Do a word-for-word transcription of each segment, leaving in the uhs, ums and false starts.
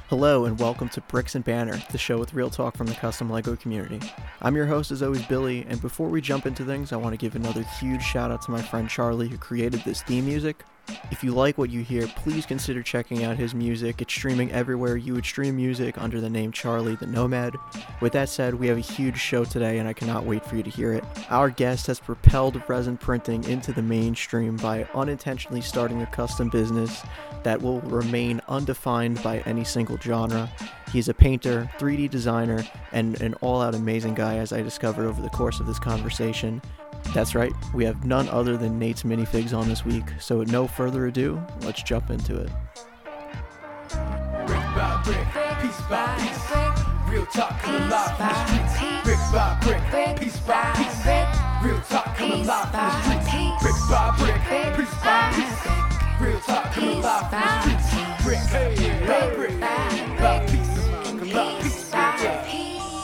Hello and welcome to Bricks and Banner, the show with real talk from the custom LEGO community. I'm your host as always, Billy, and before we jump into things, I want to give another huge shout out to my friend Charlie who created this theme music. If you like what you hear, please consider checking out his music. It's streaming everywhere you would stream music under the name Charlie the Nomad. With that said, we have a huge show today and I cannot wait for you to hear it. Our guest has propelled resin printing into the mainstream by unintentionally starting a custom business that will remain undefined by any single genre. He's a painter, three D designer, and an all-out amazing guy, as I discovered over the course of this conversation. That's right, we have none other than Nate's Minifigs on this week, so with no further ado, let's jump into it. Brick by brick, piece by piece, real talk coming live from the streets. Brick by brick, piece by piece, real talk coming live from the streets. Brick by brick, piece by piece, real talk coming live from the streets. Brick by brick, by piece, coming live piece by piece.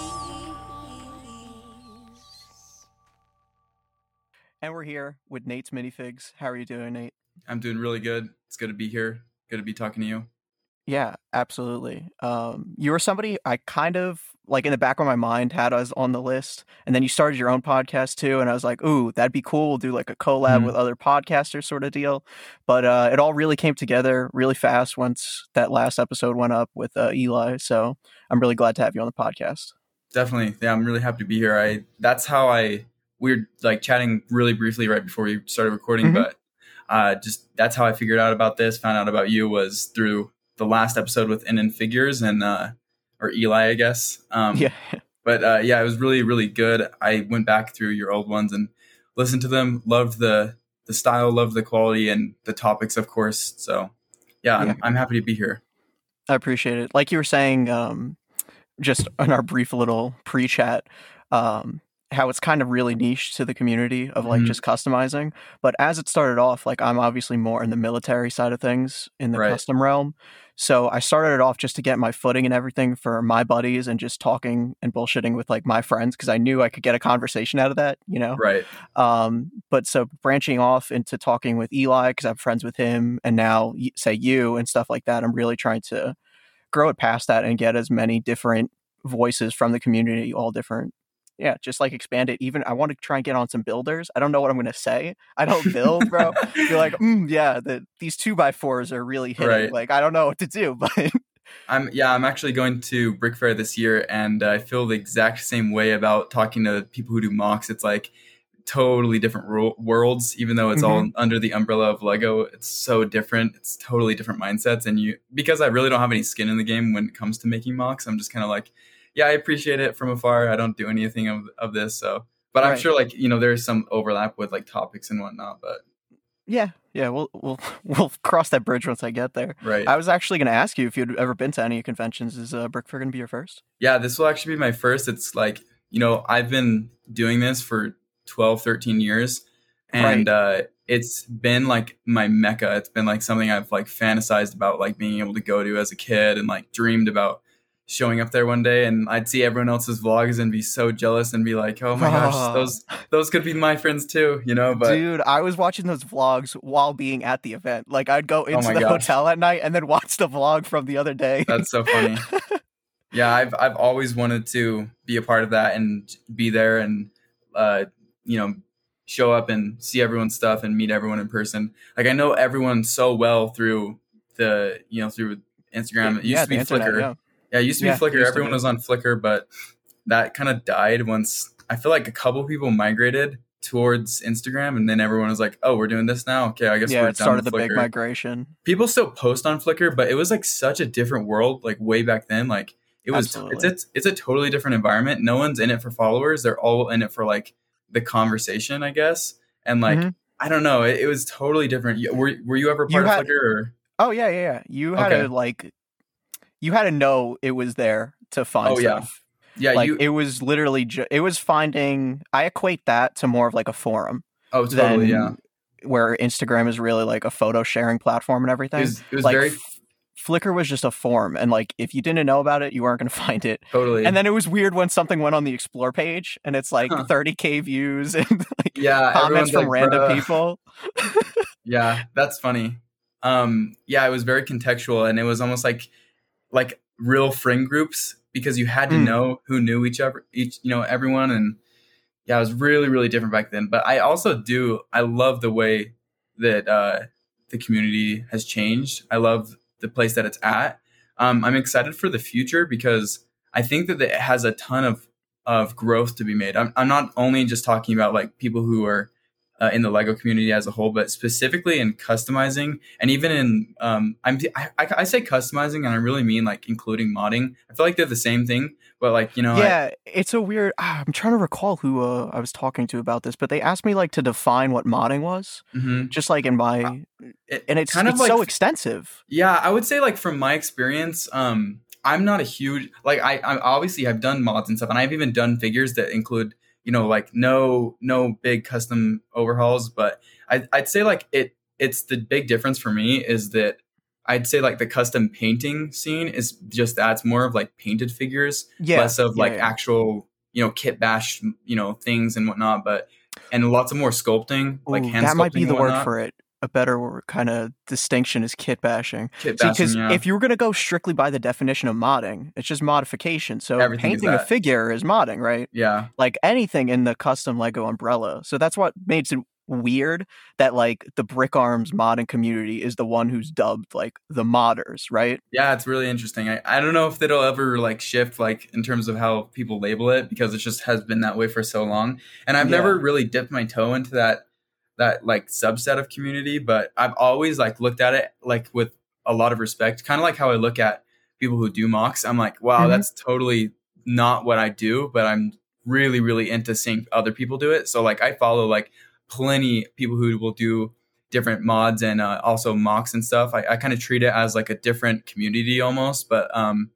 And we're here with Nate's Minifigs. How are you doing, Nate? I'm doing really good. It's good to be here. Good to be talking to you. Yeah, absolutely. Um, you were somebody I kind of, like in the back of my mind, had us on the list. And then you started your own podcast too. And I was like, ooh, that'd be cool. We'll do like a collab Mm-hmm. with other podcasters sort of deal. But uh, it all really came together really fast once that last episode went up with uh, Eli. So I'm really glad to have you on the podcast. Definitely. Yeah, I'm really happy to be here. I that's how I we were like chatting really briefly right before we started recording, Mm-hmm. but uh, just that's how I figured out about this, found out about you was through the last episode with In and Figures and uh, or Eli, I guess. Um, Yeah. But uh, yeah, it was really, really good. I went back through your old ones and listened to them. Loved the the style, loved the quality and the topics, of course. So yeah, Yeah. I'm, I'm happy to be here. I appreciate it. Like you were saying, um, just in our brief little pre-chat, um, how it's kind of really niche to the community of like Mhm. just customizing. But as it started off, like I'm obviously more in the military side of things in the Right. custom realm. So I started it off just to get my footing and everything for my buddies and just talking and bullshitting with like my friends because I knew I could get a conversation out of that, you know? Right. Um, but so branching off into talking with Eli because I'm friends with him and now y- say you and stuff like that, I'm really trying to grow it past that and get as many different voices from the community, all different. Yeah, just like expand it. Even I want to try and get on some builders. I don't know what I'm going to say. I don't build, bro. You're like, mm, yeah, the, these two by fours are really hitting. Right. Like, I don't know what to do, but I'm yeah, I'm actually going to Brick Fair this year, and I feel the exact same way about talking to people who do mocks. It's like totally different ro- worlds, even though it's all under the umbrella of Lego. It's so different. It's totally different mindsets, and you because I really don't have any skin in the game when it comes to making mocks. I'm just kind of like, yeah, I appreciate it from afar. I don't do anything of of this, so. But I'm Right. sure, like you know, there's some overlap with like topics and whatnot. But yeah, yeah, we'll we'll we'll cross that bridge once I get there. right, I was actually going to ask you if you'd ever been to any conventions. Is uh, Brick Fair going to be your first? yeah, this will actually be my first. It's like you know, I've been doing this for twelve, thirteen years. And uh, it's been like my mecca. It's been like something I've like fantasized about like being able to go to as a kid and like dreamed about showing up there one day. And I'd see everyone else's vlogs and be so jealous and be like, oh my gosh, Oh. those those could be my friends too, you know? But Dude, I was watching those vlogs while being at the event. Like I'd go into my the gosh. hotel at night and then watch the vlog from the other day. that's so funny. Yeah, I've I've always wanted to be a part of that and be there and uh, you know, show up and see everyone's stuff and meet everyone in person. Like I know everyone so well through the you know through Instagram. It used Yeah, to be the internet, Flickr. yeah. Yeah, it used to be Yeah, it Flickr. used to Everyone be. was on Flickr, but that kind of died once. I feel like a couple people migrated towards Instagram, and then everyone was like, "Oh, we're doing this now. Okay, I guess Yeah, we're it done started with the big Flickr." migration. People still post on Flickr, but it was like such a different world. Like way back then, like it was. Absolutely. It's it's it's a totally different environment. No one's in it for followers. They're all in it for like the conversation, I guess. And like Mhm. I don't know, it, it was totally different. You- Were were you ever You part had- of Flickr? Or? Oh yeah, yeah, yeah. You had Okay. to like, you had to know it was there to find Oh, yeah. stuff. Yeah, Like you. it was literally, ju- it was finding. I equate that to more of like a forum oh, totally. than Yeah. where Instagram is really like a photo sharing platform and everything. It was, it was like very F- Flickr was just a forum, and like if you didn't know about it, you weren't going to find it. totally. And then it was weird when something went on the explore page, and it's like Huh. thirty K views and like yeah, comments everyone's from like, random "Bruh." people. Yeah, that's funny. Um, yeah, it was very contextual, and it was almost like, like real friend groups because you had to Mm. know who knew each other, each, you know, everyone. And yeah, it was really, really different back then. But I also do, I love the way that uh, the community has changed. I love the place that it's at. Um, I'm excited for the future because I think that it has a ton of, of growth to be made. I'm, I'm not only just talking about like people who are uh, in the Lego community as a whole, but specifically in customizing and even in, um, I'm, I, I say customizing and I really mean like including modding. I feel like they're the same thing, but like, you know, Yeah, it's a weird. ah, I'm trying to recall who uh, I was talking to about this, but they asked me like to define what modding was, I, mhm. just like in my, It- and it's kind of it's like so extensive. Yeah, I would say like from my experience, um, I'm not a huge like I, I obviously I've done mods and stuff, and I've even done figures that include you know like no no big custom overhauls, but I, I'd say like it it's the big difference for me is that I'd say like the custom painting scene is just that it's more of like painted figures, Yeah, less of yeah, like yeah. actual you know kit bash you know things and whatnot, but and lots of more sculpting like Ooh, hand that might sculpting be and the word whatnot. for it. A better kind of distinction is kit bashing. Kit See, bashing, because yeah. if you were going to go strictly by the definition of modding, it's just modification. So Everything is painting a that. figure is modding, right? Yeah. Like anything in the custom Lego umbrella. So that's what makes it weird that like the Brick Arms modding community is the one who's dubbed like the modders, right? Yeah, it's really interesting. I, I don't know if it'll ever like shift like in terms of how people label it because it just has been that way for so long. And I've Yeah. never really dipped my toe into that that like subset of community, but I've always like looked at it like with a lot of respect, kind of like how I look at people who do mocks. I'm like, wow, Mhm. that's totally not what I do, but I'm really, really into seeing other people do it. So like I follow like plenty people who will do different mods and uh, also mocks and stuff. I, I kind of treat it as like a different community almost, but um,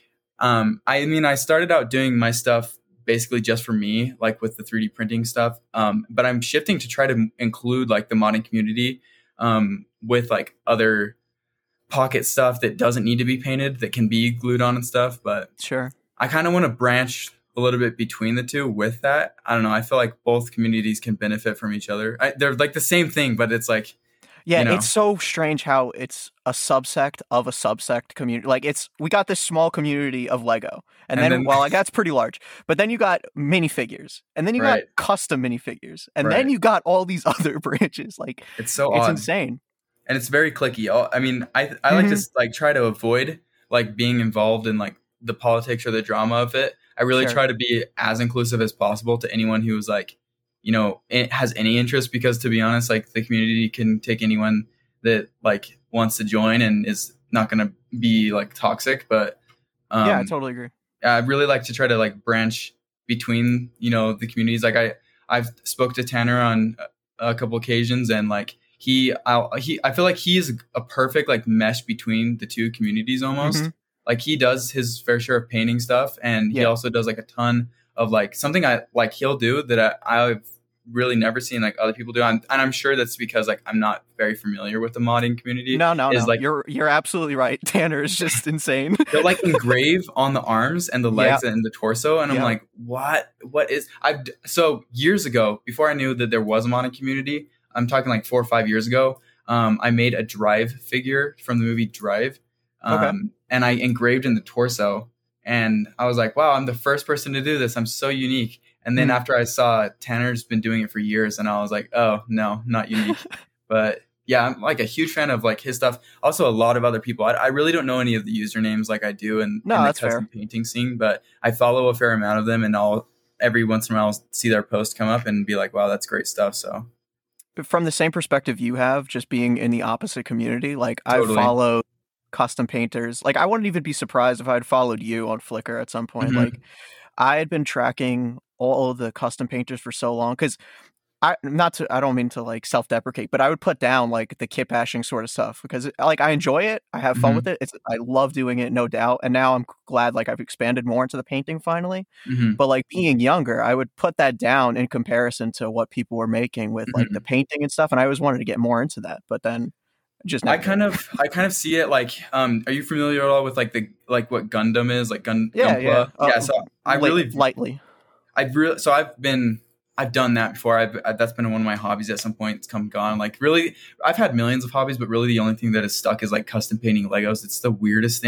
um, I mean, I started out doing my stuff basically just for me, like with the three D printing stuff. Um, but I'm shifting to try to include like the modding community um, with like other pocket stuff that doesn't need to be painted, that can be glued on and stuff. But Sure. I kind of want to branch a little bit between the two with that. I don't know. I feel like both communities can benefit from each other. I, they're like the same thing, but it's like, Yeah, you know. it's so strange how it's a subsect of a subsect community. Like it's we got this small community of Lego, and, And then, then- well, like that's pretty large. But then you got minifigures, and then you Right. got custom minifigures, and Right. then you got all these other branches. Like it's so it's odd. insane. And it's very clicky. I'll- I mean, I I like Mhm. to like try to avoid like being involved in like the politics or the drama of it. I really Sure. try to be as inclusive as possible to anyone who is like, you know, it has any interest, because to be honest, like the community can take anyone that like wants to join and is not going to be like toxic. But um, Yeah, I totally agree. I really like to try to like branch between, you know, the communities. Like I, I've spoke to Tanner on a, a couple occasions, and like he, I, he, I feel like he is a perfect like mesh between the two communities almost. Mhm. Like he does his fair share of painting stuff, and he Yeah. also does like a ton of like something I like he'll do that I, I've really never seen like other people do. I'm, and I'm sure that's because like I'm not very familiar with the modding community. No, no, is no. like you're you're absolutely right. Tanner is just insane. they'll like engrave on the arms and the legs and the torso, and I'm Yeah. like, what? What is? I've so years ago, before I knew that there was a modding community, I'm talking like four or five years ago. Um, I made a Drive figure from the movie Drive, um, Okay. and I engraved in the torso. And I was like, wow, I'm the first person to do this. I'm so unique. And then Hmm. after I saw Tanner's been doing it for years, and I was like, oh no, not unique. But yeah, I'm like a huge fan of like his stuff. Also, a lot of other people. I, I really don't know any of the usernames like I do in, No, in the that's custom fair. painting scene, but I follow a fair amount of them, and I'll every once in a while I'll see their post come up and be like, wow, that's great stuff. So But from the same perspective you have, just being in the opposite community, like Totally. I follow custom painters. Like I wouldn't even be surprised if I'd followed you on Flickr at some point. Mhm. Like I had been tracking all of the custom painters for so long because I not to I don't mean to like self-deprecate, but I would put down like the kit bashing sort of stuff because like I enjoy it, I have fun Mhm. with it. It's I love doing it, no doubt. And now I'm glad like I've expanded more into the painting finally. Mhm. But like being younger, I would put that down in comparison to what people were making with like Mm-hmm. the painting and stuff. And I always wanted to get more into that, but then just I never kind did. of I kind of see it like um are you familiar at all with like the like what Gundam is, like Gun Yeah, Gunpla? yeah. Uh, yeah, so I Light- really lightly. I've really so I've been I've done that before. I've uh, that's been one of my hobbies at some point. It's come and gone. Like really, I've had millions of hobbies, but really the only thing that is stuck is like custom painting Legos. It's the weirdest thing.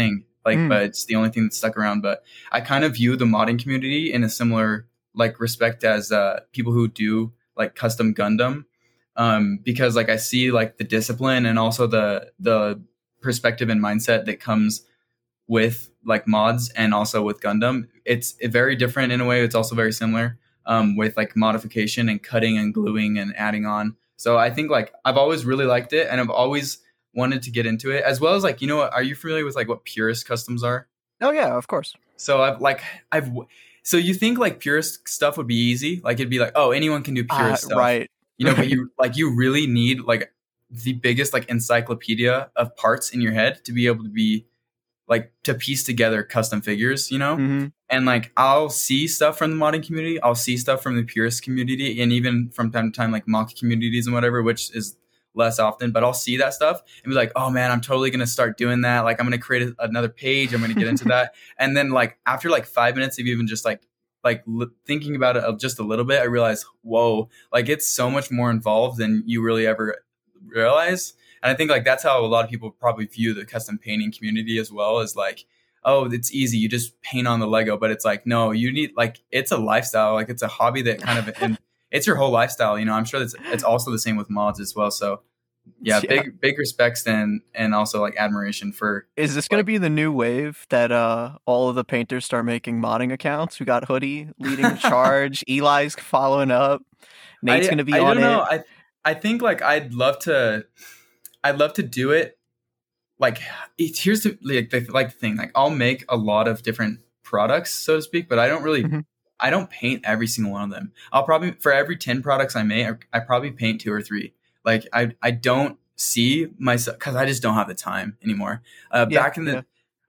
like, Mm. but it's the only thing that stuck around. But I kind of view the modding community in a similar like respect as uh, people who do like custom Gundam, um, because like I see like the discipline and also the the perspective and mindset that comes with like mods and also with Gundam. It's very different in a way. It's also very similar um, with like modification and cutting and gluing and adding on. So I think like I've always really liked it, and I've always wanted to get into it, as well as like, you know, are you familiar with like what purist customs are? Oh yeah, of course. So I've like I've so you think like purist stuff would be easy, like it'd be like, oh, anyone can do purist Uh, stuff, right. you know, but you like you really need like the biggest like encyclopedia of parts in your head to be able to be like to piece together custom figures, you know? Mhm. And like I'll see stuff from the modding community, I'll see stuff from the purist community, and even from time to time like mock communities and whatever, which is less often, but I'll see that stuff and be like, oh man, I'm totally gonna start doing that. Like I'm gonna create a, another page, I'm gonna get into that. And then like after like five minutes of even just like like l- thinking about it just a little bit, I realize, whoa, like it's so much more involved than you really ever realize. And I think like that's how a lot of people probably view the custom painting community as well, as like, oh, it's easy, you just paint on the Lego. But it's like, no, you need like it's a lifestyle, like it's a hobby that kind of and it's your whole lifestyle, you know. I'm sure that's it's also the same with mods as well. So yeah, Yeah. big big respects and and also like admiration for. Is this going to be the new wave that uh, all of the painters start making modding accounts? We got Hoodie leading the charge. Eli's following up. Nate's I, going to be I on don't know. it. I I think like I'd love to, I'd love to do it. Like it's, here's the like the like the thing. Like I'll make a lot of different products, so to speak, but I don't really. Mhm. I don't paint every single one of them. I'll probably for every ten products I make, I, I probably paint two or three. Like I I don't see myself because I just don't have the time anymore. Uh, Yeah, back in the, yeah.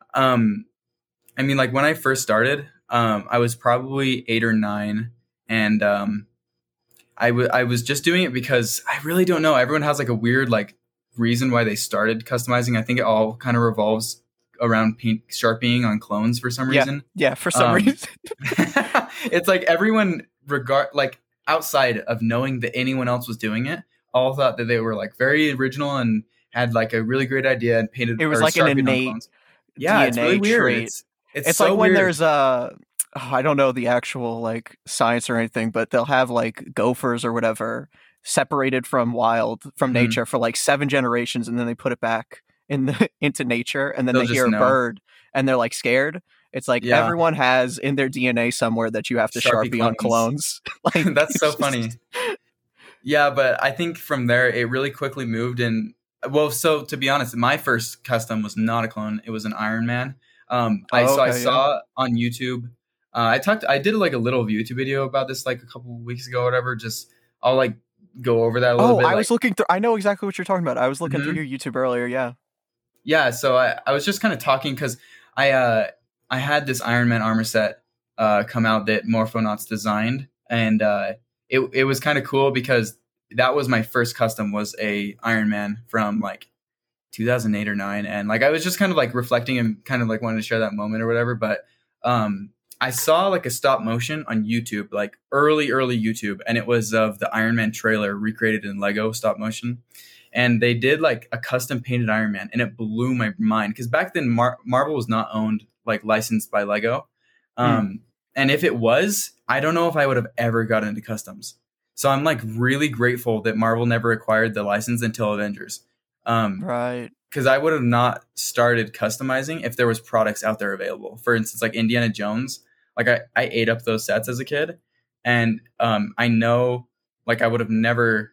um, I mean, like when I first started, um, I was probably eight or nine, and um, I, w- I was just doing it because I really don't know. Everyone has like a weird like reason why they started customizing. I think it all kind of revolves around paint sharpieing on clones for some Yeah. reason. Yeah, for some Um, reason. It's like everyone regard like outside of knowing that anyone else was doing it, all thought that they were like very original and had like a really great idea and painted. It was or like an sharpied on innate clones. Yeah, it's D N A really weird. trait. It's it's, It's so like when weird. there's a, oh, I don't know the actual like science or anything, but they'll have like gophers or whatever separated from wild from Mhm. nature for like seven generations, and then they put it back in the into nature, and then They'll they just hear a know. bird and they're like scared. It's like Yeah. everyone has in their D N A somewhere that you have to Sharpie sharpie on clones. Like That's so it's just- funny. Yeah, but I think from there it really quickly moved. And well, so to be honest, my first custom was not a clone; it was an Iron Man. Um, I Oh, so I okay, yeah. saw on YouTube. Uh, I talked. I did like a little YouTube video about this like a couple of weeks ago, or whatever. Just I'll like go over that a little Oh, bit. I like- was looking through. I know exactly what you're talking about. I was looking Mhm. through your YouTube earlier. Yeah. Yeah, so I, I was just kind of talking because I uh I had this Iron Man armor set uh come out that Morphonauts designed, and uh it it was kind of cool because that was my first custom, was a Iron Man from like two thousand eight or nine, and like I was just kind of like reflecting and kind of like wanted to share that moment or whatever. But um I saw like a stop motion on YouTube, like early early YouTube, and it was of the Iron Man trailer recreated in Lego stop motion. And they did like a custom painted Iron Man, and it blew my mind because back then Mar- Marvel was not owned, like licensed by Lego. Um, And if it was, I don't know if I would have ever got into customs. So I'm like really grateful that Marvel never acquired the license until Avengers. Um, Right. because I would have not started customizing if there was products out there available. For instance, like Indiana Jones, like I, I ate up those sets as a kid, and um, I know like I would have never,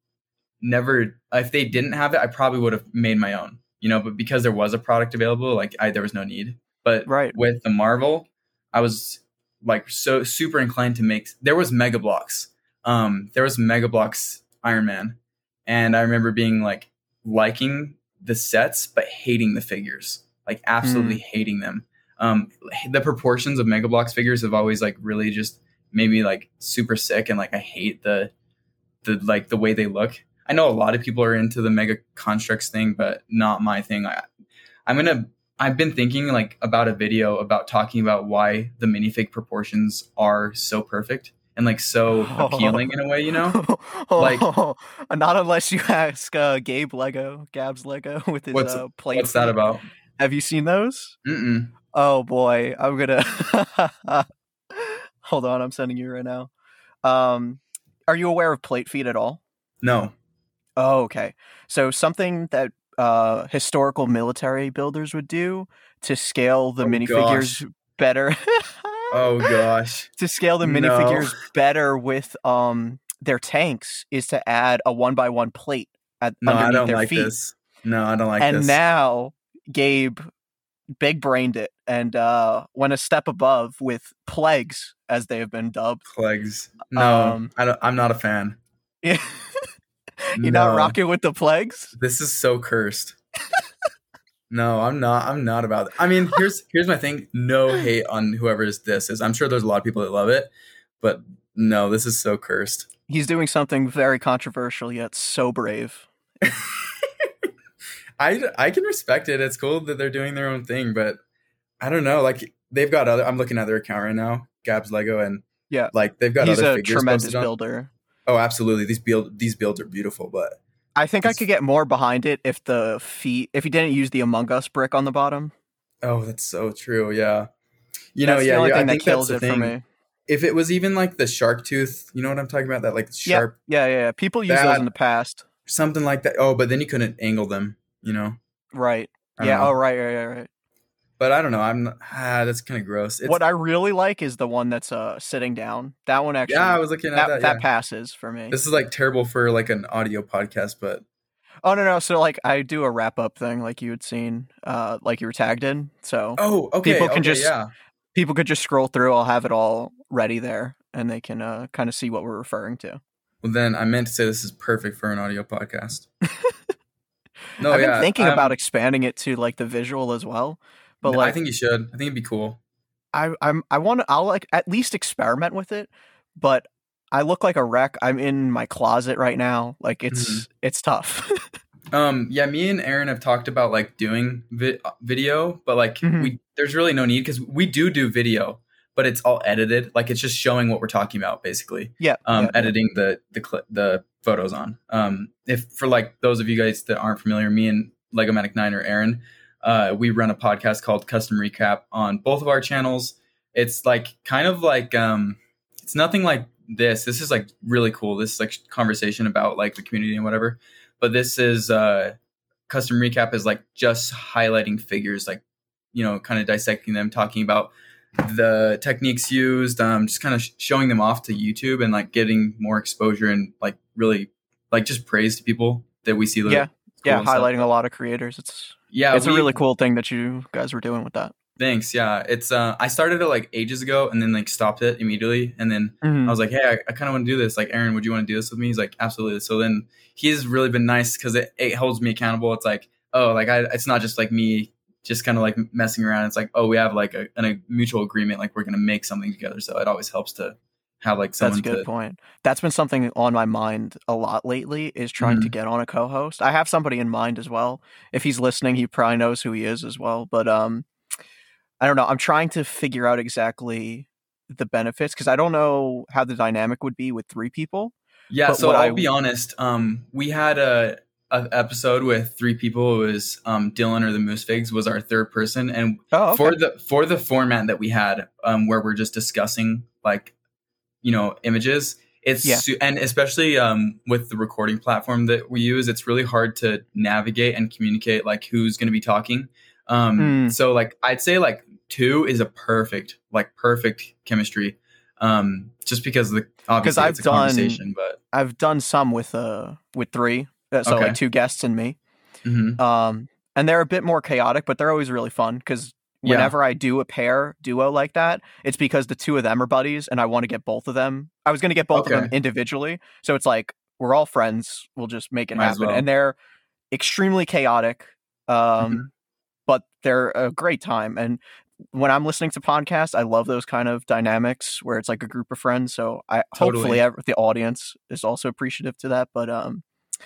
never if they didn't have it, I probably would have made my own, you know. But because there was a product available, like I there was no need. But Right. with the Marvel, I was like so super inclined to make. There was Mega Bloks. Um, there was Mega Bloks Iron Man, and I remember being like liking the sets but hating the figures, like absolutely hating them. Um, the proportions of Mega Bloks figures have always like really just made me like super sick, and like I hate the the like the way they look. I know a lot of people are into the Mega Constructs thing, but not my thing. I, I'm gonna. I've been thinking like about a video about talking about why the minifig proportions are so perfect and like so appealing in a way, you know? Like- not unless you ask uh, Gabe Lego, Gab's Lego with his What's- uh, plate. What's that feet. about? Have you seen those? Mm-mm. Oh boy, I'm gonna hold on. I'm sending you right now. Um, are you aware of plate feet at all? No. Oh, okay. So something that uh, historical military builders would do to scale the Oh, minifigures gosh. better. Oh gosh. To scale the No. minifigures better with um their tanks is to add a one by one plate at No, I underneath don't their like feet. this. No, I don't like And this. now Gabe big brained it and uh, went a step above with plagues, as they have been dubbed. Plagues. No, Um, I don't, I'm not a fan. You're No. not rocking with the plagues? This is so cursed. No, I'm not. I'm not about it. I mean, here's here's my thing. No hate on whoever this is. I'm sure there's a lot of people that love it, but no, this is so cursed. He's doing something very controversial yet so brave. I, I can respect it. It's cool that they're doing their own thing, but I don't know. Like they've got other. I'm looking at their account right now, Gab's Lego, and Yeah, like they've got he's other a figures tremendous posted on. builder. Oh, absolutely. These build these builds are beautiful, but I think I It's- could get more behind it if the feet, if he didn't use the Among Us brick on the bottom. oh, that's so true. Yeah, you That's know, yeah, the only yeah, I thing that think that's kills the it thing. for me. If it was even like the shark tooth, you know what I'm talking about? That like Yeah, sharp yeah, yeah, yeah. People use That- those in the past, something like that. Oh, but then you couldn't angle them, you know. right? I don't Yeah. know. Oh, right, right, right, right. But I don't know. I'm not, ah, that's kind of gross. It's, What I really like is the one that's uh sitting down. That one actually, yeah, I was looking at that that. that yeah. passes for me. This is like terrible for like an audio podcast, but Oh no, no. So like, I do a wrap up thing, like you had seen, uh, like you were tagged in. So oh, okay, People can okay, just- yeah. people could just scroll through. I'll have it all ready there, and they can uh kind of see what we're referring to. Well, then I meant to say this is perfect for an audio podcast. No, I've been yeah, thinking um, about expanding it to like the visual as well, but like I think you should. I think it'd be cool. I I'm I want to I'll like at least experiment with it, but I look like a wreck. I'm in my closet right now. Like it's Mm-hmm. it's tough. Um, yeah, me and Aaron have talked about like doing vi- video, but like Mhm. we there's really no need because we do do video, but it's all edited. Like it's just showing what we're talking about, basically. yeah. Um, yeah, editing the the cl- the photos on. Um, if for like those of you guys that aren't familiar, me and Legomatic Nine or Aaron, uh, we run a podcast called Custom Recap on both of our channels. It's like kind of like um, it's nothing like this. This is like really cool. This is like conversation about like the community and whatever. But this is uh, Custom Recap is like just highlighting figures, like, you know, kind of dissecting them, talking about the techniques used, um, just kind of sh- showing them off to YouTube and like getting more exposure and like really like just praise to people that we see. That Yeah, cool yeah. and stuff. Highlighting a lot of creators. It's Yeah, it's a we- really cool thing that you guys were doing with that. Thanks. Yeah, it's uh, I started it like ages ago and then like stopped it immediately, and then Mhm. I was like, hey, I, I kind of want to do this. Like, Aaron, would you want to do this with me? He's like, absolutely. So then he's really been nice because it, it holds me accountable. It's like, oh, like I, it's not just like me just kind of like messing around. It's like, oh, we have like a, a mutual agreement. Like we're going to make something together. So it always helps to have like That's someone a good to, point. That's been something on my mind a lot lately, is trying Mm-hmm. to get on a co-host. I have somebody in mind as well. If he's listening, he probably knows who he is as well. But um, I don't know. I'm trying to figure out exactly the benefits because I don't know how the dynamic would be with three people. yeah. but So what I'll I- be honest. Um, we had a, a episode with three people. It was um, Dylan or the Moose Figs was our third person. And Oh, okay. for the for the format that we had, um, where we're just discussing like, you know, images, it's Yeah. su- and especially um, with the recording platform that we use, it's really hard to navigate and communicate like who's going to be talking. Um, Mm. So like I'd say like two is a perfect like perfect chemistry, um, just because the obviously I've it's a done- conversation, but I've done some with uh with three, uh, so Okay. like two guests and me. mhm. Um, and they're a bit more chaotic, but they're always really fun because Yeah. whenever I do a pair duo like that, it's because the two of them are buddies and I want to get both of them. I was going to get both of them Okay. individually. So it's like, we're all friends. We'll just make it Might as happen. well. And they're extremely chaotic, um, Mhm. but they're a great time. And when I'm listening to podcasts, I love those kind of dynamics where it's like a group of friends. So I Totally. hopefully ev- the audience is also appreciative to that. But um,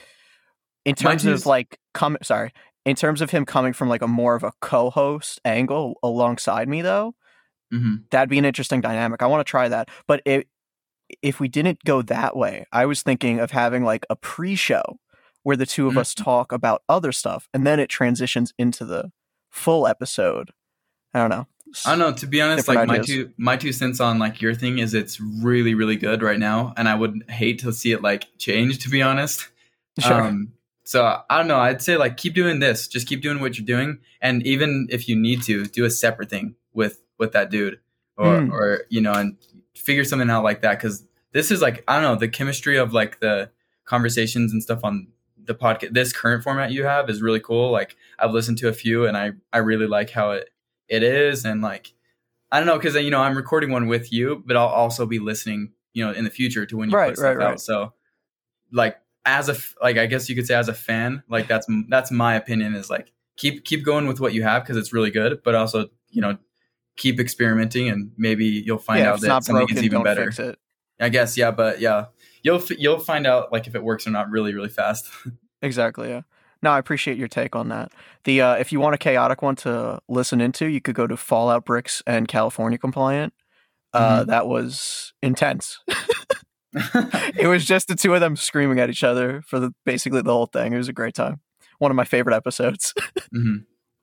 in My terms two of is- like come, sorry, in terms of him coming from like a more of a co-host angle alongside me, though, Mhm. that'd be an interesting dynamic. I want to try that. But if if we didn't go that way, I was thinking of having like a pre-show where the two of Mhm. us talk about other stuff, and then it transitions into the full episode. I don't know. I don't know. To be honest, Different like ideas. my two my two cents on like your thing is it's really really good right now, and I would hate to see it like change. To be honest, Sure. Um, so I don't know. I'd say like keep doing this. Just keep doing what you're doing, and even if you need to, do a separate thing with with that dude, or Mm. or you know, and figure something out like that. Because this is like I don't know the chemistry of like the conversations and stuff on the podcast. This current format you have is really cool. Like I've listened to a few, and I I really like how it it is, and like I don't know because you know I'm recording one with you, but I'll also be listening, you know, in the future to when you Right, put stuff right, right. out. So like as a f- like I guess you could say as a fan, like that's that's my opinion is like keep keep going with what you have because it's really good, but also you know keep experimenting and maybe you'll find Yeah, if out it's that not something broken, is even don't better. fix it. I guess yeah, but yeah, you'll f- you'll find out like if it works or not really really fast. Exactly. Yeah. No, I appreciate your take on that. The uh, if you want a chaotic one to listen into, you could go to Fallout Bricks and California Compliant. Uh, Mhm. That was intense. It was just the two of them screaming at each other for the basically the whole thing. It was a great time. One of my favorite episodes. hmm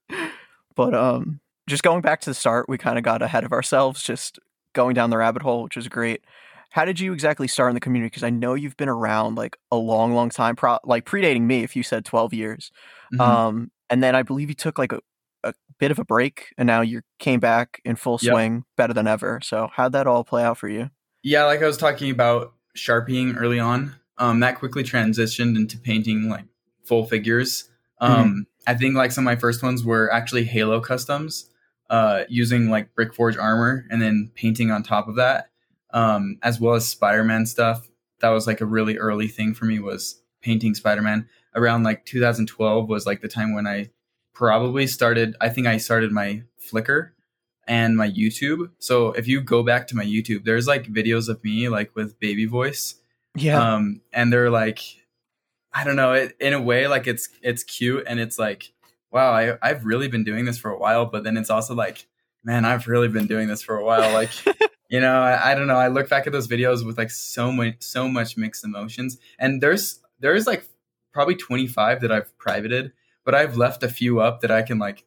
But um, just going back to the start, we kind of got ahead of ourselves, just going down the rabbit hole, which was great. How did you exactly start in the community? Because I know you've been around like a long, long time, pro- like predating me. If you said twelve years, hmm um, and then I believe you took like a, a bit of a break, and now you came back in full Yep. swing, better than ever. So how'd that all play out for you? Yeah, like I was talking about sharpieing early on, um, that quickly transitioned into painting like full figures. Um, I think like some of my first ones were actually Halo customs, uh, using like Brickforge armor and then painting on top of that, um, as well as Spider-Man stuff. That was like a really early thing for me was painting Spider-Man. Around like two thousand twelve was like the time when I probably started. I think I started my Flickr and my YouTube. So if you go back to my YouTube, there's like videos of me like with baby voice. Yeah, Um, and they're like, I don't know, it, in a way, like it's it's cute and it's like, wow, I, I've really been doing this for a while. But then it's also like, man, I've really been doing this for a while. Like, you know, I, I don't know. I look back at those videos with like so much so much mixed emotions. And there's there's like probably twenty-five that I've privated, but I've left a few up that I can like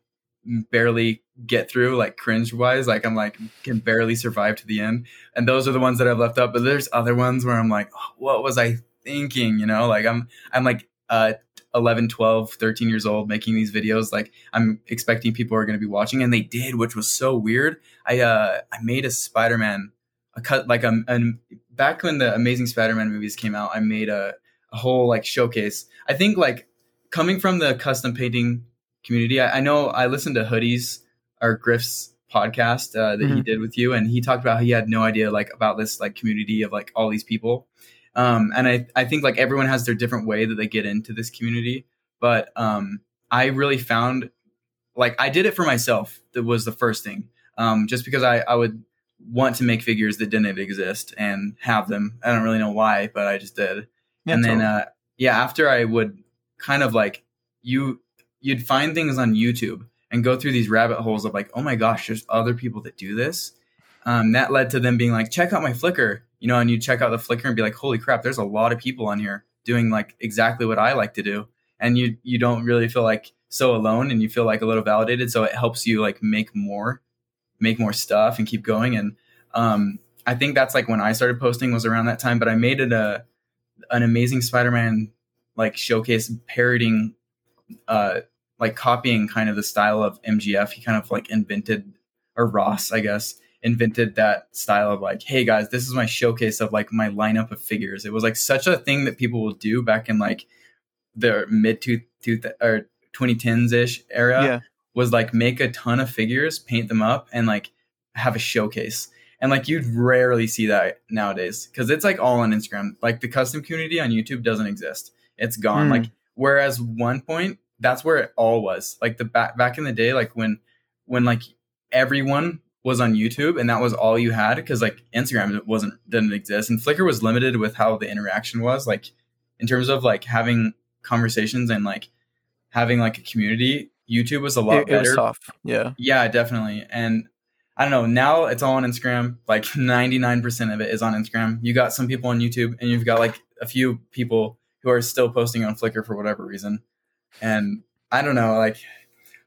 barely get through, like cringe wise. Like I'm like can barely survive to the end. And those are the ones that I've left up. But there's other ones where I'm like, oh, what was I thinking? You know, like I'm I'm like uh eleven, twelve, thirteen years old making these videos. Like I'm expecting people are going to be watching, and they did, which was so weird. I uh I made a Spider-Man a cut like a, a back when the Amazing Spider-Man movies came out. I made a a whole like showcase. I think like coming from the custom painting community, I, I know I listened to Hoodies or Griff's podcast uh, that he Mhm. did with you, and he talked about how he had no idea like about this like community of like all these people. Um, and I, I think like everyone has their different way that they get into this community. But um, I really found like I did it for myself. That was the first thing. Um, just because I, I would want to make figures that didn't exist and have them. I don't really know why, but I just did. Yeah, and then, totally. uh, yeah, after I would kind of like you, you'd find things on YouTube and go through these rabbit holes of like, oh my gosh, there's other people that do this. Um, that led to them being like, check out my Flickr, you know, and you check out the Flickr and be like, holy crap, there's a lot of people on here doing like exactly what I like to do. And you, you don't really feel like so alone and you feel like a little validated. So it helps you like make more, make more stuff and keep going. And, um, I think that's like when I started posting was around that time, but I made it a, an Amazing Spider-Man like showcase parodying, uh, like copying kind of the style of M G F. He kind of like invented, or Ross, I guess, invented that style of like, hey guys, this is my showcase of like my lineup of figures. It was like such a thing that people will do back in like the mid two, two or twenty tens ish era. Yeah. Was like make a ton of figures, paint them up, and like have a showcase. And like you'd rarely see that nowadays because it's like all on Instagram. Like the custom community on YouTube doesn't exist. It's gone. Mm. Like whereas one point that's where it all was. Like the back back in the day, like when when like everyone was on YouTube and that was all you had because like Instagram wasn't didn't exist and Flickr was limited with how the interaction was. Like in terms of like having conversations and like having like a community, YouTube was a lot It, it better. was tough. Yeah. Yeah, definitely. And I don't know. Now it's all on Instagram. Like ninety-nine percent of it is on Instagram. You got some people on YouTube and you've got like a few people who are still posting on Flickr for whatever reason. And I don't know, like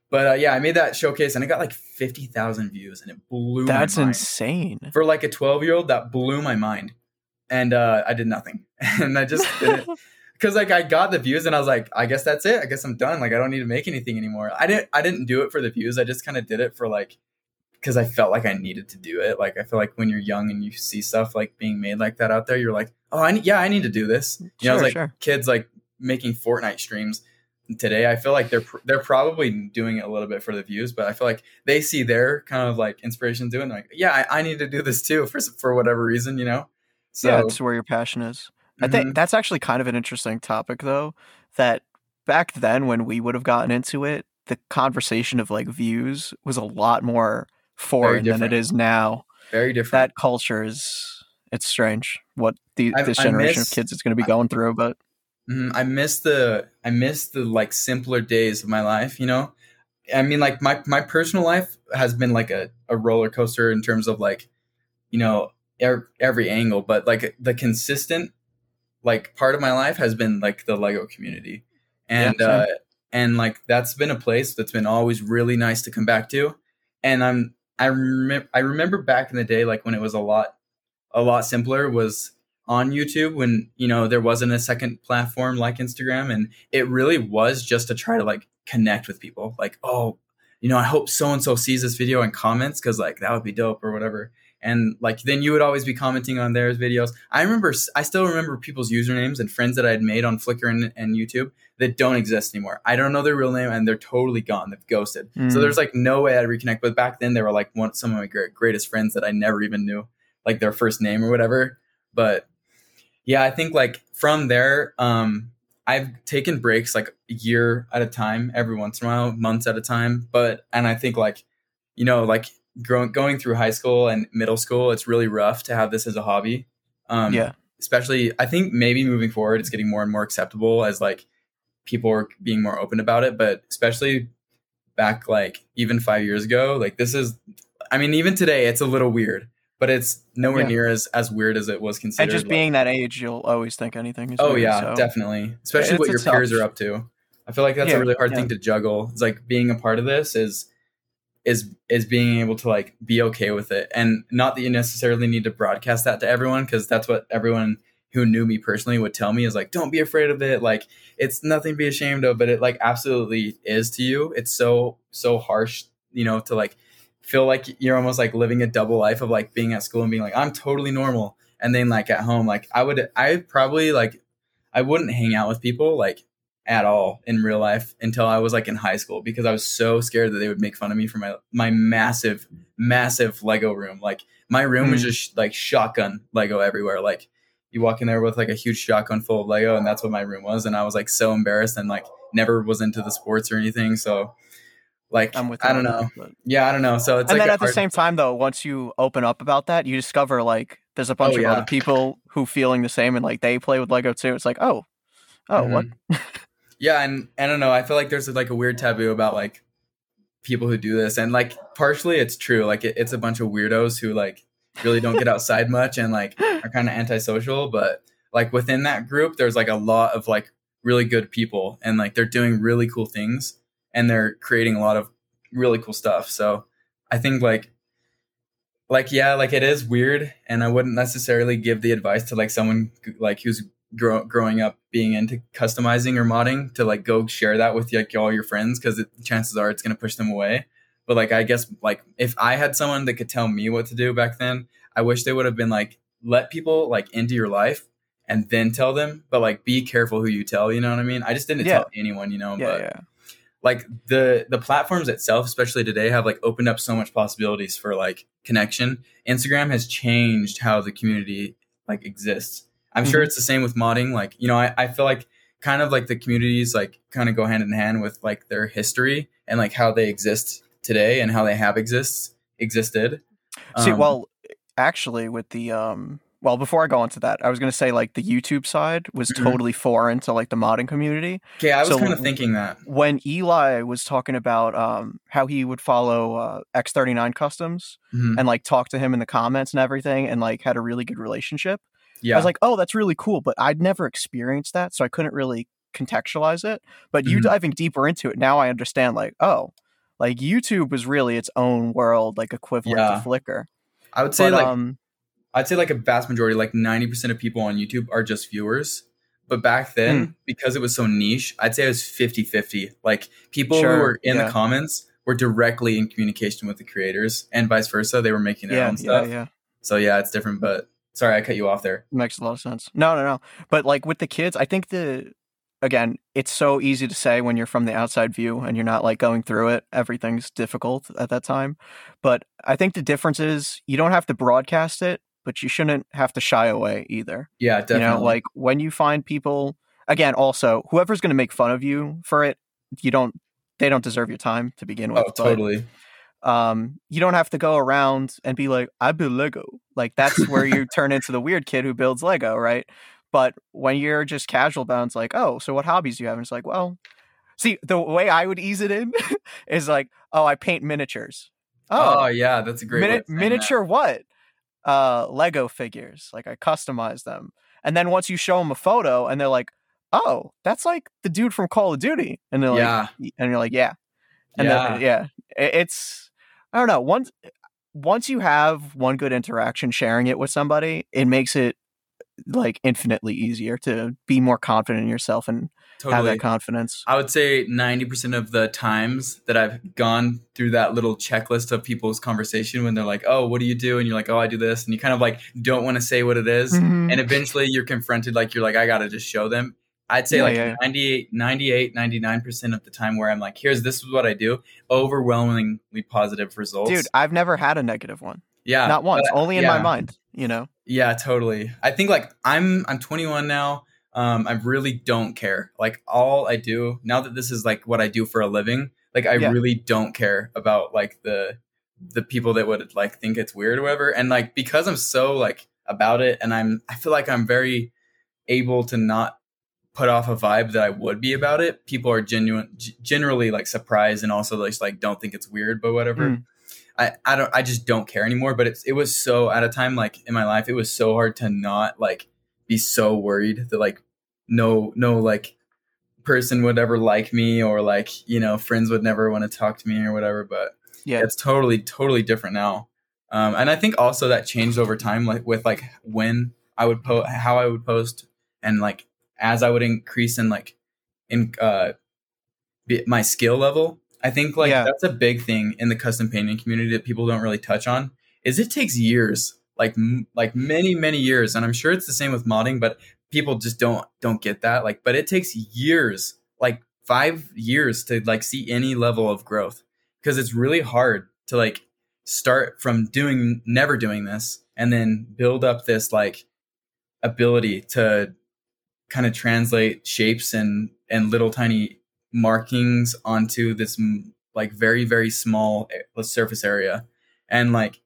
But uh, yeah, I made that showcase and it got like fifty thousand views and it blew That's my mind. insane. For like a twelve year old, that blew my mind. And uh, I did nothing. And I just did it. Because like I got the views and I was like, I guess that's it. I guess I'm done. Like I don't need to make anything anymore. I didn't I didn't do it for the views. I just kind of did it for like, because I felt like I needed to do it. Like I feel like when you're young and you see stuff like being made like that out there, you're like, oh, I need, yeah, I need to do this. You Sure, know, it's like sure. kids like making Fortnite streams today. I feel like they're pr- they're probably doing it a little bit for the views, but I feel like they see their kind of like inspiration doing. Like, yeah, I, I need to do this too for for whatever reason, you know. So Yeah, it's where your passion is. I mhm. think that's actually kind of an interesting topic, though, that back then when we would have gotten into it, the conversation of like views was a lot more foreign than it different. is now. very different. That culture is, it's strange what the, I- this I generation miss- of kids is going to be going through, but Mhm. I miss the I miss the like simpler days of my life, you know? I mean like my my personal life has been like a, a roller coaster in terms of like, you know, er- every angle, but like the consistent like part of my life has been like the Lego community. And Yeah, same. uh and like that's been a place that's been always really nice to come back to. And I'm I remember I remember back in the day like when it was a lot a lot simpler was on YouTube when, you know, there wasn't a second platform like Instagram. And it really was just to try to like connect with people. Like, oh, you know, I hope so-and-so sees this video and comments because like that would be dope or whatever. And like, then you would always be commenting on their videos. I remember, I still remember people's usernames and friends that I had made on Flickr and, and YouTube that don't exist anymore. I don't know their real name and they're totally gone. They've ghosted. Mm. So there's like no way I'd reconnect. But back then they were like one, some of my great, greatest friends that I never even knew, like their first name or whatever. But yeah, I think like from there, um, I've taken breaks like a year at a time, every once in a while, months at a time. But, and I think like, you know, like growing, going through high school and middle school, it's really rough to have this as a hobby. Um, yeah. Especially, I think maybe moving forward, it's getting more and more acceptable as like people are being more open about it. But especially back like even five years ago, like this is, I mean, even today, it's a little weird. But it's nowhere Yeah. near as, as weird as it was considered. And just like, being that age, you'll always think anything is oh weird, yeah, so. definitely. Especially It's- what your it's peers tough. are up to. I feel like that's Yeah, a really hard yeah. thing to juggle. It's like being a part of this is is is being able to like be okay with it, and not that you necessarily need to broadcast that to everyone, because that's what everyone who knew me personally would tell me is like, don't be afraid of it. Like it's nothing to be ashamed of, but it like absolutely is to you. It's so so harsh, you know, to like feel like you're almost like living a double life of like being at school and being like, I'm totally normal. And then like at home, like I would, I probably like, I wouldn't hang out with people like at all in real life until I was like in high school, because I was so scared that they would make fun of me for my, my massive, massive Lego room. Like my room was Mm. just like shotgun Lego everywhere. Like you walk in there with like a huge shotgun full of Lego, and that's what my room was. And I was like so embarrassed and like never was into the sports or anything. So like, I'm with you I don't on know. that, but- Yeah, I don't know. So it's and like then a at the hard- same time, though, once you open up about that, you discover like there's a bunch Oh, of yeah. other people who feeling the same, and like they play with Lego too. It's like, oh, oh, Mhm. what? Yeah, and I don't know. I feel like there's like a weird taboo about like people who do this, and like partially it's true. Like it, it's a bunch of weirdos who like really don't get outside much and like are kind of antisocial. But like within that group, there's like a lot of like really good people, and like they're doing really cool things, and they're creating a lot of really cool stuff. So I think like like yeah, like it is weird, and I wouldn't necessarily give the advice to like someone like who's grow, growing up being into customizing or modding to like go share that with like all your friends, because chances are it's going to push them away. But like I guess like if I had someone that could tell me what to do back then, I wish they would have been like, let people like into your life and then tell them, but like be careful who you tell, you know what I mean? I just didn't Yeah. tell anyone, you know. Yeah, but yeah. like the the platforms itself, especially today, have like opened up so much possibilities for like connection. Instagram has changed how the community like exists. I'm sure Mhm. it's the same with modding. Like, you know, I, I feel like kind of like the communities like kind of go hand in hand with like their history and like how they exist today and how they have exists existed. See, Um, well, actually, with the um, well, before I go into that, I was gonna say like the YouTube side was Mhm. totally foreign to like the modding community. okay, I was so- kind of thinking that. When Eli was talking about um how he would follow uh, X thirty-nine Customs Mhm. and like talk to him in the comments and everything, and like had a really good relationship. Yeah. I was like, oh, that's really cool, but I'd never experienced that, so I couldn't really contextualize it. But you Mhm. diving deeper into it, now I understand, like, oh, Like YouTube was really its own world, like equivalent Yeah. to Flickr. I would say But like um, I'd say like a vast majority, like ninety percent of people on YouTube are just viewers. But back then, Mm. because it was so niche, I'd say it was fifty-fifty. Like people Sure, who were in yeah. the comments were directly in communication with the creators, and vice versa. They were making their yeah, own yeah, stuff. yeah. So yeah, it's different. But sorry, I cut you off there. Makes a lot of sense. No, no, no. But like with the kids, I think the again, it's so easy to say when you're from the outside view and you're not like going through it. Everything's difficult at that time. But I think the difference is you don't have to broadcast it, but you shouldn't have to shy away either. Yeah, definitely. You know, like when you find people, again, also whoever's going to make fun of you for it, you don't, they don't deserve your time to begin with. oh, totally. But, um, you don't have to go around and be like, I build Lego. Like that's where you turn into the weird kid who builds Lego, right? But when you're just casual about it, it's like, oh, so what hobbies do you have? And it's like, well, see, the way I would ease it in is like, oh, I paint miniatures. Oh, Oh, yeah, that's a great way mini- of saying miniature what? Uh, Lego figures. Like I customize them. And then once you show them a photo and they're like, oh, that's like the dude from Call of Duty. And they're that. like, and you're like, yeah. Yeah, And yeah. then, yeah, it- it's, I don't know. Once, once you have one good interaction sharing it with somebody, it makes it like infinitely easier to be more confident in yourself and have Totally. that confidence. I would say ninety percent of the times that I've gone through that little checklist of people's conversation when they're like, oh, what do you do? And you're like, oh, I do this. And you kind of like don't want to say what it is. Mhm. And eventually you're confronted, like, you're like, I got to just show them. I'd say Yeah, like yeah, yeah. ninety-eight, ninety-eight, ninety-nine percent of the time where I'm like, here's, this is what I do. Overwhelmingly positive results. Dude, I've never had a negative one. yeah. Not once, but, only in yeah. my mind, you know? Yeah, totally. I think like I'm I'm twenty-one now. Um, I really don't care. Like all I do now that this is like what I do for a living, like I Yeah. really don't care about like the the people that would like think it's weird or whatever. And like because I'm so like about it, and I'm I feel like I'm very able to not put off a vibe that I would be about it. People are genuine, g- generally like surprised, and also just like don't think it's weird, but whatever. Mm. I, I don't I just don't care anymore. But it's it was so at a time like in my life, it was so hard to not like be so worried that like no no like person would ever like me, or like, you know, friends would never want to talk to me or whatever. But Yeah. it's totally totally different now. Um, and I think also that changed over time, like with like when I would post, how I would post, and like as I would increase in like in uh be, my skill level. I think like Yeah. that's a big thing in the custom painting community that people don't really touch on. Is it takes years, like m- like many many years, and I'm sure it's the same with modding, but people just don't don't get that. Like, but it takes years, like five years to like see any level of growth, because it's really hard to like start from doing never doing this and then build up this like ability to kind of translate shapes and and little tiny markings onto this m- like very very small a- surface area. And like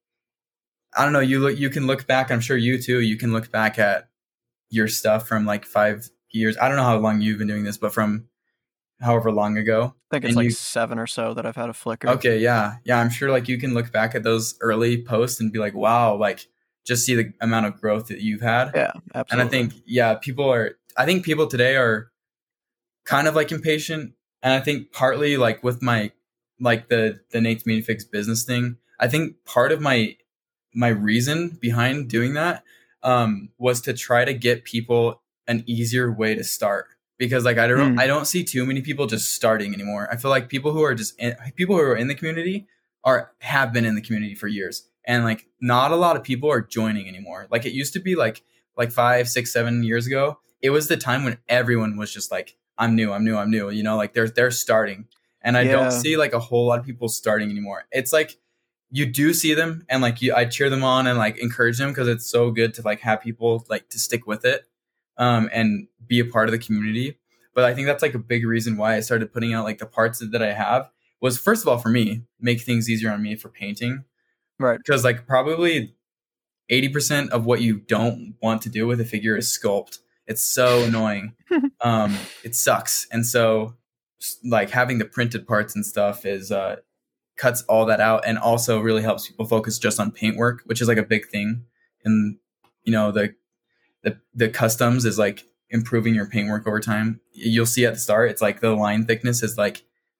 I don't know, you look you can look back, I'm sure you too, you can look back at your stuff from like five years. I don't know how long you've been doing this, but from however long ago. I think it's and like you- seven or so that I've had a Flickr. Okay, yeah. Yeah, I'm sure like you can look back at those early posts and be like, wow, like just see the amount of growth that you've had. Yeah, And absolutely. I think, yeah, people are, I think people today are kind of like impatient. And I think partly like with my, like the, the Nate's Media Fix business thing, I think part of my, my reason behind doing that um, was to try to get people an easier way to start. Because like, I don't, Hmm. I don't see too many people just starting anymore. I feel like people who are just in, people who are in the community are, have been in the community for years. And like, not a lot of people are joining anymore. Like it used to be like, like five, six, seven years ago, it was the time when everyone was just like, I'm new, I'm new, I'm new, you know, like they're, they're starting. And I Yeah. don't see like a whole lot of people starting anymore. It's like, you do see them and like you, I cheer them on and like encourage them, because it's so good to like have people like to stick with it um, and be a part of the community. But I think that's like a big reason why I started putting out like the parts that I have was, first of all, for me, make things easier on me for painting. Right. Because like probably eighty percent of what you don't want to do with a figure is sculpt. It's so annoying. Um, it sucks. And so like having the printed parts and stuff is uh, cuts all that out, and also really helps people focus just on paintwork, which is like a big thing. And you know, the the the customs is like improving your paintwork over time. You'll see at the start, it's like the line thickness is like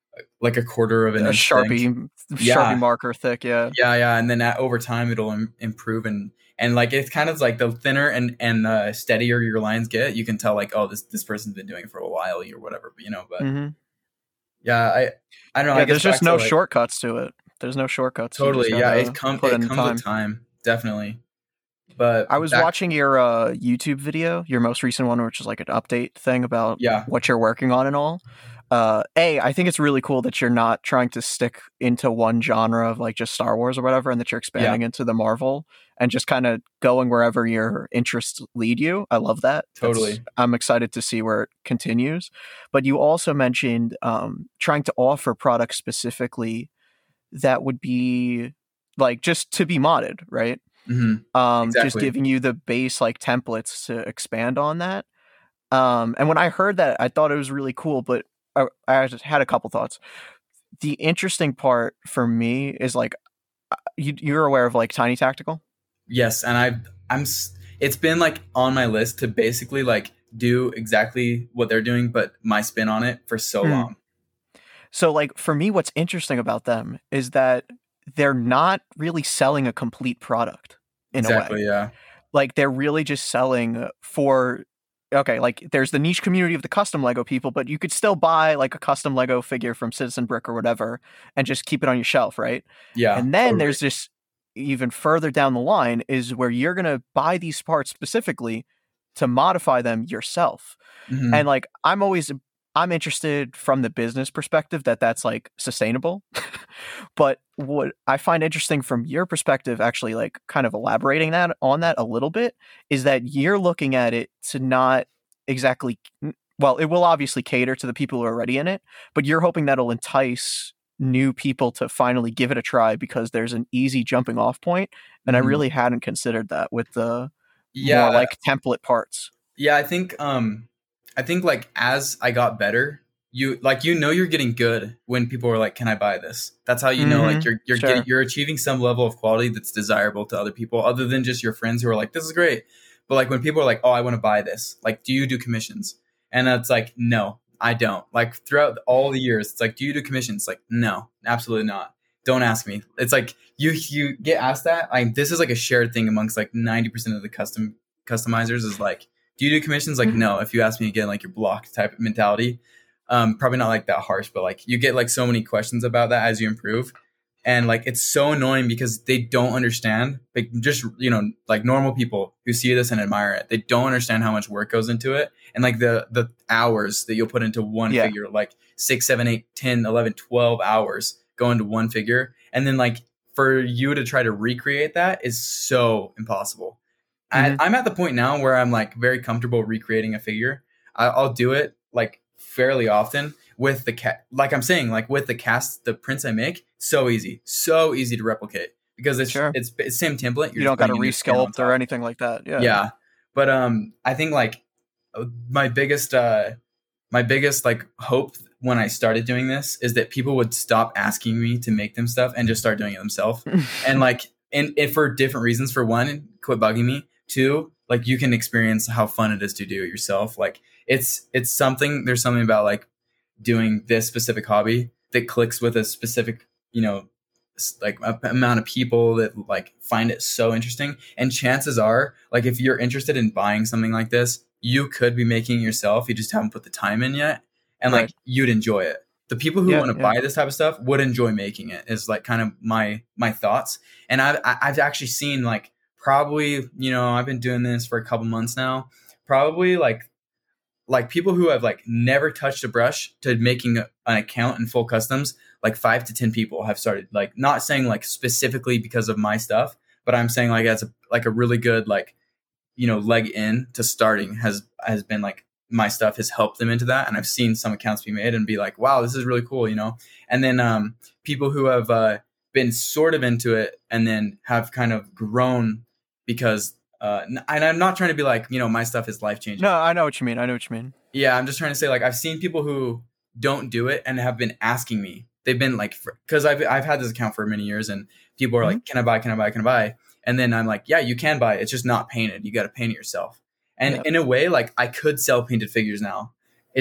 like a quarter of an a inch Sharpie thick. Sharpie Yeah. marker thick. Yeah. Yeah, yeah, and then at, over time it'll Im- improve and and like it's kind of like the thinner and and uh, steadier your lines get, you can tell like, oh, this this person's been doing it for a while or whatever. But you know, but Mm-hmm. yeah, I I don't know. Yeah, I guess there's just back to, no like, shortcuts to it. There's no shortcuts. You totally. just Yeah, gotta it come put it in comes time. with time, definitely. But I was back- watching your uh, YouTube video, your most recent one, which is like an update thing about Yeah. what you're working on and all. Uh, a, I think it's really cool that you're not trying to stick into one genre of like just Star Wars or whatever, and that you're expanding into the Marvel and just kind of going wherever your interests lead you. I love that. That's- Totally. I'm excited to see where it continues. But you also mentioned um, trying to offer products specifically that would be like just to be modded, right? Mhm. Um, just Exactly. giving you the base like templates to expand on that. Um, and when I heard that, I thought it was really cool, but I, I just had a couple thoughts. The interesting part for me is like, uh, you, you're aware of like Tiny Tactical? Yes, and I I'm s- it's been like on my list to basically like do exactly what they're doing, but my spin on it for so Hmm. long. So like for me, what's interesting about them is that they're not really selling a complete product in a way. Exactly. Yeah. Like they're really just selling for, okay, like there's the niche community of the custom Lego people, but you could still buy like a custom Lego figure from Citizen Brick or whatever and just keep it on your shelf, right? Yeah. And then totally. there's this even further down the line is where you're going to buy these parts specifically to modify them yourself. Mhm. And like I'm always I'm interested from the business perspective that that's like sustainable. But what I find interesting from your perspective, actually like kind of elaborating that on that a little bit, is that you're looking at it to not exactly, well, it will obviously cater to the people who are already in it, but you're hoping that'll entice new people to finally give it a try because there's an easy jumping off point. And Mhm. I really hadn't considered that with the yeah, more like template parts. yeah. I think um, I think like as I got better, you like you know you're getting good when people are like, "Can I buy this?" That's how you know like Mhm. you're you're Sure. getting you're achieving some level of quality that's desirable to other people, other than just your friends who are like, "This is great." But like when people are like, "Oh, I want to buy this," like, do you do commissions? And it's like, no, I don't. Like throughout all the years, it's like, do you do commissions? Like, no, absolutely not. Don't ask me. It's like you you get asked that. Like this is like a shared thing amongst like ninety percent of the custom customizers is like, do you do commissions? Like, Mhm. no. If you ask me again, like your block type of mentality. Um, probably not like that harsh, but like you get like so many questions about that as you improve. And like it's so annoying because they don't understand, like just you know, like normal people who see this and admire it, they don't understand how much work goes into it, and like the the hours that you'll put into one Yeah. figure, like six, seven, eight, ten, eleven, twelve hours go into one figure, and then like for you to try to recreate that is so impossible. Mhm. I, I'm at the point now where I'm like very comfortable recreating a figure. I, I'll do it like fairly often with the cat, like I'm saying, like with the cast, the prints I make, so easy, so easy to replicate because it's Sure. it's it's same template. You don't got to putting a new skin on resculpt or top. anything like that. Yeah. Yeah, but um, I think like my biggest uh, my biggest like hope when I started doing this is that people would stop asking me to make them stuff and just start doing it themselves. And like, and, and for different reasons. For one, quit bugging me. Two, like you can experience how fun it is to do it yourself. Like it's it's something. There's something about like doing this specific hobby that clicks with a specific, you know, s- like a, amount of people that like find it so interesting. And chances are, like if you're interested in buying something like this, you could be making it yourself. You just haven't put the time in yet, and like Right. you'd enjoy it. The people who Yeah, want to yeah. buy this type of stuff would enjoy making it. Is like kind of my my thoughts. And I've I- I've actually seen like probably you know I've been doing this for a couple months now. Probably like like people who have like never touched a brush to making a, an account in full customs, like five to ten people have started. Like not saying like specifically because of my stuff, but I'm saying like as a like a really good like you know leg in to starting has has been like my stuff has helped them into that. And I've seen some accounts be made and be like, wow, this is really cool, you know. And then um people who have uh been sort of into it and then have kind of grown because uh and I'm not trying to be like you know my stuff is life changing. No, I know what you mean. I know what you mean. Yeah, I'm just trying to say like I've seen people who don't do it and have been asking me. They've been like, because I've I've had this account for many years, and people are Mhm. like, "Can I buy? Can I buy? Can I buy?" And then I'm like, "Yeah, you can buy. It's just not painted. You got to paint it yourself." And Yeah. in a way, like I could sell painted figures now. It's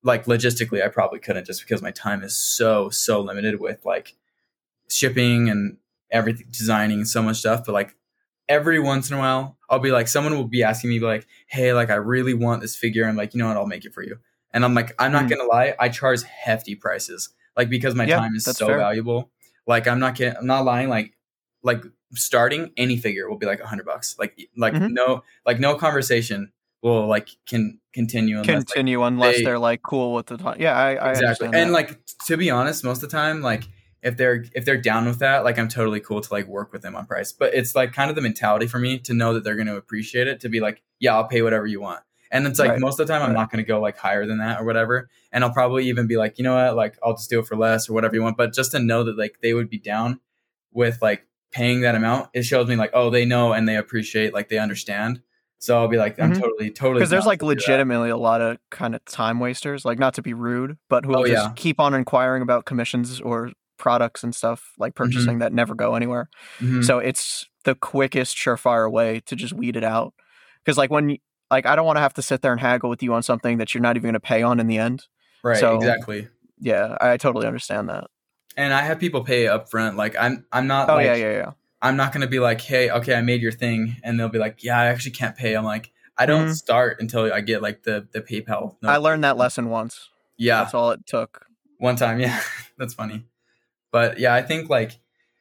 like logistically, I probably couldn't just because my time is so, so limited with like shipping and everything, designing so much stuff. But like every once in a while, I'll be like, someone will be asking me like, hey, like I really want this figure. I'm like, you know what, I'll make it for you. And I'm like, I'm not mm. going to lie. I charge hefty prices, like because my yeah, time is so fair. valuable. Like I'm not kidding. I'm not lying. Like, like starting any figure will be like a hundred bucks. Like, like mm-hmm. no, like no conversation will like can continue unless, continue like, unless they, they're like cool with the time. Yeah, I, I exactly. Understand and that. like to be honest, most of the time, like if they're if they're down with that, like I'm totally cool to like work with them on price. But it's like kind of the mentality for me to know that they're going to appreciate it. To be like, yeah, I'll pay whatever you want. And it's like right. most of the time, I'm right. not going to go like higher than that or whatever. And I'll probably even be like, you know what, like I'll just do it for less or whatever you want. But just to know that like they would be down with like paying that amount, it shows me like, oh, they know and they appreciate, like they understand. So I'll be like, I'm mm-hmm. totally, totally. Because there's like legitimately a lot of kind of time wasters, like not to be rude, but who will oh, just yeah. keep on inquiring about commissions or products and stuff like purchasing mm-hmm. that never go anywhere. Mm-hmm. So it's the quickest, surefire way to just weed it out. Because like when, like I don't want to have to sit there and haggle with you on something that you're not even going to pay on in the end. Right. So, exactly. Yeah, I totally understand that. And I have people pay up front. Like I'm, I'm not. Oh like, yeah, yeah, yeah. I'm not going to be like, hey, okay, I made your thing. And they'll be like, yeah, I actually can't pay. I'm like, I don't mm-hmm. start until I get like the, the PayPal. No. I learned that lesson once. Yeah. That's all it took. One time. Yeah. That's funny. But yeah, I think like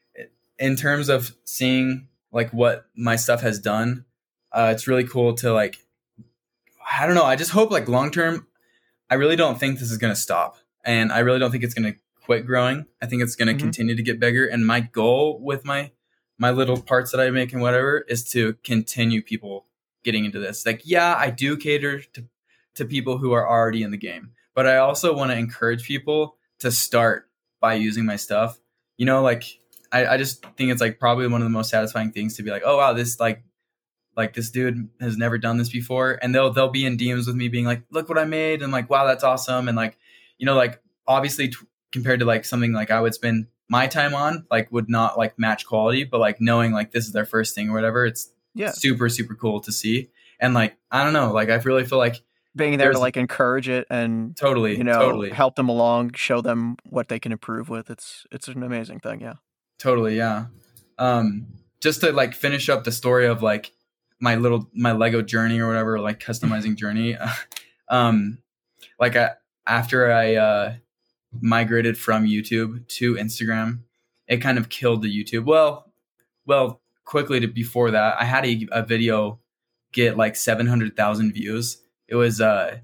in terms of seeing like what my stuff has done, uh, it's really cool to like, I don't know. I just hope like long-term, I really don't think this is going to stop. And I really don't think it's going to quit growing. I think it's going to mm-hmm. continue to get bigger. And my goal with my, my little parts that I make and whatever is to continue people getting into this. Like, yeah, I do cater to, to people who are already in the game, but I also want to encourage people to start by using my stuff. You know, like I, I just think it's like probably one of the most satisfying things to be like, oh wow, this like, like this dude has never done this before. And they'll, they'll be in D Ms with me being like, look what I made. And like, wow, that's awesome. And like, you know, like obviously t- compared to like something like I would spend my time on, like would not like match quality, but like knowing like this is their first thing or whatever, it's yeah. super, super cool to see. And like, I don't know, like I really feel like being there to like encourage it and totally, you know, totally help them along, show them what they can improve with. It's, it's an amazing thing. Yeah, totally. Yeah. Um, just to like finish up the story of like my little, my Lego journey or whatever, like customizing journey. um, like I, after I, uh, migrated from YouTube to Instagram, it kind of killed the YouTube. Well, well, quickly to before that, I had a, a video get like seven hundred thousand views. It was, uh,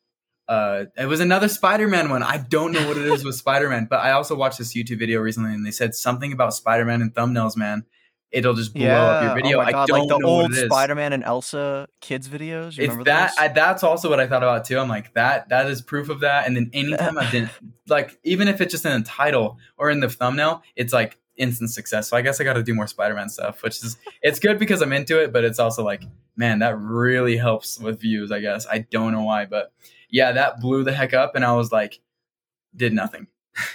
uh, it was another Spider-Man one. I don't know what it is with Spider-Man, but I also watched this YouTube video recently and they said something about Spider-Man and thumbnails, man. It'll just blow yeah. up your video. Oh my God, I don't like the know old what it is. Spider-Man and Elsa kids videos. You it's remember that. those? I, that's also what I thought about too. I'm like that. That is proof of that. And then anytime I've been like, even if it's just in the title or in the thumbnail, it's like instant success. So I guess I got to do more Spider-Man stuff, which is it's good because I'm into it, but it's also like, man, that really helps with views. I guess I don't know why, but yeah, that blew the heck up, and I was like, did nothing.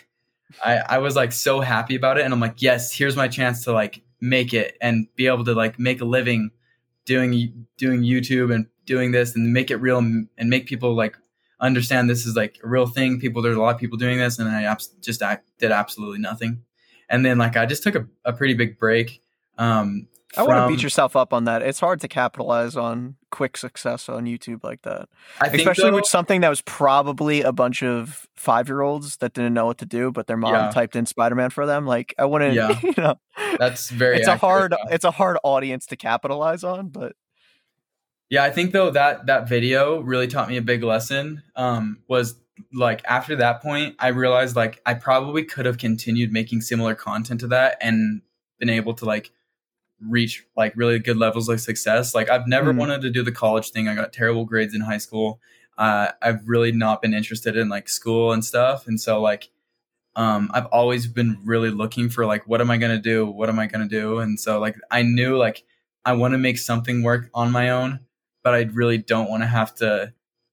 I I was like so happy about it, and I'm like, yes, here's my chance to like make it and be able to like make a living doing doing YouTube and doing this and make it real and make people like understand this is like a real thing. People, there's a lot of people doing this, and I abs- just I did absolutely nothing. And then like I just took a, a pretty big break. Um, I want to beat yourself up on that. It's hard to capitalize on quick success on YouTube like that, I think especially though, with something that was probably a bunch of five-year-olds that didn't know what to do, but their mom yeah. typed in Spider-Man for them. Like I wouldn't, yeah. you know, that's very. It's accurate, a hard, though. it's a hard audience to capitalize on, but yeah, I think though that that video really taught me a big lesson. Um, was like after that point, I realized like I probably could have continued making similar content to that and been able to like reach like really good levels of success. Like I've never mm-hmm. wanted to do the college thing. I got terrible grades in high school. Uh, I've really not been interested in like school and stuff. And so like, um, I've always been really looking for like, what am I going to do? What am I going to do? And so like, I knew like, I want to make something work on my own, but I really don't want to have to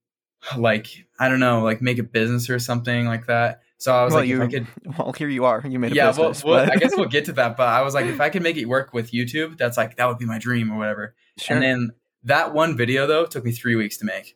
like, I don't know, like make a business or something like that. So I was well, like, you, if I could, well, here you are. You made a yeah, business. well, well but... I guess we'll get to that. But I was like, if I could make it work with YouTube, that's like that would be my dream or whatever. Sure. And then that one video though took me three weeks to make.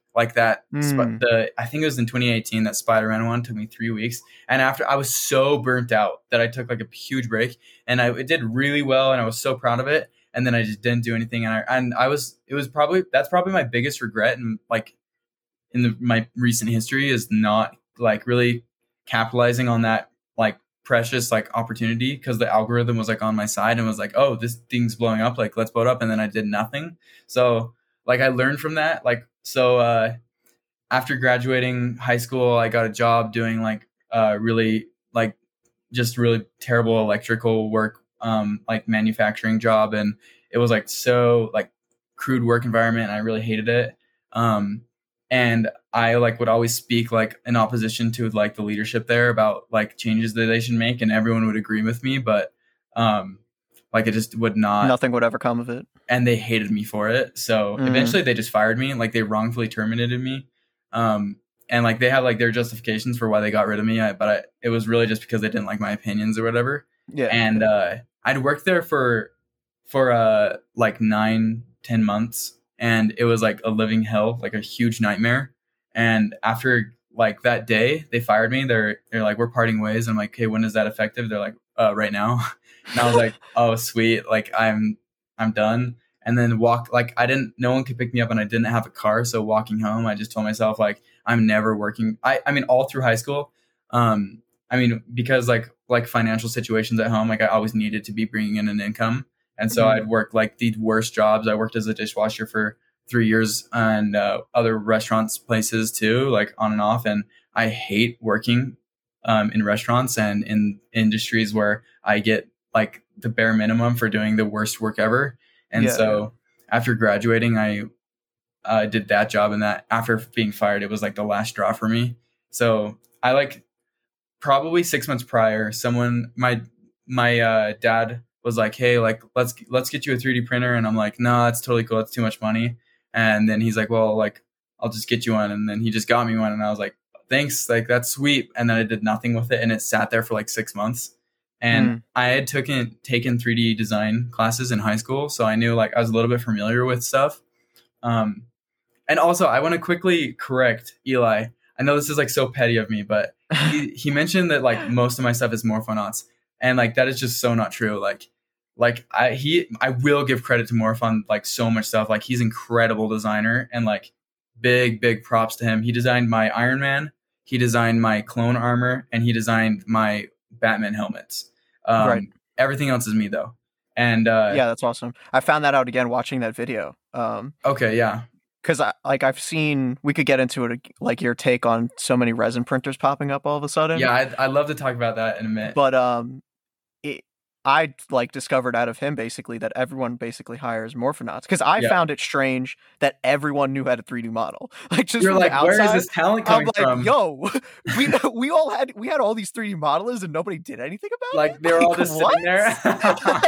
Like that, Mm. the I think it was in twenty eighteen that Spider-Man one took me three weeks, and after I was so burnt out that I took like a huge break, and I it did really well, and I was so proud of it, and then I just didn't do anything, and I and I was it was probably that's probably my biggest regret, and like in the, my recent history is not like really capitalizing on that like precious like opportunity, because the algorithm was like on my side and was like, oh, this thing's blowing up, like let's blow it up, and then I did nothing. So like I learned from that, like so. uh After graduating high school, I got a job doing like uh really like just really terrible electrical work, um like manufacturing job, and it was like so like crude work environment, and I really hated it. Um and I like would always speak like in opposition to like the leadership there about like changes that they should make, and everyone would agree with me, but um like it just would not. Nothing would ever come of it. And they hated me for it. So Mm. eventually they just fired me. Like they wrongfully terminated me. Um, and like they had like their justifications for why they got rid of me. I, but I, it was really just because they didn't like my opinions or whatever. Yeah. And uh, I'd worked there for for uh, like nine, ten months, and it was like a living hell, like a huge nightmare. And after like that day, they fired me. They're they're like, we're parting ways. I'm like, okay, when is that effective? They're like, uh, right now. And I was like, oh, sweet. Like I'm I'm done. And then walk like I didn't. No one could pick me up, and I didn't have a car. So walking home, I just told myself like I'm never working. I I mean, all through high school. Um, I mean, because like like financial situations at home, like I always needed to be bringing in an income, and so mm-hmm. I'd work like the worst jobs. I worked as a dishwasher for three years and uh, other restaurants places too, like on and off. And I hate working um, in restaurants and in industries where I get like the bare minimum for doing the worst work ever. And yeah. so after graduating, I uh, did that job, and that after being fired, it was like the last straw for me. So I like probably six months prior, someone, my, my uh, dad was like, hey, like, let's, let's get you a three D printer. And I'm like, no, that's totally cool. It's too much money. And then he's like, well, like, I'll just get you one. And then he just got me one, and I was like, thanks. Like, that's sweet. And then I did nothing with it, and it sat there for like six months. And mm. I had taken taken three D design classes in high school, so I knew like I was a little bit familiar with stuff. Um, and also, I want to quickly correct Eli. I know this is like so petty of me, but he, he mentioned that like most of my stuff is Morphonauts, and like that is just so not true. Like, like I he I will give credit to Morphon like so much stuff. Like he's an incredible designer, and like big big props to him. He designed my Iron Man, he designed my clone armor, and he designed my Batman helmets. Um, right. Everything else is me though. And uh, yeah, that's awesome. I found that out again watching that video. Um, okay, yeah. Because I like I've seen, we could get into it, like your take on so many resin printers popping up all of a sudden. Yeah, I'd, I'd love to talk about that in a minute. But um, it, I like discovered out of him basically that everyone basically hires Morphonauts, because I yeah. found it strange that everyone knew how to three D model. Like just you're from like, the outside, where is this talent coming I'm like, from? Yo, we we all had we had all these three D modelers and nobody did anything about like, it. Like they're all just what? sitting there.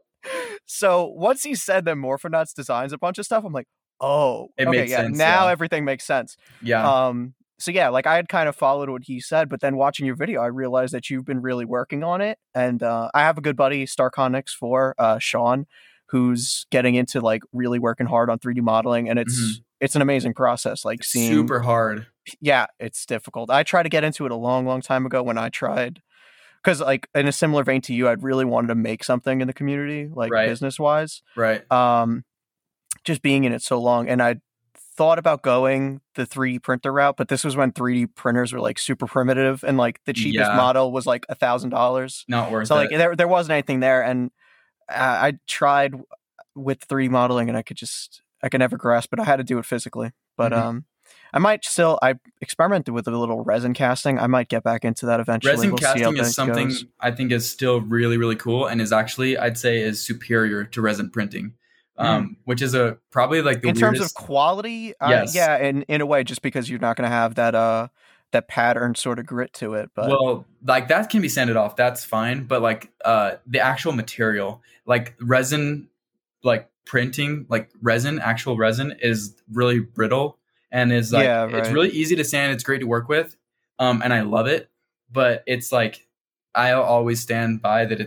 So once he said that Morphonauts designs a bunch of stuff, I'm like, oh, it okay, makes yeah. sense. Now yeah. everything makes sense. Yeah. Um. So yeah, like I had kind of followed what he said, but then watching your video, I realized that you've been really working on it. And uh, I have a good buddy, StarConX four, uh, Sean, who's getting into like really working hard on three D modeling, and it's mm-hmm. it's an amazing process. Like it's seeing super hard. Yeah, it's difficult. I tried to get into it a long, long time ago when I tried. Because, like, in a similar vein to you, I'd really wanted to make something in the community, like, right. business-wise. Right. Um, just being in it so long. And I thought about going the three D printer route, but this was when three D printers were, like, super primitive. And, like, the cheapest yeah. model was, like, one thousand dollars. Not worth so, it. So, like, there, there wasn't anything there. And I, I tried with three D modeling, and I could just... I could never grasp it. I had to do it physically. But, mm-hmm. um... I might still, I experimented with a little resin casting. I might get back into that eventually. Resin we'll casting is something goes. I think is still really, really cool, and is actually, I'd say, is superior to resin printing, um, mm. which is a probably like the in weirdest... terms of quality. Yes. Uh, yeah, in in a way, just because you're not going to have that uh that pattern sort of grit to it. But well, like that can be sanded off. That's fine, but like uh, the actual material, like resin, like printing, like resin, actual resin is really brittle. And is like yeah, right. It's really easy to sand. It's great to work with, um, and I love it. But it's like I always stand by that. It's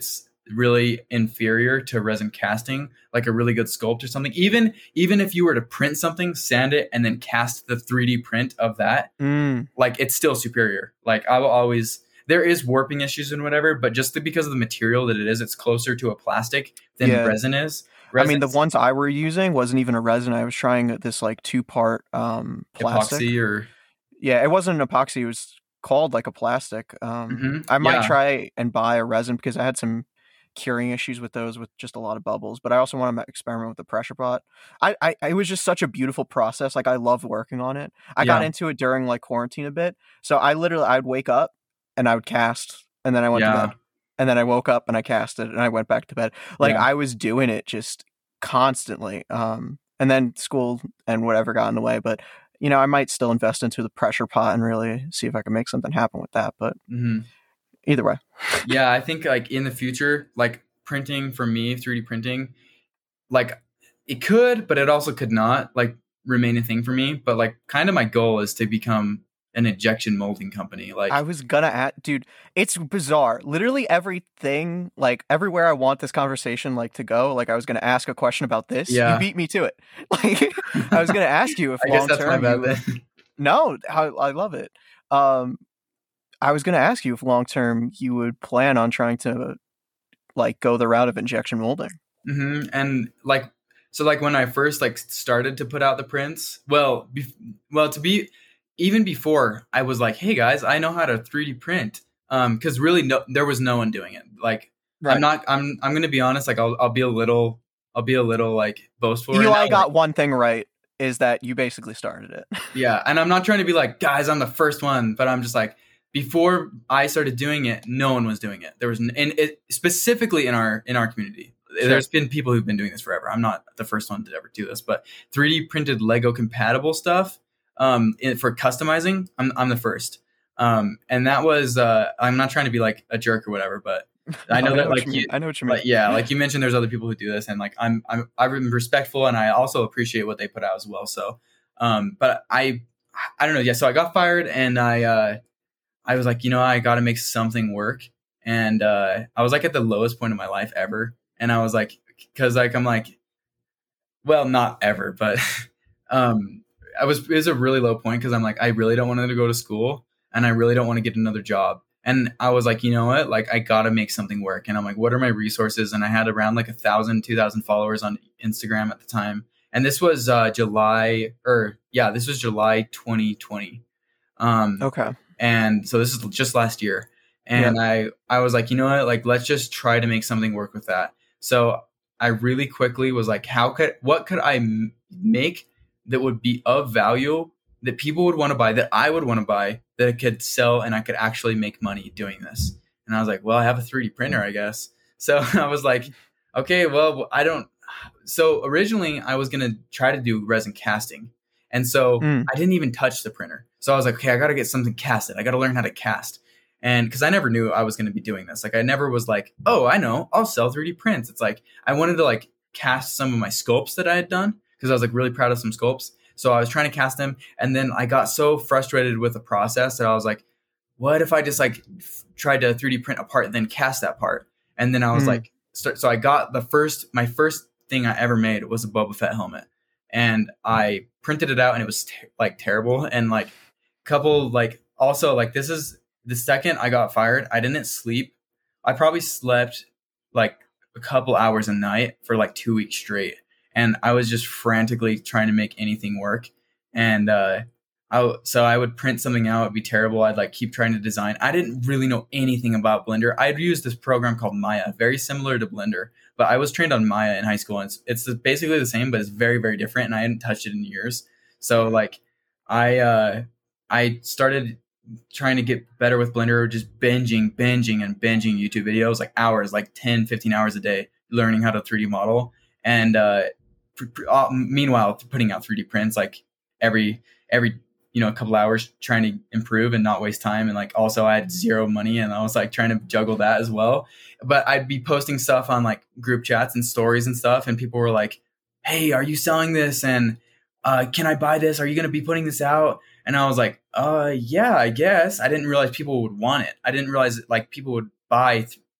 really inferior to resin casting, like a really good sculpt or something. Even even if you were to print something, sand it, and then cast the three D print of that, Mm. like it's still superior. Like I will always, there is warping issues and whatever, but just because of the material that it is, it's closer to a plastic than Yeah. resin is. I mean, the Resin's ones I were using wasn't even a resin. I was trying this like two part um plastic. epoxy or Yeah, it wasn't an epoxy. It was called like a plastic. Um, Mhm. I might Yeah. try and buy a resin because I had some curing issues with those with just a lot of bubbles. But I also want to experiment with the pressure pot. I, I it was just such a beautiful process. Like I loved working on it. I got Yeah. into it during like quarantine a bit. So I literally I'd wake up and I would cast, and then I went to Yeah. bed, and then I woke up and I casted, and I went back to bed. Like Yeah. I was doing it just constantly. Um, and then school and whatever got in the way, but. You know, I might still invest into the pressure pot and really see if I can make something happen with that. But Mhm. either way, Yeah, I think like in the future, like printing for me, three D printing, like it could, but it also could not like remain a thing for me. But like kind of my goal is to become an injection molding company. Like I was gonna add, dude, it's bizarre. Literally everything, like everywhere I want this conversation like to go, like I was gonna ask a question about this. Yeah. You beat me to it. Like I was gonna ask you if I guess long that's my term. bad You, then. no, I, I love it. Um, I was gonna ask you if long term you would plan on trying to like go the route of injection molding. hmm And like, so like when I first like started to put out the prints, well, be, well, to be even before I was like, hey guys, I know how to three D print. Um, cause really no, there was no one doing it. Like Right. I'm not, I'm, I'm going to be honest. Like I'll, I'll be a little, I'll be a little like boastful. right Eli now, got like- one thing right, is that you basically started it. Yeah. And I'm not trying to be like, guys, I'm the first one, but I'm just like, before I started doing it, no one was doing it. There was, n- and it specifically in our, in our community, Sure. there's been people who've been doing this forever. I'm not the first one to ever do this, but three D printed Lego compatible stuff, um, in, for customizing, I'm, I'm the first. Um, and that was, uh, I'm not trying to be like a jerk or whatever, but I know I that what like you you, mean. I know what you mean. but yeah, like you mentioned, there's other people who do this, and like I'm, I'm, I'm respectful, and I also appreciate what they put out as well. So, um, but I, I don't know. Yeah. So I got fired, and I, uh, I was like, you know, I got to make something work. And, uh, I was like at the lowest point of my life ever. And I was like, cause like, I'm like, well, not ever, but, um, I was, it was a really low point. Cause I'm like, I really don't want to go to school, and I really don't want to get another job. And I was like, you know what? Like, I got to make something work. And I'm like, what are my resources? And I had around like a thousand, two thousand followers on Instagram at the time. And this was, uh, July or yeah, this was July, twenty twenty. Um, Okay. and so this is just last year. And I, I was like, you know what? Like, let's just try to make something work with that. So I really quickly was like, how could, what could I m- make that would be of value, that people would want to buy, that I would want to buy, that I could sell, and I could actually make money doing this. And I was like, well, I have a three D printer, I guess. So I was like, okay, well, I don't. So originally I was going to try to do resin casting. And so Mm. I didn't even touch the printer. So I was like, okay, I got to get something casted. I got to learn how to cast. And because I never knew I was going to be doing this. Like, I never was like, oh, I know, I'll sell three D prints. It's like, I wanted to like cast some of my sculpts that I had done, because I was like really proud of some sculpts. So I was trying to cast them. And then I got so frustrated with the process that I was like, what if I just like f- tried to three D print a part and then cast that part? And then I was Mm. like, so, so I got the first, my first thing I ever made was a Boba Fett helmet. And I printed it out, and it was ter- like terrible. And like couple, like also like, this is the second I got fired, I didn't sleep. I probably slept like a couple hours a night for like two weeks straight. And I was just frantically trying to make anything work. And, uh, I, so I would print something out. It'd be terrible. I'd like keep trying to design. I didn't really know anything about Blender. I'd used this program called Maya, very similar to Blender, but I was trained on Maya in high school. And it's, it's basically the same, but it's very, very different. And I hadn't touched it in years. So like I, uh, I started trying to get better with Blender, just binging, binging and binging YouTube videos, like hours, like ten, fifteen hours a day, learning how to three D model. And, uh, pr- pr- uh, meanwhile, putting out three D prints, like every, every, you know, a couple hours, trying to improve and not waste time. And like, also I had zero money, and I was like trying to juggle that as well. But I'd be posting stuff on like group chats and stories and stuff. And people were like, hey, are you selling this? And, uh, can I buy this? Are you going to be putting this out? And I was like, uh, yeah, I guess. I didn't realize people would want it. I didn't realize that, like, people would buy th-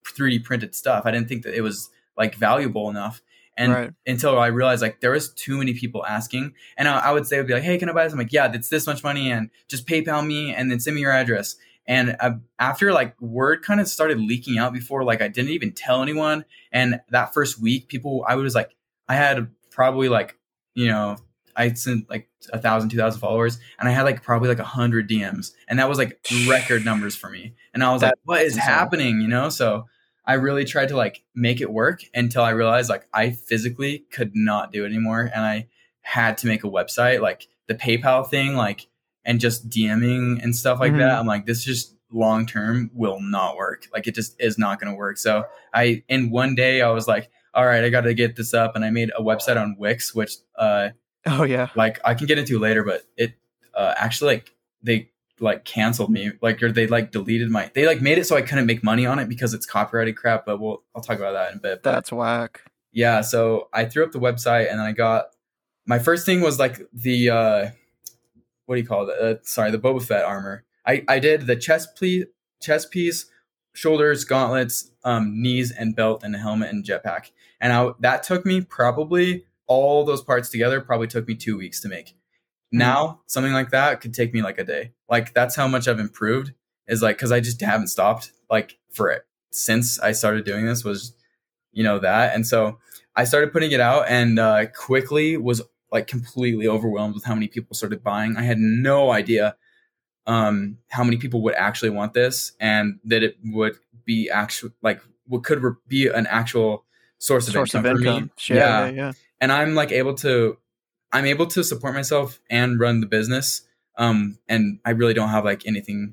three D printed stuff. I didn't think that it was like valuable enough. And right. until I realized like there was too many people asking, and I, I would say, would be like, hey, can I buy this? I'm like, yeah, it's this much money, and just PayPal me and then send me your address. And uh, after like word kind of started leaking out before, like I didn't even tell anyone. And that first week, people, I was like, I had probably like, you know, I sent like a thousand, two thousand followers, and I had like probably like a hundred D Ms, and that was like record numbers for me. And I was that, like, what is insane. happening? You know? So I really tried to like make it work until I realized like I physically could not do it anymore. And I had to make a website, like the PayPal thing, like, and just DMing and stuff like mm-hmm. that. I'm like, this just long term will not work. Like it just is not going to work. So I, in one day I was like, all right, I got to get this up. And I made a website on Wix, which, uh, oh yeah, like I can get into later, but it, uh, actually like they like canceled me, like, or they like deleted my, they like made it so I couldn't make money on it because it's copyrighted crap, but we'll, I'll talk about that in a bit. But that's whack. Yeah. So I threw up the website, and then I got, my first thing was like the, uh, what do you call it? Uh, sorry, the Boba Fett armor. I, I did the chest piece, chest piece, shoulders, gauntlets, um, knees, and belt, and a helmet and jetpack. And I, that took me probably all those parts together. Probably took me two weeks to make. Now something like that could take me like a day. Like that's how much I've improved. Is like because I just haven't stopped like for it since I started doing this. Was you know that, and so I started putting it out, and uh, quickly was like completely overwhelmed with how many people started buying. I had no idea um, how many people would actually want this, and that it would be actual like what could re- be an actual source of source income, of for income. me. Sure, yeah. yeah, yeah. And I'm like able to, I'm able to support myself and run the business. Um, and I really don't have like anything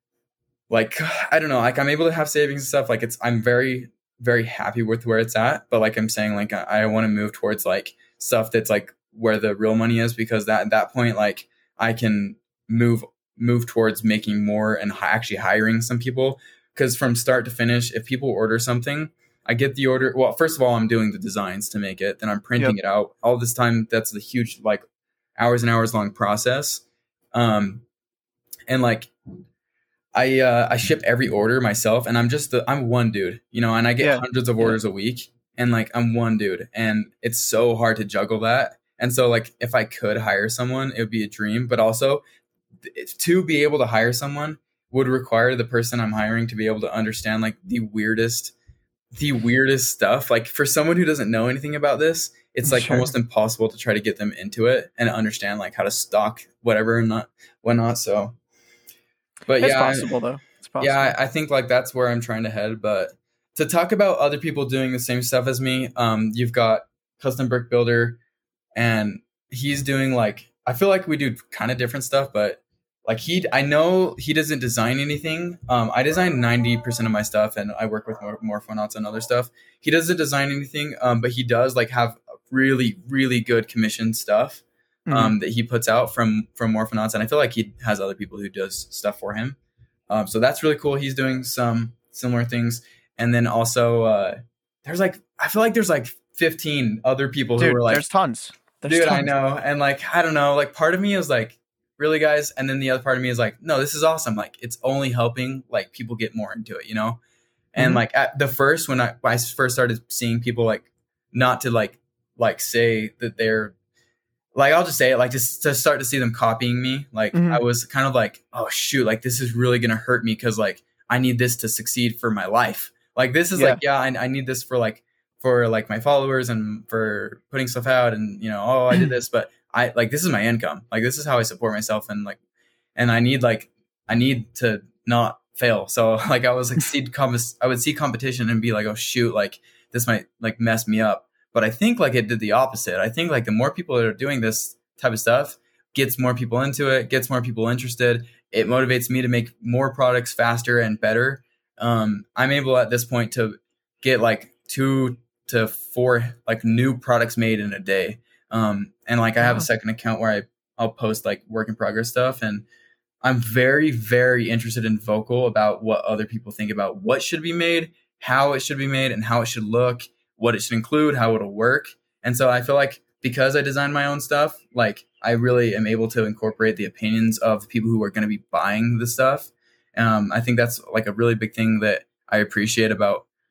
like, I don't know, like I'm able to have savings and stuff. Like it's, I'm very, very happy with where it's at. But like I'm saying, like I, I want to move towards like stuff that's like where the real money is, because that at that point, like I can move, move towards making more and hi- actually hiring some people. Because from start to finish, if people order something, I get the order. Well, first of all, I'm doing the designs to make it. Then I'm printing yep. it out. All this time, that's the huge, like, hours and hours long process. Um, and like, I uh, I ship every order myself, and I'm just the I'm one dude, you know. And I get yeah. hundreds of orders yeah. a week, and like I'm one dude, and it's so hard to juggle that. And so, like, if I could hire someone, it would be a dream. But also, to be able to hire someone would require the person I'm hiring to be able to understand like the weirdest. the weirdest stuff. Like for someone who doesn't know anything about this, it's like sure. almost impossible to try to get them into it and understand like how to stock whatever and not whatnot. So, but it's yeah, possible I, though. It's possible. Yeah, I, I think like that's where I'm trying to head. But to talk about other people doing the same stuff as me, um, you've got Custom Brick Builder, and he's doing like, I feel like we do kind of different stuff, but like he, I know he doesn't design anything. Um, I design ninety percent of my stuff, and I work with more Morphonauts and other stuff. He doesn't design anything, um, but he does like have really, really good commissioned stuff um, mm-hmm. that he puts out from from Morphonauts, and I feel like he has other people who does stuff for him. Um, so that's really cool. He's doing some similar things, and then also uh, there's like I feel like there's like fifteen other people dude, who are like there's tons. There's dude, tons. I know, and like I don't know, like part of me is like. Really, guys, and then the other part of me is like, no, this is awesome. Like, it's only helping like people get more into it, you know. And mm-hmm. like at the first, when I, when I first started seeing people like, not to like like say that they're like, I'll just say it like just to start to see them copying me. Like, mm-hmm. I was kind of like, oh shoot, like this is really gonna hurt me because like I need this to succeed for my life. Like this is yeah. like, yeah, I, I need this for like for like my followers and for putting stuff out, and you know, oh, I did this, but. I like, this is my income. Like, this is how I support myself. And like, and I need like, I need to not fail. So like, I was like, see, com- I would see competition and be like, oh shoot, like this might like mess me up. But I think like it did the opposite. I think like the more people that are doing this type of stuff gets more people into it, gets more people interested. It motivates me to make more products faster and better. Um, I'm able at this point to get like two to four like new products made in a day. Um, and like I have a second account where I, I'll post like work in progress stuff, and I'm very, very interested in vocal about what other people think about what should be made, how it should be made, and how it should look, what it should include, how it'll work. And so I feel like because I design my own stuff, like I really am able to incorporate the opinions of people who are going to be buying the stuff. Um, I think that's like a really big thing that I appreciate about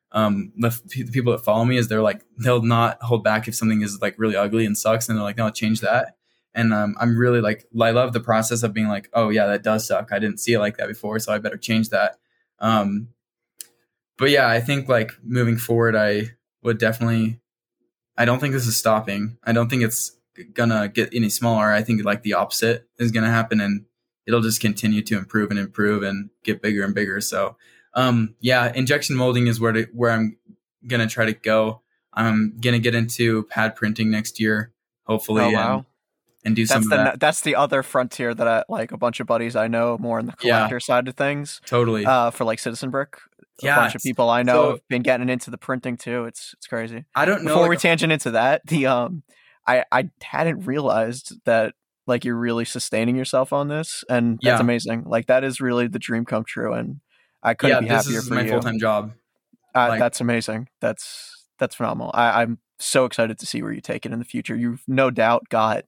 um, the, f- the people that follow me is they're like, they'll not hold back if something is like really ugly and sucks. And they're like, no, change that. And um, I'm really like, I love the process of being like, oh yeah, that does suck. I didn't see it like that before, so I better change that. Um, but yeah, I think like moving forward, I would definitely, I don't think this is stopping. I don't think it's gonna get any smaller. I think like the opposite is gonna happen, and it'll just continue to improve and improve and get bigger and bigger. So um, yeah, injection molding is where to, where I'm gonna try to go. I'm gonna get into pad printing next year, hopefully. Oh wow. And, and do that's some of the that. That's the other frontier that I like. A bunch of buddies I know more on the collector Yeah. side of things. Totally. Uh, for like Citizen Brick, a Yeah, bunch of people I know so- have been getting into the printing too. It's it's crazy. I don't know. Before we like, tangent into that, the um, I I hadn't realized that like you're really sustaining yourself on this, and that's Yeah. amazing. Like that is really the dream come true, and I couldn't yeah, be this happier is for my you. full time job. Uh, like- that's amazing. That's that's phenomenal. I, I'm so excited to see where you take it in the future. You've no doubt got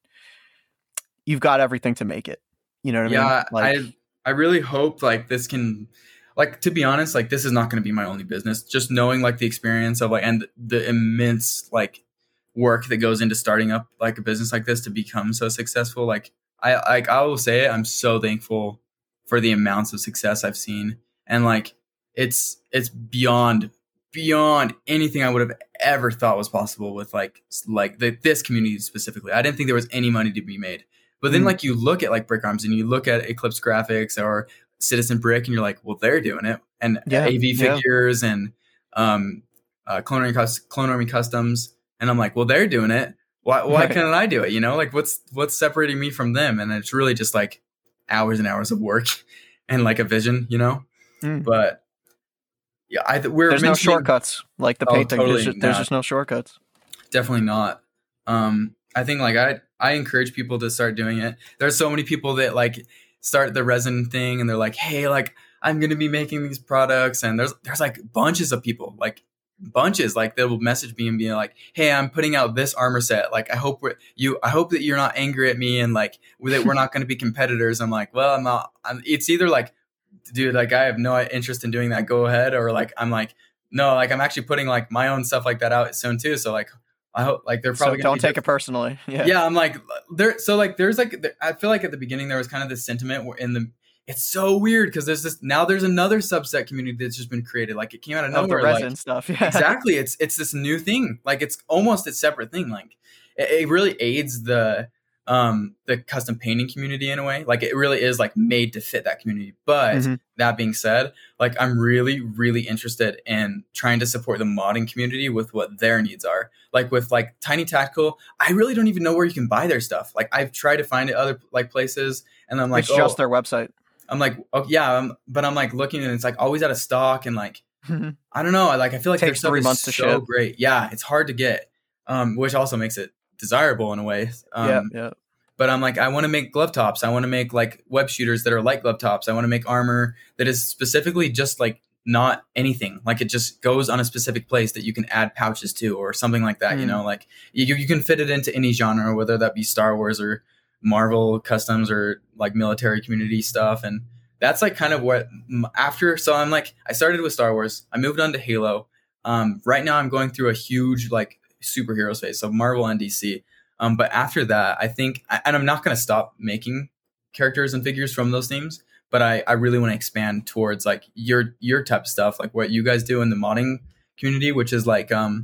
you've got everything to make it. You know what I Yeah, mean? Like, I I really hope like this can, like, to be honest, like this is not going to be my only business. Just knowing like the experience of like and the immense like work that goes into starting up like a business like this to become so successful. Like I like I will say it, I'm so thankful for the amounts of success I've seen, and like it's it's beyond beyond anything I would have ever thought was possible with like like the, this community specifically. I didn't think there was any money to be made. But then, Mm. like, you look at, like, Brick Arms and you look at Eclipse Graphics or Citizen Brick and you're like, well, they're doing it. And Yeah, A V yeah. Figures and um, uh, Clone, Army Cus- Clone Army Customs. And I'm like, well, they're doing it. Why, why Right. can't I do it? You know, like, what's what's separating me from them? And it's really just, like, hours and hours of work and, like, a vision, you know? Mm. But, yeah, I th- we're there's no mentioning- shortcuts. Like the Oh, painting, totally there's, just, there's not. just no shortcuts. Definitely not. Um, I think like I I encourage people to start doing it. There's so many people that like start the resin thing and they're like, hey, like I'm gonna be making these products, and there's there's like bunches of people, like bunches, like they will message me and be like, hey, I'm putting out this armor set. Like I hope we're, you I hope that you're not angry at me and like that we're not gonna be competitors. I'm like, well, I'm not. I'm, it's either like, dude, like I have no interest in doing that. Go ahead, or like I'm like, no, like I'm actually putting like my own stuff like that out soon too. So like. I hope like they're So probably gonna don't be take it personally. Yeah. yeah, I'm like there. So like there's like there, I feel like at the beginning there was kind of this sentiment where in the it's so weird because there's this now there's another subset community that's just been created. Like it came out of Of the nowhere. resin Like, stuff. Yeah. exactly, it's it's this new thing. Like it's almost a separate thing. Like it, it really aids the um the custom painting community in a way. Like it really is like made to fit that community. But Mhm. that being said, like I'm really really interested in trying to support the modding community with what their needs are. Like with like Tiny Tactical, I really don't even know where you can buy their stuff. Like I've tried to find it other like places, and I'm like, It's oh, just their website. I'm like, oh yeah, I'm, but I'm like looking and it's like always out of stock, and like Mhm. I don't know, I like I feel like their Takes stuff three is months to so ship. great. Yeah, it's hard to get, um, which also makes it desirable in a way. Um, yeah. Yeah. But I'm like, I want to make glove tops. I want to make like web shooters that are like glove tops. I want to make armor that is specifically just like not anything. Like it just goes on a specific place that you can add pouches to or something like that. Mm. You know, like you, you can fit it into any genre, whether that be Star Wars or Marvel customs or like military community stuff. And that's like kind of what after. So I'm like, I started with Star Wars. I moved on to Halo. Um, right now I'm going through a huge like superhero phase. So Marvel and D C. Um, but after that, I think, and I'm not going to stop making characters and figures from those themes, but I, I really want to expand towards like your your type of stuff, like what you guys do in the modding community, which is like um,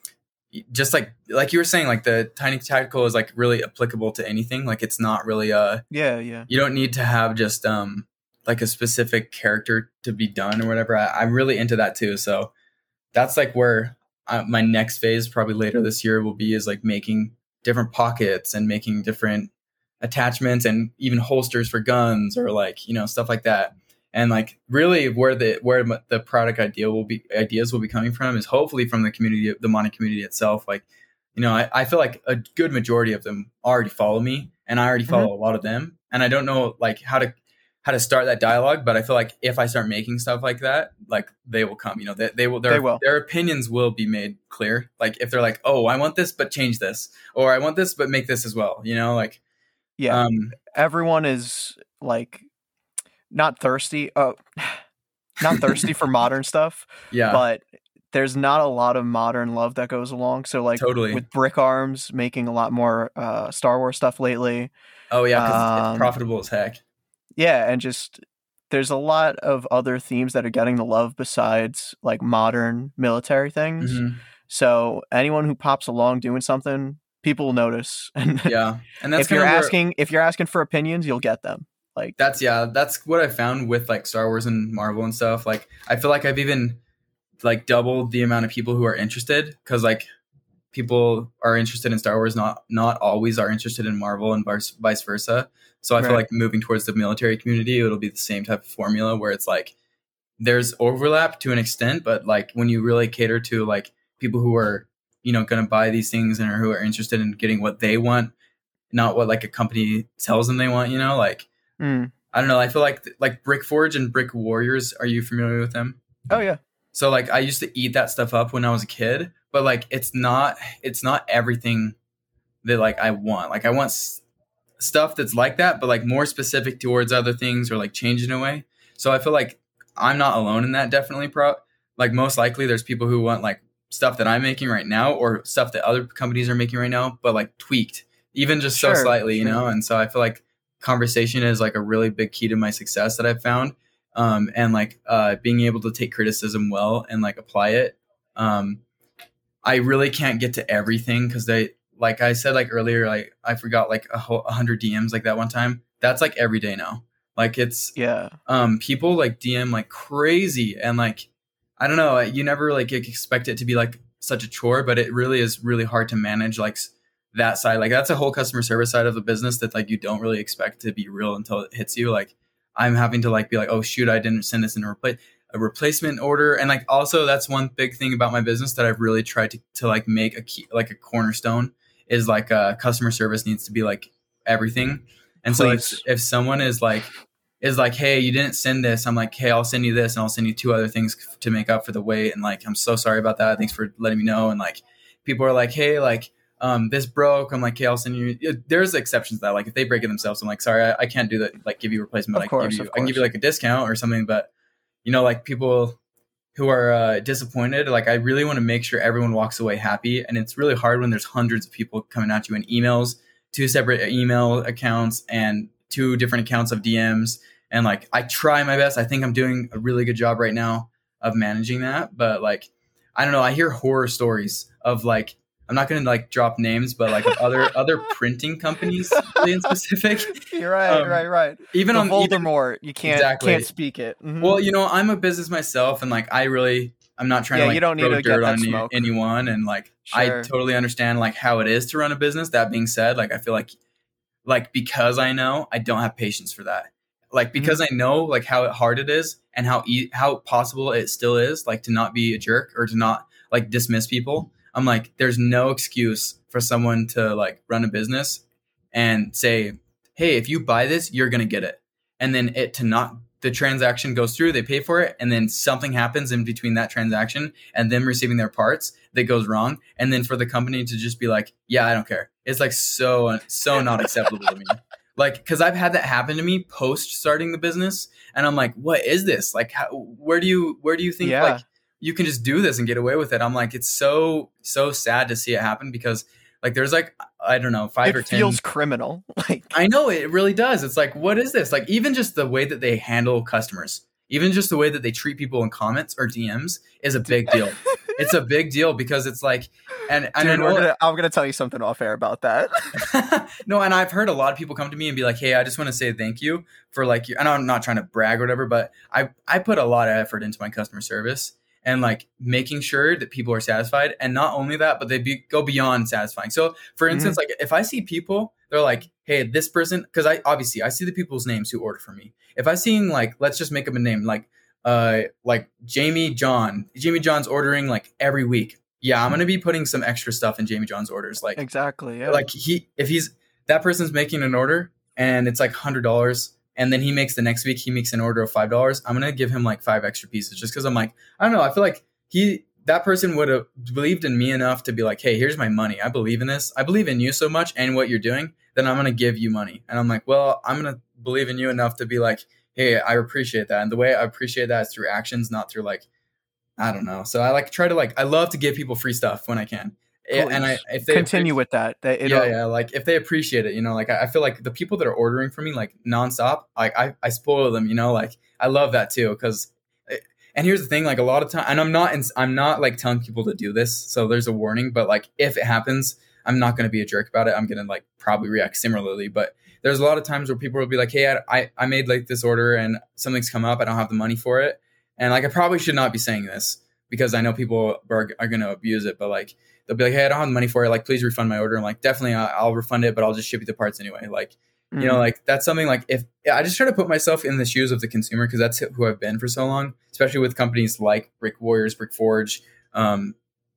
just like like you were saying, like the Tiny Tactical is like really applicable to anything. Like it's not really uh Yeah. Yeah. you don't need to have just um like a specific character to be done or whatever. I, I'm really into that too. So that's like where I, my next phase, probably later this year, will be is like making different pockets and making different attachments and even holsters for guns or like, you know, stuff like that. And like really where the where the product idea will be ideas will be coming from is hopefully from the community, the modding community itself. Like, you know, I, I feel like a good majority of them already follow me, and I already follow Mm-hmm. a lot of them. And I don't know like how to how to start that dialogue, but I feel like if I start making stuff like that, like they will come. You know, they, they will. Their, They will. Their opinions will be made clear. Like if they're like, oh, I want this, but change this, or I want this, but make this as well. You know, like Yeah. um, Everyone is like not thirsty. Oh, not thirsty for modern stuff, yeah, but there's not a lot of modern love that goes along. So like Totally. with Brick Arms making a lot more uh, Star Wars stuff lately. Oh yeah, because Um, it's profitable as heck. Yeah, and just there's a lot of other themes that are getting the love besides like modern military things. Mhm. So anyone who pops along doing something, people will notice. And Yeah, and that's if you're kinda where- asking if you're asking for opinions, you'll get them. Like That's yeah, that's what I found with like Star Wars and Marvel and stuff. Like I feel like I've even like doubled the amount of people who are interested, because like people are interested in Star Wars, not not always are interested in Marvel, and vice vice versa. So I feel Right. like moving towards the military community, it'll be the same type of formula where it's like there's overlap to an extent, but like when you really cater to like people who are, you know, going to buy these things and who are interested in getting what they want, not what like a company tells them they want, you know, like mm. I don't know. I feel like like Brick Forge and Brick Warriors. Are you familiar with them? Oh yeah. So like I used to eat that stuff up when I was a kid, but like it's not it's not everything that like I want. Like I want s- stuff that's like that, but like more specific towards other things or like change in a way. So I feel like I'm not alone in that. Definitely, pro. Like most likely, there's people who want like stuff that I'm making right now or stuff that other companies are making right now, but like tweaked, even just Sure, so slightly, you sure. know. And so I feel like conversation is like a really big key to my success that I've found. Um, and like uh, being able to take criticism well and like apply it. Um, I really can't get to everything because they, like I said, like earlier, like I forgot like a whole a hundred D Ms like that one time. That's like every day now. Like it's, Yeah. um, people like D M like crazy, and like, I don't know, you never like expect it to be like such a chore, but it really is really hard to manage like s- that side. Like that's a whole customer service side of the business that like you don't really expect to be real until it hits you. Like I'm having to like be like, oh shoot, I didn't send this in a replace a replacement order. And like also that's one big thing about my business that I've really tried to, to like make a key, like a cornerstone is like uh customer service needs to be like everything. And so if, Please. if someone is like is like, hey, you didn't send this, I'm like, hey, I'll send you this and I'll send you two other things to make up for the wait. And like, I'm so sorry about that. Thanks for letting me know. And like people are like, hey, like um this broke. I'm like, hey, I'll send you. There's exceptions to that. Like if they break it themselves, I'm like, sorry, I, I can't do that. Like give you a replacement. Of I course, can give you, of I can give you course. like a discount or something. But you know, like people who are uh, disappointed, like I really want to make sure everyone walks away happy. And it's really hard when there's hundreds of people coming at you in emails, two separate email accounts and two different accounts of D Ms. And like, I try my best. I think I'm doing a really good job right now of managing that. But like, I don't know. I hear horror stories of like, I'm not going to like drop names, but like of other, other printing companies really in specific. You're right, Um, right, right. Even the on even, Voldemort, you can't Exactly. can't speak it. Mhm. well, you know, I'm a business myself, and like I really, I'm not trying Yeah, to like you don't need throw to get dirt that on any- smoke. anyone, and like I Sure. totally understand like how it is to run a business. That being said, like I feel like, like because I know, I don't have patience for that. Like because I know like how hard it is and how e- how possible it still is, like to not be a jerk or to not like dismiss people. I'm like, there's no excuse for someone to like run a business and say, hey, if you buy this, you're gonna get it, and then it to not the transaction goes through, they pay for it, and then something happens in between that transaction and them receiving their parts that goes wrong, and then for the company to just be like, yeah, I don't care. It's like so so not acceptable to me. Like, because I've had that happen to me post starting the business, and I'm like, what is this? Like, how, where do you where do you think Yeah. like you can just do this and get away with it? I'm like, it's so so sad to see it happen because like there's like I don't know five it or ten. feels criminal. Like I know it really does. It's like, what is this? Like, even just the way that they handle customers, even just the way that they treat people in comments or D Ms is a big deal. It's a big deal because it's like, and, and I Dude, know, we're gonna, I'm gonna tell you something off air about that. no, and I've heard a lot of people come to me and be like, hey, I just want to say thank you for like, your, and I'm not trying to brag or whatever, but I, I put a lot of effort into my customer service and like making sure that people are satisfied. And not only that, but they be, go beyond satisfying. So for instance, like if I see people, they're like, hey, this person, because I obviously I see the people's names who order from me. If I seen like, let's just make up a name, like uh like Jamie John. Jamie John's ordering like every week. Yeah, I'm gonna be putting some extra stuff in Jamie John's orders. Like Exactly. Yeah. like he if he's that person's making an order and it's like hundred dollars, and then he makes the next week he makes an order of five dollars, I'm gonna give him like five extra pieces just because I'm like, I don't know, I feel like he that person would have believed in me enough to be like, hey, here's my money. I believe in this. I believe in you so much and what you're doing, then I'm gonna give you money. And I'm like, well, I'm gonna believe in you enough to be like, hey, I appreciate that. And the way I appreciate that is through actions, not through like I don't know. So I like try to like I love to give people free stuff when I can. Please. And I if they continue with that. that yeah, yeah. Like if they appreciate it, you know, like I, I feel like the people that are ordering from me like nonstop, like I, I spoil them, you know, like I love that too. Cause and here's the thing, like a lot of time, and I'm not, in, I'm not like telling people to do this. So there's a warning, but like if it happens, I'm not going to be a jerk about it. I'm going to like probably react similarly, but there's a lot of times where people will be like, hey, I, I, I made like this order and something's come up. I don't have the money for it. And like, I probably should not be saying this because I know people are, are going to abuse it, but like, they'll be like, hey, I don't have the money for it. Like, please refund my order. I'm like, definitely I'll, I'll refund it, but I'll just ship you the parts anyway. Like, mm-hmm. you know, like that's something like if I just try to put myself in the shoes of the consumer because that's who I've been for so long, especially with companies like Brick Warriors, Brick Forge. Um,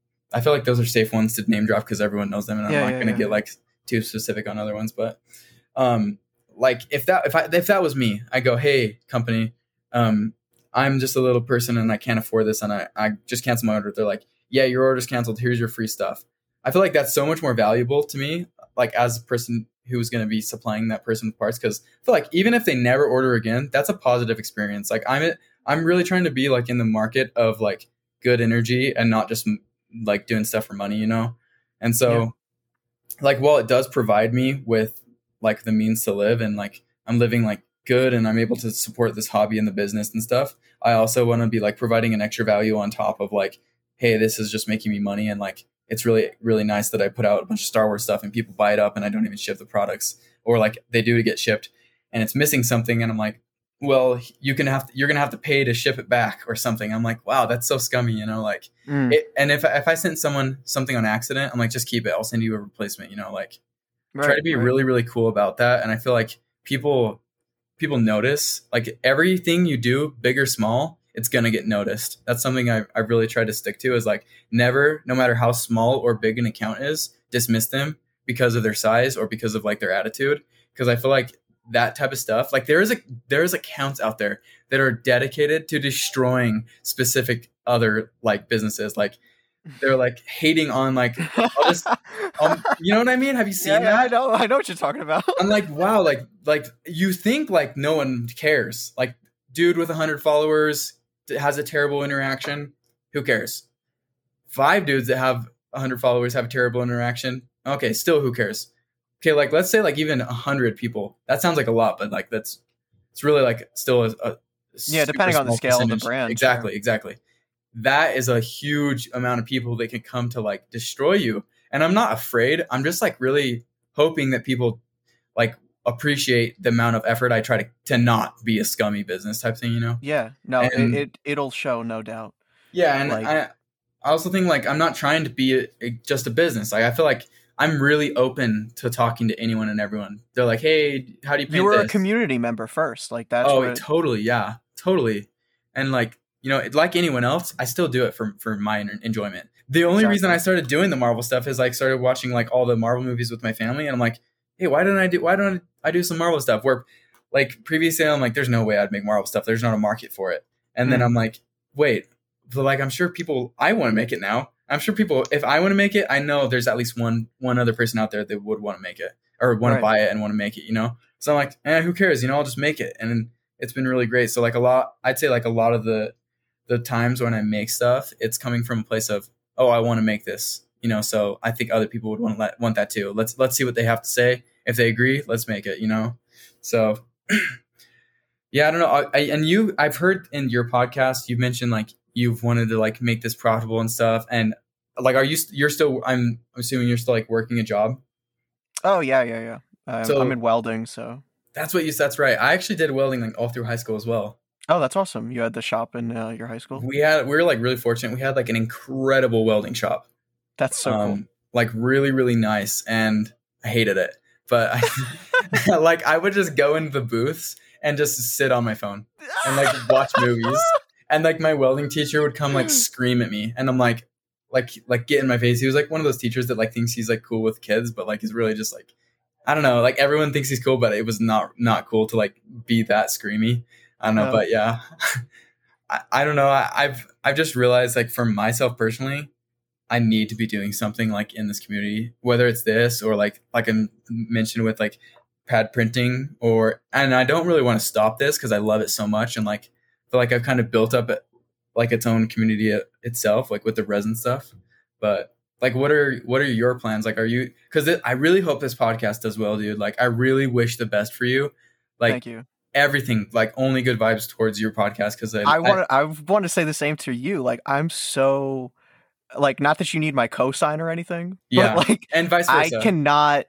I feel like those are safe ones to name drop because everyone knows them, and I'm yeah, not yeah, going to yeah. get like too specific on other ones. But um, like if that if I if that was me, I go, hey, company, um, I'm just a little person and I can't afford this, and I I just cancel my order. They're like, yeah, your order's canceled. Here's your free stuff. I feel like that's so much more valuable to me, like as a person who's going to be supplying that person with parts. Cause I feel like even if they never order again, that's a positive experience. Like I'm, I'm really trying to be like in the market of like good energy and not just like doing stuff for money, you know? And so yeah. like, while it does provide me with like the means to live and like I'm living like good and I'm able to support this hobby and the business and stuff, I also want to be like providing an extra value on top of like, hey, this is just making me money. And like, it's really, really nice that I put out a bunch of Star Wars stuff and people buy it up and I don't even ship the products, or like they do get shipped and it's missing something. And I'm like, well, you can have, to, you're going to have to pay to ship it back or something. I'm like, wow, that's so scummy, you know, like, mm. it, and if, if I sent someone something on accident, I'm like, just keep it. I'll send you a replacement, you know, like right, try to be right. really, really cool about that. And I feel like people, people notice like everything you do, big or small, it's going to get noticed. That's something I've, I've really tried to stick to is like never, no matter how small or big an account is, dismiss them because of their size or because of like their attitude. Cause I feel like that type of stuff, like there is a, there's accounts out there that are dedicated to destroying specific other like businesses. Like they're like hating on like, this, um, you know what I mean? Have you seen yeah, that? I know, I know what you're talking about. I'm like, wow. Like, like you think like no one cares. Like dude with a hundred followers has a terrible interaction. Who cares? Five dudes that have a hundred followers have a terrible interaction. Okay. Still, who cares? Okay. Like, let's say like even a hundred people, that sounds like a lot, but like, that's, it's really like still a, a yeah, depending on the scale percentage. Of the brand. Exactly. Sure. Exactly. That is a huge amount of people that can come to like destroy you. And I'm not afraid. I'm just like really hoping that people like appreciate the amount of effort I try to to not be a scummy business type thing, you know? Yeah, no, and, it, it it'll show, no doubt. Yeah, and like, I I also think like I'm not trying to be a, a, just a business. Like I feel like I'm really open to talking to anyone and everyone. They're like, hey, how do you paint You were this? a community member first, like that's. Oh, what... totally, yeah, totally. And like you know, like anyone else, I still do it for for my enjoyment. The only exactly. reason I started doing the Marvel stuff is like started watching like all the Marvel movies with my family, and I'm like, hey, why don't I do why don't I do some Marvel stuff? Where like previously I'm like, there's no way I'd make Marvel stuff. There's not a market for it. And mm. then I'm like, wait, but like I'm sure people I want to make it now. I'm sure people, if I want to make it, I know there's at least one one other person out there that would want to make it or want right. to buy it and want to make it, you know? So I'm like, eh, who cares? You know, I'll just make it. And it's been really great. So like a lot, I'd say like a lot of the the times when I make stuff, it's coming from a place of, oh, I want to make this, you know? So I think other people would want to let, want that too. Let's let's see what they have to say. If they agree, let's make it, you know? So yeah, I don't know. I, and you, I've heard in your podcast, you've mentioned like you've wanted to like make this profitable and stuff. And like, are you, you're still, I'm assuming you're still like working a job. Oh yeah. Yeah. Yeah. Um, so I'm in welding. So that's what you, that's right. I actually did welding like all through high school as well. Oh, that's awesome. You had the shop in uh, your high school? We had, we were like really fortunate. We had like an incredible welding shop. That's so um, cool. Like really, really nice. And I hated it. But I, like I would just go into the booths and just sit on my phone and like watch movies. And like my welding teacher would come like scream at me, and I'm like, like, like get in my face. He was like one of those teachers that like thinks he's like cool with kids, but like he's really just like, I don't know. Like everyone thinks he's cool, but it was not not cool to like be that screamy. I don't know, no. But yeah, I, I don't know. I, I've I've just realized like for myself personally, I need to be doing something like in this community, whether it's this or like, like I mentioned with like pad printing or, and I don't really want to stop this because I love it so much. And like, feel like I've kind of built up like its own community itself, like with the resin stuff. But like, what are what are your plans? Like, are you? Because I really hope this podcast does well, dude. Like, I really wish the best for you. Like, Thank you. Everything, like only good vibes towards your podcast. Because I, I want to I want to say the same to you. Like, I'm so like, not that you need my cosign or anything. Yeah, but like, and vice versa. I cannot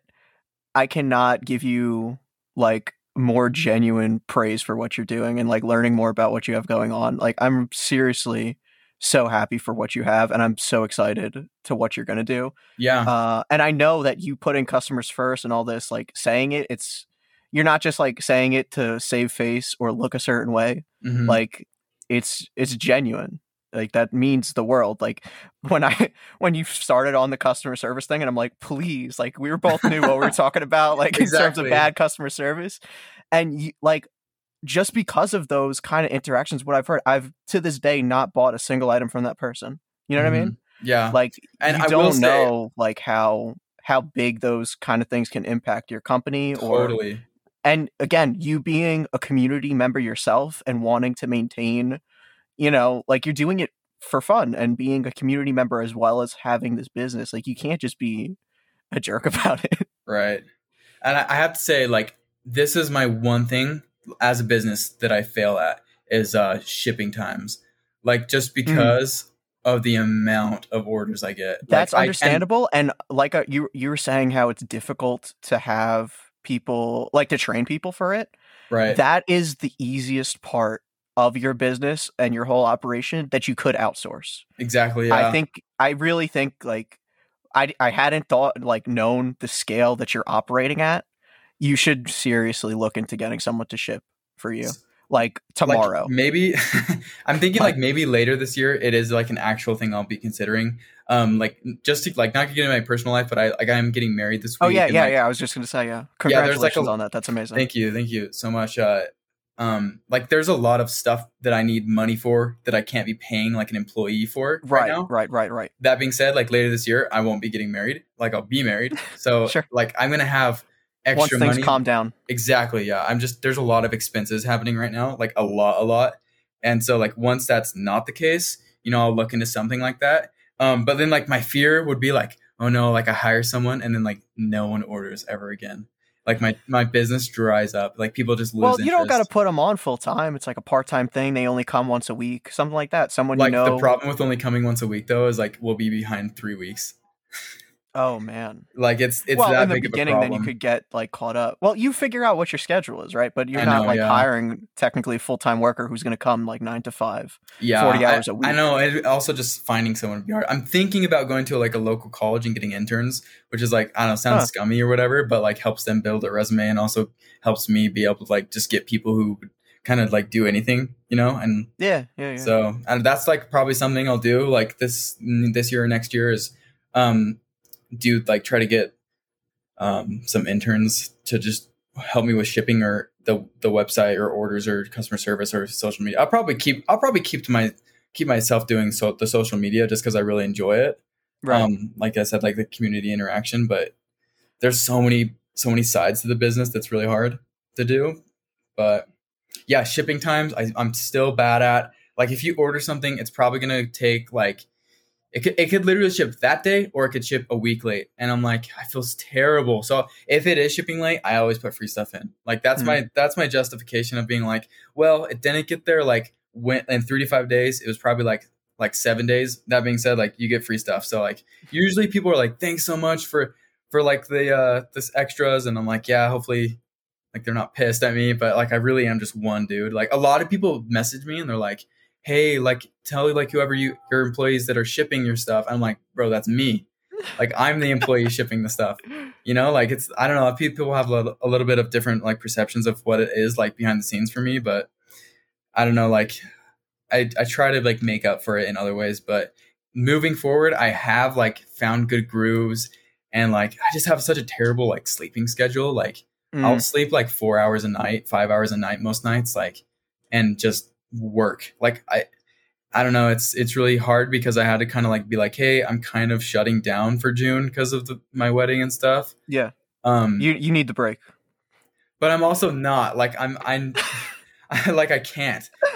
I cannot give you like more genuine praise for what you're doing and like learning more about what you have going on. Like, I'm seriously so happy for what you have, and I'm so excited to what you're gonna do. Yeah. Uh, and I know that you putting customers first and all this, like saying it, it's you're not just like saying it to save face or look a certain way. Mm-hmm. Like, it's it's genuine. Like, that means the world. Like, when I when you started on the customer service thing, and I'm like, please, like, we were both knew what we were talking about, like Exactly. in terms of bad customer service, and you, like, just because of those kind of interactions, what I've heard, I've to this day not bought a single item from that person. You know mm-hmm. what I mean? Yeah. Like, and you I don't will say, know like how how big those kind of things can impact your company. Totally. Or and again, you being a community member yourself and wanting to maintain, you know, like, you're doing it for fun and being a community member as well as having this business. Like, you can't just be a jerk about it. Right. And I have to say, like, this is my one thing as a business that I fail at is uh, shipping times. Like, just because mm. of the amount of orders I get. That's like, understandable. I, and, and like uh, you, you were saying how it's difficult to have people, like, to train people for it. Right. That is the easiest part of your business and your whole operation that you could outsource. Exactly. Yeah. I think, I really think, like, I, I hadn't thought, like, known the scale that you're operating at. You should seriously look into getting someone to ship for you, like, tomorrow. Like, maybe I'm thinking like maybe later this year it is like an actual thing I'll be considering. Um, like, just to, like, not to get into my personal life, but I like I'm getting married this week. Oh yeah, and, yeah, like, yeah. I was just gonna say, yeah. Congratulations yeah, like a, on that. That's amazing. Thank you, thank you so much. Uh, um, like, there's a lot of stuff that I need money for that I can't be paying like an employee for right, right now. Right, right, right. That being said, like, later this year I won't be getting married. Like, I'll be married, so sure. Like, I'm gonna have extra once things money. calm down. Exactly. Yeah. I'm just, there's a lot of expenses happening right now, like a lot, a lot. And so, like, once that's not the case, you know, I'll look into something like that. Um, but then, like, my fear would be like, oh no, like, I hire someone and then, like, no one orders ever again. Like, my, my business dries up. Like, people just lose Well, you interest. don't got to put them on full time. It's like a part-time thing. They only come once a week, something like that. Someone, like, you know. the problem with only coming once a week though is like, we'll be behind three weeks. Oh man. Like, it's it's well, that in the big beginning, of a then problem. you could get like caught up. Well, you figure out what your schedule is, right? But you're I not know, like yeah. hiring technically a full-time worker who's going to come like nine to five, yeah, forty hours I, a week. I know. And also just finding someone would be hard. I'm thinking about going to like a local college and getting interns, which is like, I don't know, sounds Huh. scummy or whatever, but like helps them build a resume and also helps me be able to like just get people who would kind of like do anything, you know? And Yeah, yeah, yeah. so, and that's like probably something I'll do like this, this year or next year is, um, do like try to get, um, some interns to just help me with shipping or the, the website or orders or customer service or social media. I'll probably keep, I'll probably keep to my, keep myself doing so the social media just cause I really enjoy it. Right. Um, like I said, like the community interaction, but there's so many, so many sides to the business that's really hard to do. But yeah, shipping times, I, I'm still bad at. Like, if you order something, it's probably going to take like, it could, it could literally ship that day or it could ship a week late. And I'm like, I feel terrible. So if it is shipping late, I always put free stuff in. Like, that's mm-hmm. my, that's my justification of being like, well, it didn't get there like when in three to five days. It was probably like, like seven days. That being said, like, you get free stuff. So like, usually people are like, thanks so much for, for like the, uh, this extras. And I'm like, yeah, hopefully like they're not pissed at me, but like, I really am just one dude. Like, a lot of people message me and they're like, hey, like, tell like whoever you, your employees that are shipping your stuff. I'm like, bro, that's me. Like, I'm the employee shipping the stuff, you know, like, it's, I don't know, people have a little, a little bit of different like perceptions of what it is like behind the scenes for me, but I don't know, like, I, I try to like make up for it in other ways, but moving forward, I have like found good grooves and like, I just have such a terrible like sleeping schedule. Like, mm. I'll sleep like four hours a night, five hours a night, most nights, like, and just work. Like, I, I don't know. It's, it's really hard because I had to kind of like be like, hey, I'm kind of shutting down for June because of the, my wedding and stuff. Yeah. Um, you, you need the break, but I'm also not like, I'm, I'm I, like, I can't,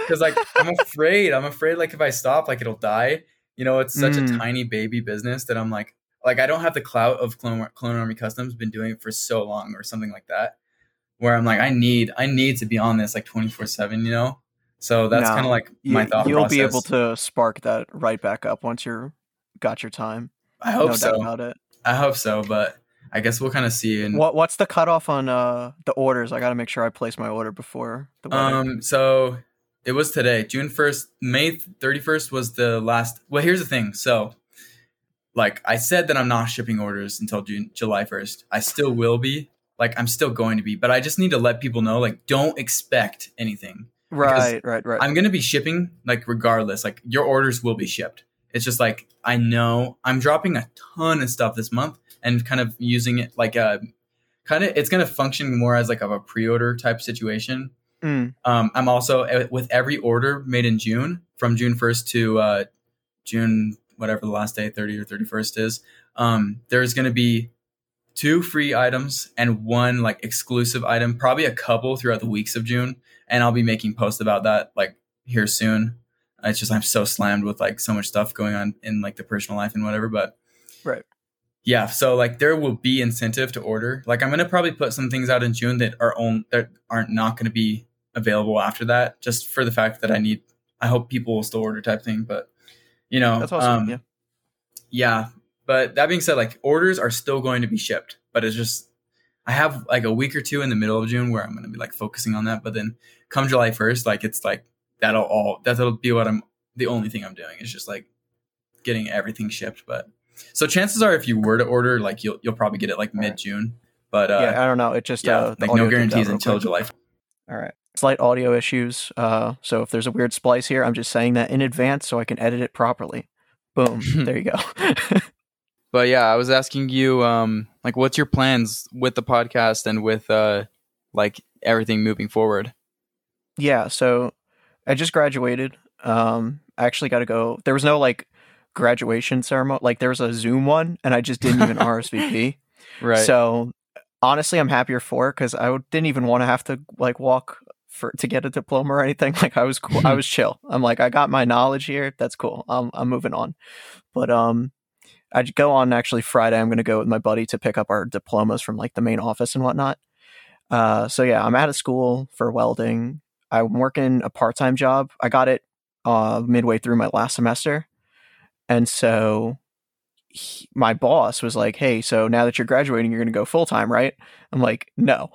because like I'm afraid. I'm afraid like if I stop, like it'll die. You know, it's such Mm. a tiny baby business that I'm like, like I don't have the clout of Clone, Clone Army Customs been doing it for so long or something like that. Where I'm like, I need, I need to be on this like twenty-four seven. You know, so that's No, kind of like my you, thought you'll process. be able to spark that right back up once you're got your time. I hope no so. doubt about it. I hope so, but I guess we'll kind of see. And What what's the cutoff on uh the orders? I got to make sure I place my order before the wedding. um, so it was today, June first, May thirty-first was the last. Well, here's the thing. So, like I said that I'm not shipping orders until June, July first. I still will be. Like I'm still going to be, but I just need to let people know, like, don't expect anything. Right, right, right. I'm going to be shipping, like, regardless. Like, your orders will be shipped. It's just, like, I know I'm dropping a ton of stuff this month and kind of using it like a kind of, it's going to function more as, like, of a pre-order type situation. Mm. Um, I'm also, with every order made in June, from June first to uh, June, whatever the last day, thirty or thirty-first is, um, there's going to be two free items and one like exclusive item, probably a couple throughout the weeks of June. And I'll be making posts about that like here soon. It's just, I'm so slammed with like so much stuff going on in like the personal life and whatever, but right. Yeah. So like there will be incentive to order. Like I'm going to probably put some things out in June that are on, that aren't not going to be available after that, just for the fact that I need, I hope people will still order type thing, but you know, That's awesome. um, yeah. yeah. But that being said, like orders are still going to be shipped, but it's just, I have like a week or two in the middle of June where I'm going to be like focusing on that. But then come July first, like it's like, that'll all, that'll be what I'm, the only thing I'm doing is just like getting everything shipped. But so chances are if you were to order, like you'll, you'll probably get it like mid June, but uh, yeah, I don't know. It just, yeah, uh, the like audio no dipped out guarantees real until quick. July. All right. Slight audio issues. Uh, so if there's a weird splice here, I'm just saying that in advance so I can edit it properly. Boom. There you go. But yeah, I was asking you, um, like, what's your plans with the podcast and with, uh, like, everything moving forward? Yeah, so I just graduated. Um, I actually got to go. There was no, like, graduation ceremony. Like, there was a Zoom one, and I just didn't even R S V P. Right. So, honestly, I'm happier for it because I w- didn't even want to have to, like, walk for to get a diploma or anything. Like, I was cool. I was chill. I'm like, I got my knowledge here. That's cool. I'm, I'm moving on. But, um... I'd go on actually Friday. I'm going to go with my buddy to pick up our diplomas from like the main office and whatnot. Uh, so yeah, I'm out of school for welding. I'm working a part-time job. I got it uh, midway through my last semester. And so he, my boss was like, hey, so now that you're graduating, you're going to go full-time, right? I'm like, no.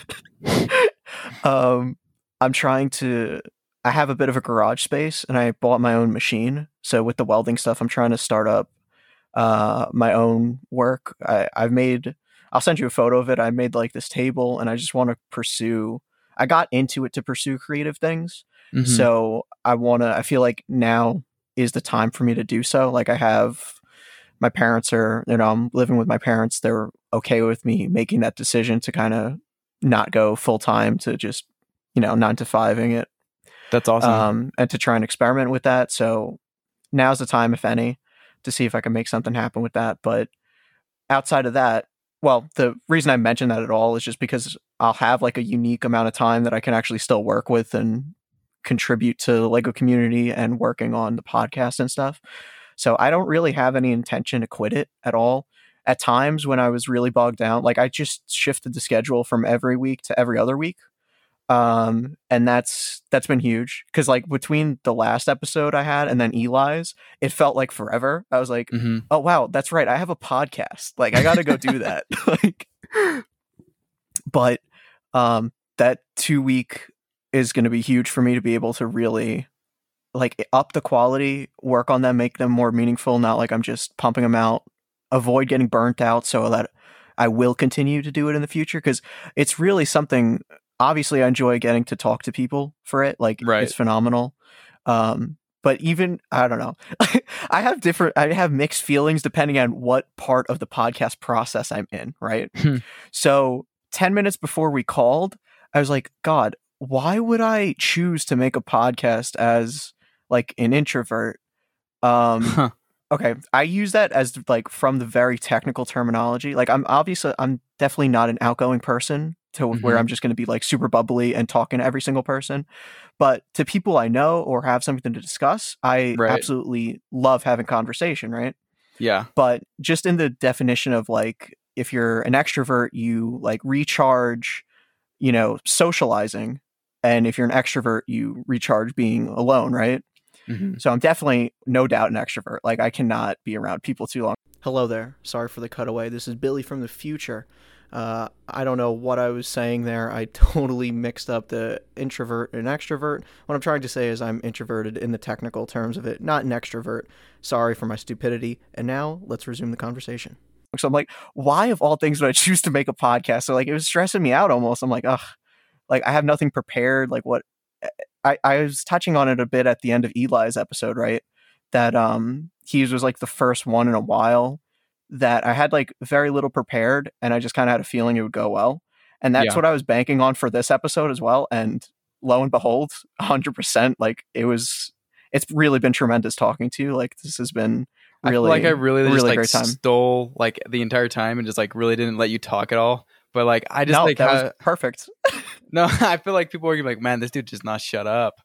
um, I'm trying to, I have a bit of a garage space and I bought my own machine. So with the welding stuff, I'm trying to start up uh my own work. I, I've made I'll send you a photo of it. I made like this table and I just want to pursue I got into it to pursue creative things. Mhm. So I want to I feel like now is the time for me to do so. Like I have my parents are, you know, I'm living with my parents. They're okay with me making that decision to kind of not go full time to just, you know, nine to fiving it. That's awesome. Um, and to try and experiment with that. So now's the time, if any, to see if I can make something happen with that. But outside of that, well, the reason I mention that at all is just because I'll have like a unique amount of time that I can actually still work with and contribute to the Lego community and working on the podcast and stuff. So I don't really have any intention to quit it at all. At times when I was really bogged down, like I just shifted the schedule from every week to every other week. Um, and that's, that's been huge. Cause like between the last episode I had and then Eli's, it felt like forever. I was like, Mhm. oh wow, that's right. I have a podcast. Like I got to go do that. Like, but, um, that two week is going to be huge for me to be able to really like up the quality, work on them, make them more meaningful. Not like I'm just pumping them out, avoid getting burnt out so that I will continue to do it in the future. Cause it's really something. Obviously I enjoy getting to talk to people for it. Like Right. it's phenomenal. Um, but even, I don't know, I have different, I have mixed feelings depending on what part of the podcast process I'm in. Right. Hmm. So ten minutes before we called, I was like, God, why would I choose to make a podcast as like an introvert? Um, Huh. Okay, I use that as like from the very technical terminology. Like I'm obviously I'm definitely not an outgoing person to Mhm. where I'm just going to be like super bubbly and talking to every single person. But to people I know or have something to discuss, I Right. absolutely love having conversation, right? Yeah. But just in the definition of like, if you're an extrovert, you like recharge, you know, socializing. And if you're an extrovert, you recharge being alone, right? Mhm. So I'm definitely, no doubt, an extrovert. Like, I cannot be around people too long. Hello there. Sorry for the cutaway. This is Billy from the future. Uh, I don't know what I was saying there. I totally mixed up the introvert and extrovert. What I'm trying to say is I'm introverted in the technical terms of it, not an extrovert. Sorry for my stupidity. And now let's resume the conversation. So I'm like, why of all things would I choose to make a podcast? So like, it was stressing me out almost. I'm like, ugh, like I have nothing prepared. Like what I, I was touching on it a bit at the end of Eli's episode, right? That um he was like the first one in a while that I had like very little prepared, and I just kind of had a feeling it would go well. And that's Yeah. what I was banking on for this episode as well. And lo and behold, one hundred percent, like it was, it's really been tremendous talking to you. Like this has been I feel really, like I really, really just like great time. stole like the entire time and just like really didn't let you talk at all. But like I just No, like that ha- was perfect. no, I feel like people are gonna be like, man, this dude just not shut up.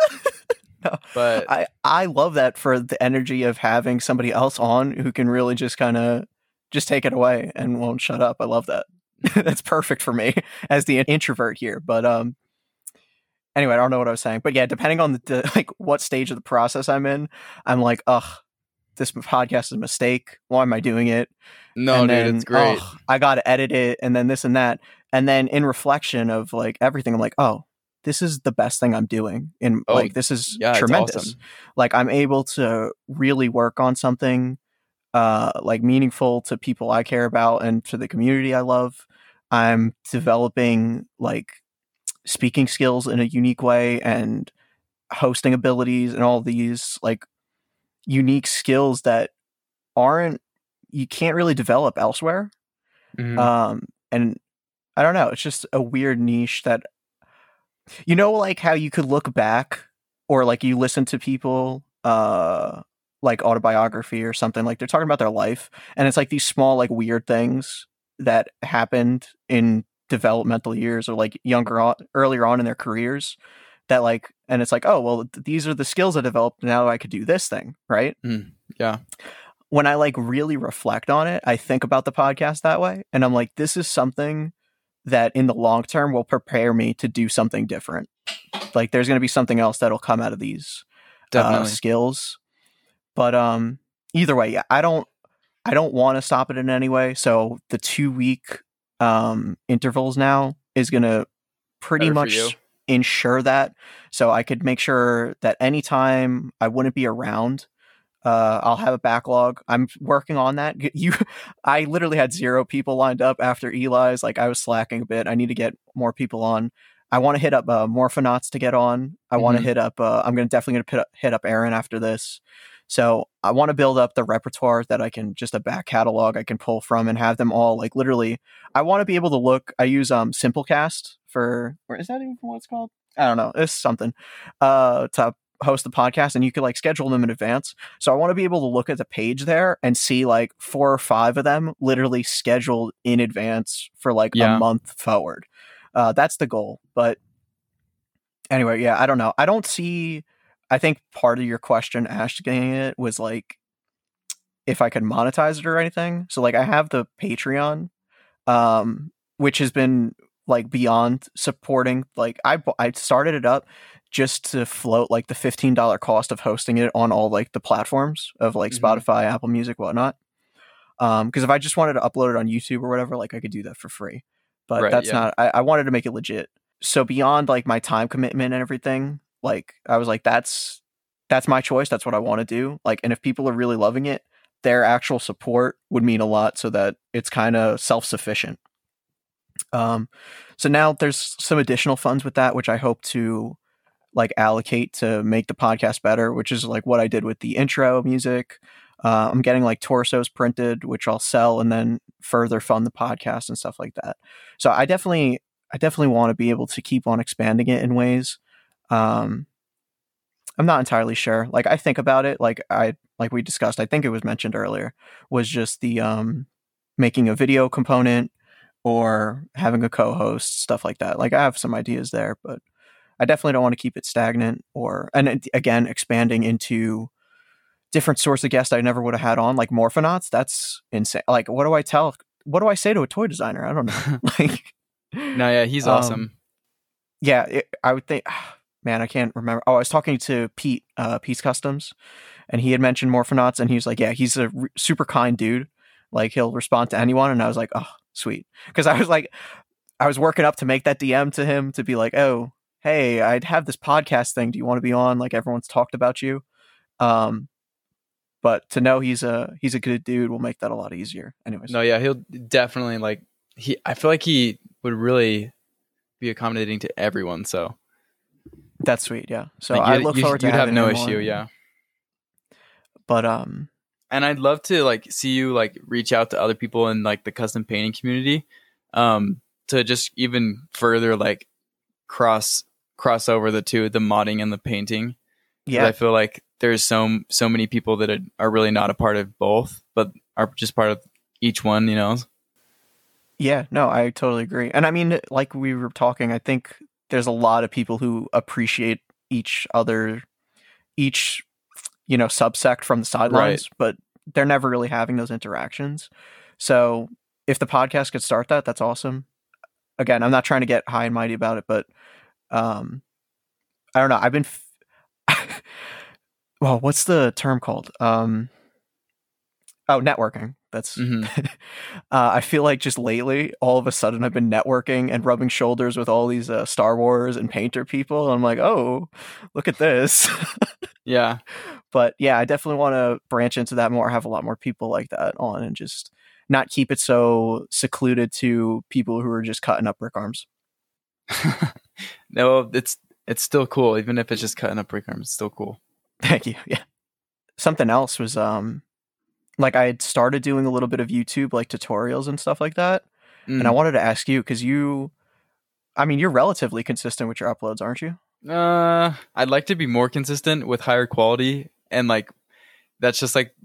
No. But I, I love that for the energy of having somebody else on who can really just kind of just take it away and won't shut up. I love that. That's perfect for me as the introvert here. But um, anyway, I don't know what I was saying. But yeah, depending on the, the like what stage of the process I'm in, I'm like, ugh, this podcast is a mistake. Why am I doing it? no, and dude, then, it's great. ugh, I got to edit it, and then this and that, and then in reflection of like everything, I'm like, oh, this is the best thing I'm doing. And Oh, like, this is yeah, it's tremendous. awesome. Like, I'm able to really work on something uh, like meaningful to people I care about and to the community I love. I'm developing like speaking skills in a unique way and hosting abilities and all these like unique skills that aren't, you can't really develop elsewhere. Mhm. Um, and I don't know, it's just a weird niche that, you know, like how you could look back or like you listen to people uh like autobiography or something, like they're talking about their life, and it's like these small like weird things that happened in developmental years or like younger on, earlier on in their careers, that like, and it's like, oh well, th- these are the skills I developed, now I could do this thing, right? Mm, yeah. When I like really reflect on it, I think about the podcast that way, and I'm like, this is something that in the long term will prepare me to do something different. Like there's going to be something else that'll come out of these uh, Definitely. skills. But um, either way, yeah, I don't, I don't want to stop it in any way. So the two week um, intervals now is going to pretty Better for much you. ensure that. So I could make sure that anytime I wouldn't be around, uh, I'll have a backlog. I'm working on that. You, I literally had zero people lined up after Eli's. Like I was slacking a bit. I need to get more people on. I want to hit up uh, Morphonauts to get on. I want to Mhm. hit up. Uh, I'm gonna definitely gonna hit, hit up Aaron after this. So I want to build up the repertoire that I can, just a back catalog I can pull from and have them all like literally. I want to be able to look. I use um Simplecast for, or is that even what it's called? I don't know. It's something uh to host the podcast, and you could like schedule them in advance. So I want to be able to look at the page there and see like four or five of them literally scheduled in advance for like Yeah. a month forward. Uh, that's the goal. But anyway, yeah, I don't know. I don't see, I think part of your question asking it was like if I could monetize it or anything. So like I have the Patreon, um, which has been like beyond supporting. Like I I started it up just to float like the fifteen dollars cost of hosting it on all like the platforms of like Mhm. Spotify, Apple Music, whatnot. Um, because if I just wanted to upload it on YouTube or whatever, like I could do that for free. But Right, that's yeah. not, I, I wanted to make it legit. So beyond like my time commitment and everything, like I was like, that's that's my choice. That's what I want to do. Like, and if people are really loving it, their actual support would mean a lot so that it's kind of self-sufficient. Um, so now there's some additional funds with that, which I hope to like allocate to make the podcast better, which is like what I did with the intro music. Uh, I'm getting like torsos printed, which I'll sell and then further fund the podcast and stuff like that. So I definitely, I definitely want to be able to keep on expanding it in ways. Um, I'm not entirely sure. Like I think about it, like I, like we discussed, I think it was mentioned earlier, was just the um, making a video component, or having a co-host, stuff like that. Like I have some ideas there, but I definitely don't want to keep it stagnant or, and again, expanding into different sorts of guests I never would have had on, like Morphonauts. That's insane. Like, what do I tell? What do I say to a toy designer? I don't know. Like, no, yeah, he's um, awesome. Yeah, it, I would think, man, I can't remember. Oh, I was talking to Pete, uh, Pete's Customs, and he had mentioned Morphonauts, and he was like, yeah, he's a re- super kind dude. Like, he'll respond to anyone. And I was like, oh, sweet. Because I was like, I was working up to make that D M to him to be like, oh, hey, I'd have this podcast thing. Do you want to be on? Like, everyone's talked about you. Um, but to know he's a he's a good dude will make that a lot easier. Anyways. No, yeah, he'll definitely like he. I feel like he would really be accommodating to everyone. So that's sweet. Yeah. So like, I look you, forward to you'd have having no him issue. on. Yeah. But um, and I'd love to like see you like reach out to other people in like the custom painting community, um, to just even further like cross cross over the two, the modding and the painting. Yeah, I feel like there's so so many people that are, are really not a part of both, but are just part of each one, you know? Yeah, no, I totally agree. And I mean, like we were talking, I think there's a lot of people who appreciate each other, each, you know, subsect from the sidelines, right. But they're never really having those interactions. So if the podcast could start that, that's awesome. Again, I'm not trying to get high and mighty about it, but um, I don't know. I've been... F- well, what's the term called? Um, oh, networking. That's. Mm-hmm. uh, I feel like just lately, all of a sudden, I've been networking and rubbing shoulders with all these uh, Star Wars and painter people. And I'm like, oh, look at this. Yeah. But yeah, I definitely want to branch into that more. Have a lot more people like that on, and just not keep it so secluded to people who are just cutting up brick arms. No, it's it's still cool, even if it's just cutting up brick arms. It's still cool. Thank you. Yeah. Something else was um, like I had started doing a little bit of YouTube, like tutorials and stuff like that, mm. and I wanted to ask you because you, I mean, you're relatively consistent with your uploads, aren't you? Uh, I'd like to be more consistent with higher quality, and like that's just like.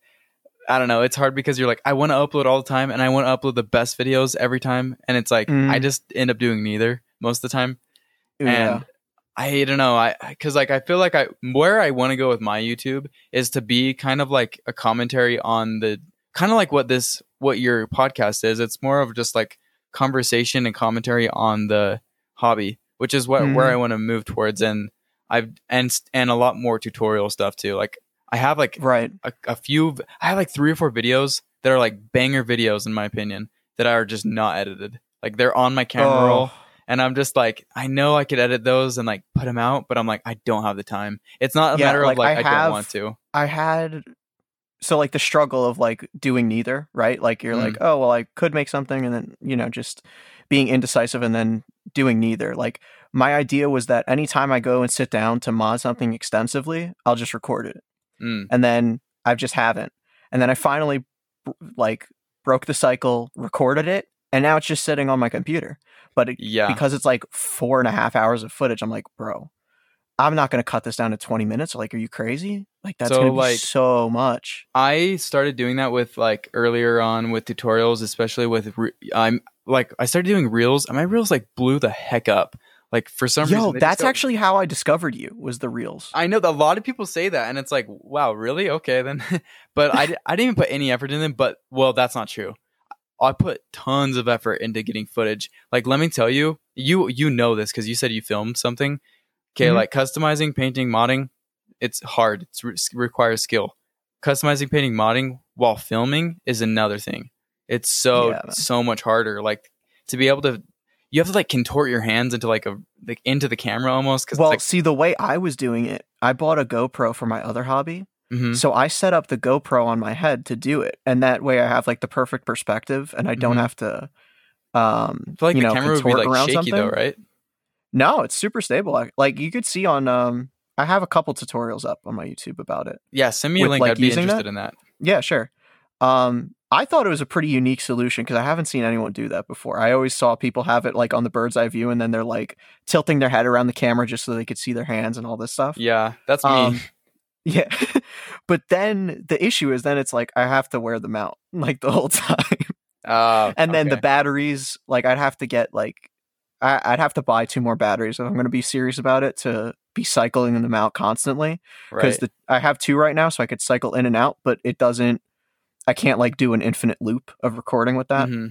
I don't know. It's hard because you're like, I want to upload all the time and I want to upload the best videos every time. And it's like, mm. I just end up doing neither most of the time. Yeah. And I don't know. I, cause like, I feel like I, where I want to go with my YouTube is to be kind of like a commentary on the kind of like what this, what your podcast is. It's more of just like conversation and commentary on the hobby, which is what, mm. where I want to move towards. And I've, and, and a lot more tutorial stuff too. Like, I have like right. a, a few, I have like three or four videos that are like banger videos in my opinion that are just not edited. Like they're on my camera oh. roll and I'm just like, I know I could edit those and like put them out, but I'm like, I don't have the time. It's not a yeah, matter like, of like, I, I have, don't want to. I had, so like the struggle of like doing neither, right? Like you're mm. like, oh, well, I could make something and then, you know, just being indecisive and then doing neither. Like my idea was that anytime I go and sit down to mod something extensively, I'll just record it. Mm. And then I just haven't. And then I finally like broke the cycle, recorded it, and now it's just sitting on my computer. But it, yeah. because it's like four and a half hours of footage, I'm like, bro, I'm not going to cut this down to twenty minutes. Like, are you crazy? Like, that's so, going to be like, so much. I started doing that with like earlier on with tutorials, especially with, re- I'm like, I started doing reels and my reels like blew the heck up. Like for some Yo, reason, Yo, that's actually how I discovered you was the reels. I know that a lot of people say that, and it's like, wow, really? Okay, then. But I, I didn't even put any effort in them. But well, that's not true. I put tons of effort into getting footage. Like, let me tell you, you you know this because you said you filmed something. Okay, mm-hmm. Like customizing, painting, modding, it's hard. It's re- it requires skill. Customizing, painting, modding while filming is another thing. It's so yeah, so much harder. Like to be able to. You have to like contort your hands into like a like into the camera almost. Cause well, it's like, see the way I was doing it, I bought a GoPro for my other hobby, mm-hmm. so I set up the GoPro on my head to do it, and that way I have like the perfect perspective, and I don't mm-hmm. have to. Um, I feel like you the know, camera would be like shaky something. though, right? No, it's super stable. Like you could see on. Um, I have a couple tutorials up on my YouTube about it. Yeah, send me a link. Like, I'd be interested that. in that. Yeah, sure. Um, I thought it was a pretty unique solution because I haven't seen anyone do that before. I always saw people have it like on the bird's eye view and then they're like tilting their head around the camera just so they could see their hands and all this stuff. Yeah, that's me. Um, yeah. But then the issue is then it's like I have to wear them out like the whole time. Oh, and then the okay. batteries, like I'd have to get like I, I'd have to buy two more batteries if I'm going to be serious about it to be cycling them out constantly. Because Right. I have two right now, so I could cycle in and out, but it doesn't. I can't like do an infinite loop of recording with that. Mhm.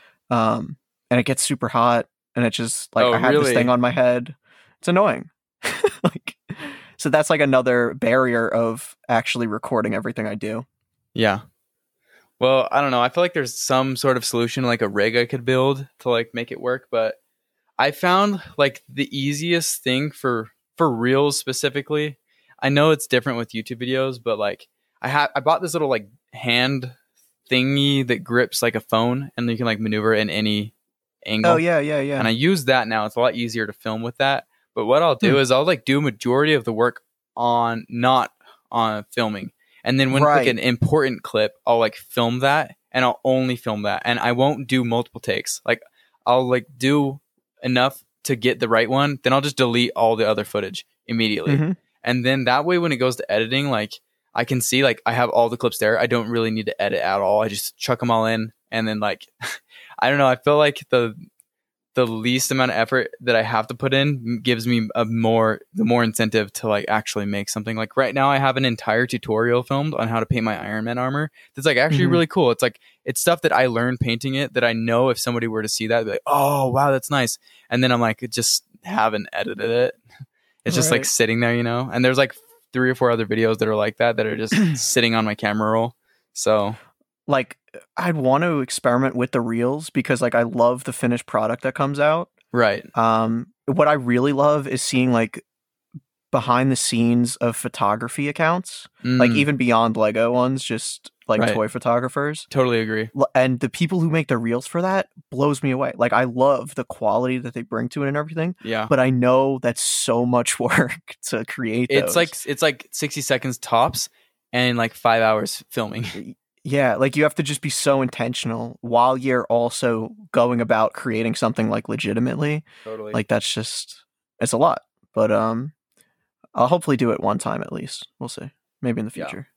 Um, and it gets super hot, and it just like Oh, I have this really? thing on my head. It's annoying. Like, so that's like another barrier of actually recording everything I do. Yeah. Well, I don't know. I feel like there's some sort of solution, like a rig I could build to like make it work. But I found like the easiest thing for for Reels specifically. I know it's different with YouTube videos, but like I have I bought this little like hand thingy that grips like a phone, and you can like maneuver in any angle. Oh yeah, yeah, yeah. And I use that now. It's a lot easier to film with that. But what I'll do Hmm. is I'll like do a majority of the work on not on filming. And then when Right. like an important clip, I'll like film that, and I'll only film that. And I won't do multiple takes. Like I'll like do enough to get the right one, then I'll just delete all the other footage immediately. Mhm. And then that way when it goes to editing, like I can see like I have all the clips there. I don't really need to edit at all. I just chuck them all in, and then like I don't know, I feel like the the least amount of effort that I have to put in gives me a more the more incentive to like actually make something. Like right now I have an entire tutorial filmed on how to paint my Iron Man armor. That's like actually Mhm. really cool. It's like it's stuff that I learned painting it that I know if somebody were to see that, they'd be like, oh wow, that's nice. And then I'm like, just haven't edited it. It's just like Right. sitting there, you know? And there's like three or four other videos that are like that that are just sitting on my camera roll. So Like I'd want to experiment with the reels because like I love the finished product that comes out. right. Um, what I really love is seeing like behind the scenes of photography accounts, like Mm, even beyond Lego ones, just like Right. toy photographers. totally agree. L- And the people who make the reels for that blows me away. Like I love the quality that they bring to it and everything, Yeah. but I know that's so much work to create. It's those. like it's like sixty seconds tops and like five hours filming. Yeah, like you have to just be so intentional while you're also going about creating something like legitimately. Totally. Like that's just it's a lot. But um I'll hopefully do it one time at least. We'll see. Maybe in the Yeah. future.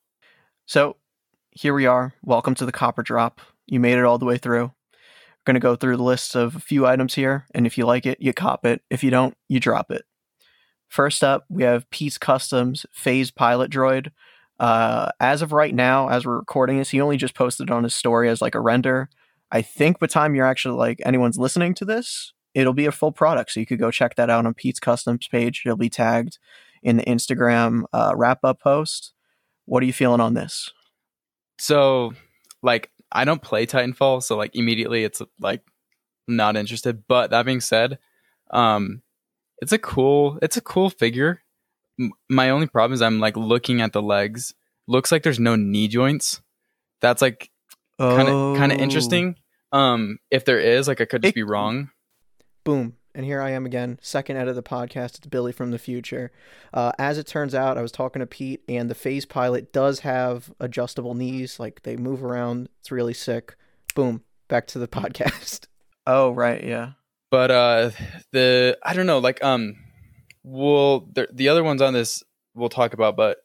So here we are. Welcome to the Copper Drop. You made it all the way through. We're gonna go through the list of a few items here, and if you like it, you cop it. If you don't, you drop it. First up, we have Pete's Customs Phase Pilot Droid. Uh, as of right now, as we're recording this, he only just posted it on his story as like a render. I think by the time you're actually like anyone's listening to this, it'll be a full product. So you could go check that out on Pete's Customs page. It'll be tagged in the Instagram uh, wrap up post. What are you feeling on this? So like I don't play Titanfall, so like immediately it's like not interested. But that being said, um it's a cool it's a cool figure. M- my only problem is I'm like looking at the legs. Looks like there's no knee joints. That's like kind of kind of interesting. Um if there is, like I could just It- be wrong. Boom. And here I am again, second out of the podcast. It's Billy from the future. Uh, as it turns out, I was talking to Pete, and the Phase Pilot does have adjustable knees. Like, they move around. It's really sick. Boom. Back to the podcast. Oh, right. Yeah. But uh the I don't know, like um we'll the, the other ones on this we'll talk about, but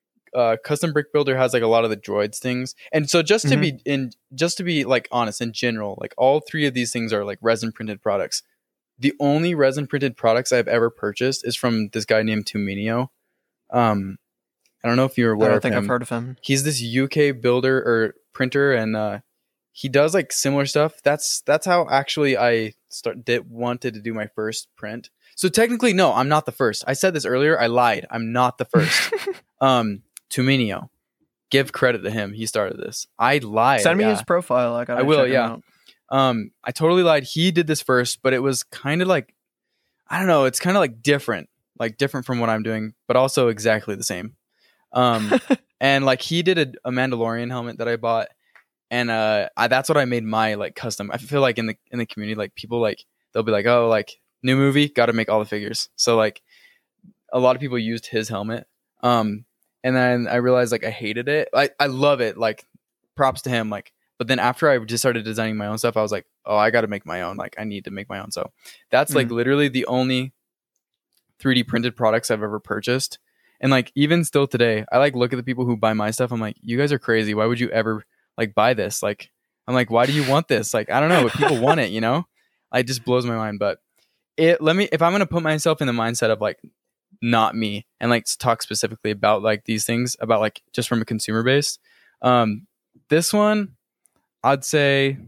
uh Custom Brick Builder has like a lot of the droids things. And so just to Mhm. be in just to be like honest, in general, like all three of these things are like resin printed products. The only resin printed products I've ever purchased is from this guy named Tuminio. Um I don't know if you're I aware don't of think him. I've heard of him. He's this U K builder or printer, and uh he does like similar stuff. That's that's how actually I start did wanted to do my first print. So technically, no, I'm not the first. I said this earlier. I lied. I'm not the first. um, Tuminio, give credit to him. He started this. I lied. Send me yeah. his profile. I, gotta I will, check him yeah. out. Um, I totally lied. He did this first, but it was kind of like, I don't know. It's kind of like different, like different from what I'm doing, but also exactly the same. Um, and like he did a, a Mandalorian helmet that I bought, and uh, I, that's what I made my like custom. I feel like in the in the community, like people like they'll be like, oh, like new movie, got to make all the figures. So like a lot of people used his helmet. Um, and then I realized like I hated it. I I love it. Like props to him. Like. But then after I just started designing my own stuff, I was like, oh, I got to make my own. Like, I need to make my own. So that's like Mm. literally the only three D printed products I've ever purchased. And like, even still today, I like look at the people who buy my stuff. I'm like, you guys are crazy. Why would you ever like buy this? Like, I'm like, why do you want this? Like, I don't know, but people want it, you know? It just blows my mind. But it let me if I'm gonna put myself in the mindset of like not me and like talk specifically about like these things about like just from a consumer base. Um, this one, I'd say,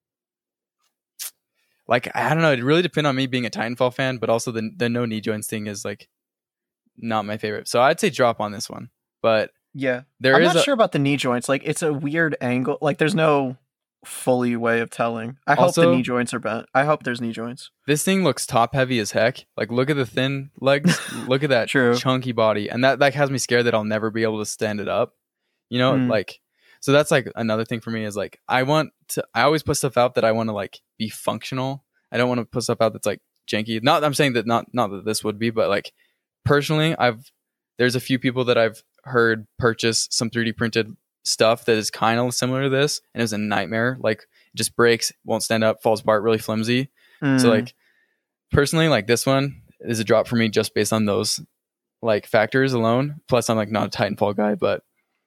like, I don't know. It really depends on me being a Titanfall fan, but also the the no knee joints thing is like not my favorite. So I'd say drop on this one. But Yeah, there I'm is not a, sure about the knee joints. Like, it's a weird angle. Like, there's no fully way of telling. I hope Also- the knee joints are bent. I hope there's knee joints. this thing looks top heavy as heck. Like, look at the thin legs. Look at that True. chunky body, and that that has me scared that I'll never be able to stand it up. You know, Mm. like. So that's like another thing for me is like I want to. I always put stuff out that I want to like be functional. I don't want to put stuff out that's like janky. Not I'm saying that not not that this would be, but like personally, I've there's a few people that I've heard purchase some three D printed stuff that is kind of similar to this, and it was a nightmare. Like it just breaks, won't stand up, falls apart, really flimsy. So Mm. like personally, like this one is a drop for me just based on those like factors alone. Plus, I'm like not a Titanfall guy, but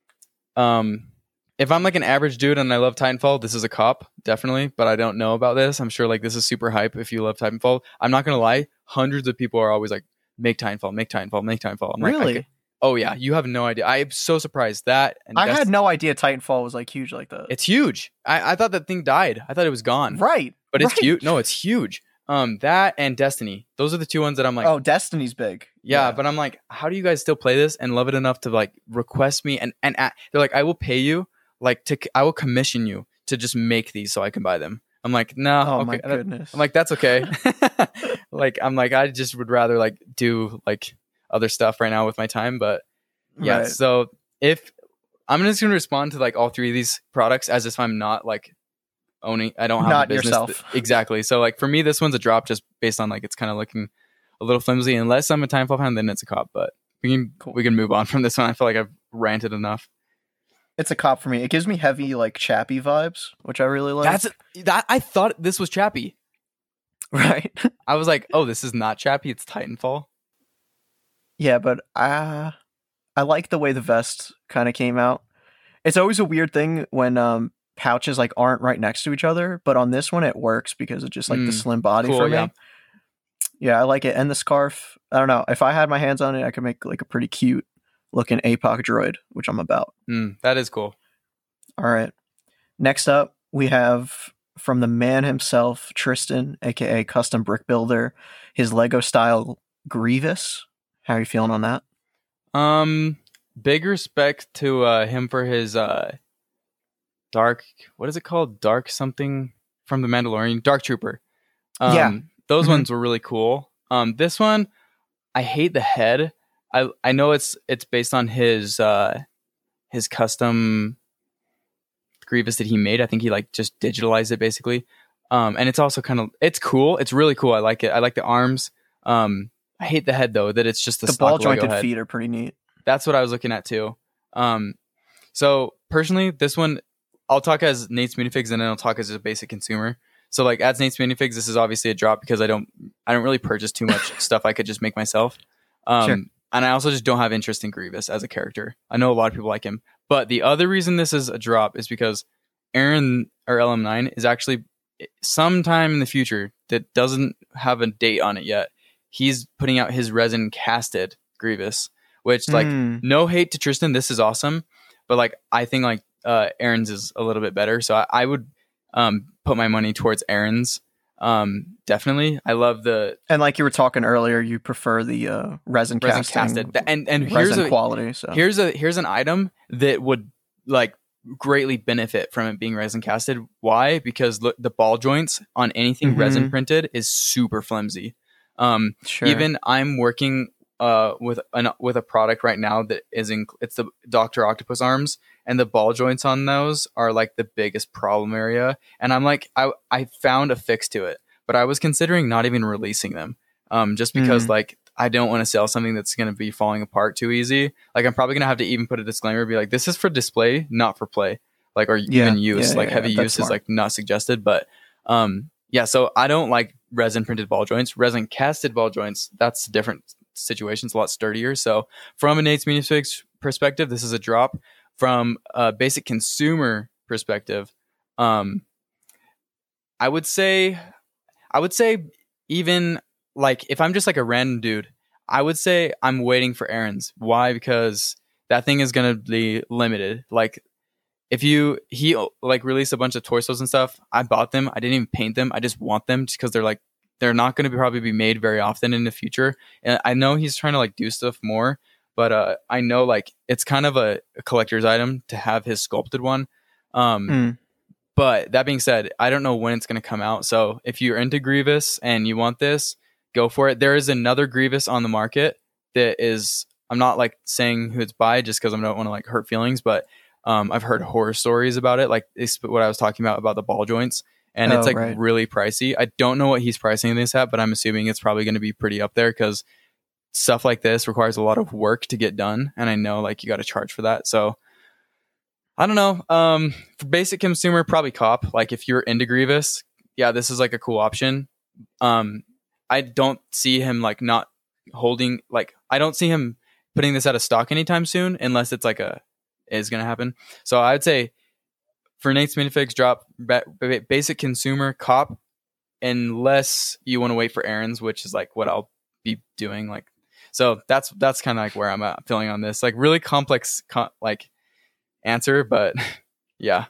um. if I'm like an average dude and I love Titanfall, this is a cop, definitely. But I don't know about this. I'm sure like this is super hype if you love Titanfall. I'm not gonna lie, hundreds of people are always like, make Titanfall, make Titanfall, make Titanfall. I'm like, I Really? could- oh yeah, you have no idea. I'm so surprised that. And I Dest- had no idea Titanfall was like huge like that. It's huge. I, I thought that thing died. I thought it was gone. right, But it's right. huge. No, it's huge. Um, that and Destiny. Those are the two ones that I'm like, oh, Destiny's big. yeah, but I'm like, how do you guys still play this and love it enough to like request me and and a- they're like, I will pay you, like to I will commission you to just make these so I can buy them. I'm like, no, oh okay. my That- goodness. I'm like, that's okay. like, I'm like, I just would rather like do like other stuff right now with my time. But yeah, Right. so if I'm just gonna respond to like all three of these products as if I'm not like owning, I don't have Not a business. yourself. that- exactly. So like for me, this one's a drop just based on like it's kind of looking a little flimsy. Unless I'm a Titanfall fan, then it's a cop. But we can Cool. we can move on from this one. I feel like I've ranted enough. It's a cop for me. It gives me heavy like Chappie vibes, which I really like. That's that. I thought this was Chappie. right. I was like, oh, this is not Chappie. It's Titanfall. Yeah, but uh, I like the way the vest kind of came out. It's always a weird thing when um, pouches like aren't right next to each other, but on this one it works because it's just like the Mm, slim body cool, for me. yeah. Yeah, I like it. And the scarf, I don't know. If I had my hands on it, I could make like a pretty cute looking A P O C droid, which I'm about. Mm, that is cool. All right. Next up, we have from the man himself, Tristan, aka Custom Brick Builder, his Lego style Grievous. How are you feeling on that? Um, big respect to uh, him for his uh, dark. What is it called? Dark something from the Mandalorian. Dark Trooper. Um, Yeah. those Mhm. ones were really cool. Um, this one, I hate the head. I I know it's it's based on his uh his custom Grievous that he made. I think he like just digitalized it basically. Um, and it's also kind of it's cool. It's really cool. I like it. I like the arms. Um, I hate the head though. That it's just the, The stock ball Lego jointed head. feet are pretty neat. That's what I was looking at too. Um, so personally, this one, I'll talk as Nate's Minifigs and then I'll talk as a basic consumer. So like as Nate's Minifigs, this is obviously a drop because I don't, I don't really purchase too much stuff I could just make myself. Um, Sure. And I also just don't have interest in Grievous as a character. I know a lot of people like him, but the other reason this is a drop is because Aaron or L M nine is actually sometime in the future that doesn't have a date on it yet. He's putting out his resin casted Grievous, which like Mm. no hate to Tristan, this is awesome, but like I think like uh Aaron's is a little bit better, so I, I would um put my money towards Aaron's. Um, definitely, I love the And like you were talking earlier, you prefer the uh, resin, resin casting, casted, The- and and here's resin a quality. So here's a here's an item that would like greatly benefit from it being resin casted. Why? Because look, the ball joints on anything Mhm. resin printed is super flimsy. Um, sure. Even I'm working uh with an with a product right now that is in it's the Doctor Octopus arms, and the ball joints on those are like the biggest problem area. And I'm like, I I found a fix to it, but I was considering not even releasing them, um, just because Mhm. like I don't want to sell something that's going to be falling apart too easy. Like I'm probably gonna have to even put a disclaimer, be like, this is for display, not for play, like or Yeah, even use. yeah, like yeah, heavy that's use is smart. like not suggested, but um. Yeah, so I don't like resin printed ball joints. Resin casted ball joints, that's a different situation. It's a lot sturdier. So from a Nate's Minifigs perspective, this is a drop. From a basic consumer perspective, Um, I would say, I would say even like if I'm just like a random dude, I would say I'm waiting for Aaron's. Why? Because that thing is gonna be limited. Like if you he like released a bunch of torsos and stuff, I bought them. I didn't even paint them. I just want them just because they're like they're not going to be probably be made very often in the future. And I know he's trying to like do stuff more, but uh, I know like it's kind of a, a collector's item to have his sculpted one. Um, Mm. But that being said, I don't know when it's going to come out. So if you're into Grievous and you want this, go for it. There is another Grievous on the market that is, I'm not like saying who it's by just because I don't want to like hurt feelings, but um, I've heard horror stories about it. Like it's what I was talking about, about the ball joints. And Oh, it's like right. really pricey. I don't know what he's pricing this at, but I'm assuming it's probably going to be pretty up there because stuff like this requires a lot of work to get done. And I know like you got to charge for that. So I don't know. Um, for basic consumer, probably cop. Like if you're into Grievous, yeah, this is like a cool option. Um, I don't see him like not holding, like I don't see him putting this out of stock anytime soon, unless it's like a is going to happen. So I'd say for Nate's Minifigs, drop ba- basic consumer cop, unless you want to wait for Aaron's, which is like what I'll be doing. Like, so that's that's kind of like where I'm at feeling on this. Like really complex, co- like answer, but yeah.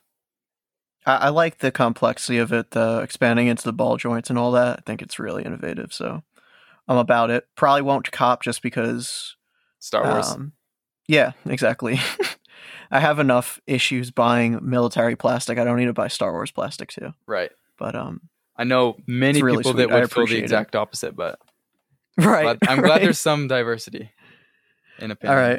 I, I like the complexity of it, uh, expanding into the ball joints and all that. I think it's really innovative, so I'm about it. Probably won't cop just because Star Wars. Um, yeah, exactly. I have enough issues buying military plastic. I don't need to buy Star Wars plastic too. Right. But um, I know many It's really people sweet. that I would feel the appreciate it. exact opposite, but right. glad- I'm glad right. there's some diversity in All opinion. right.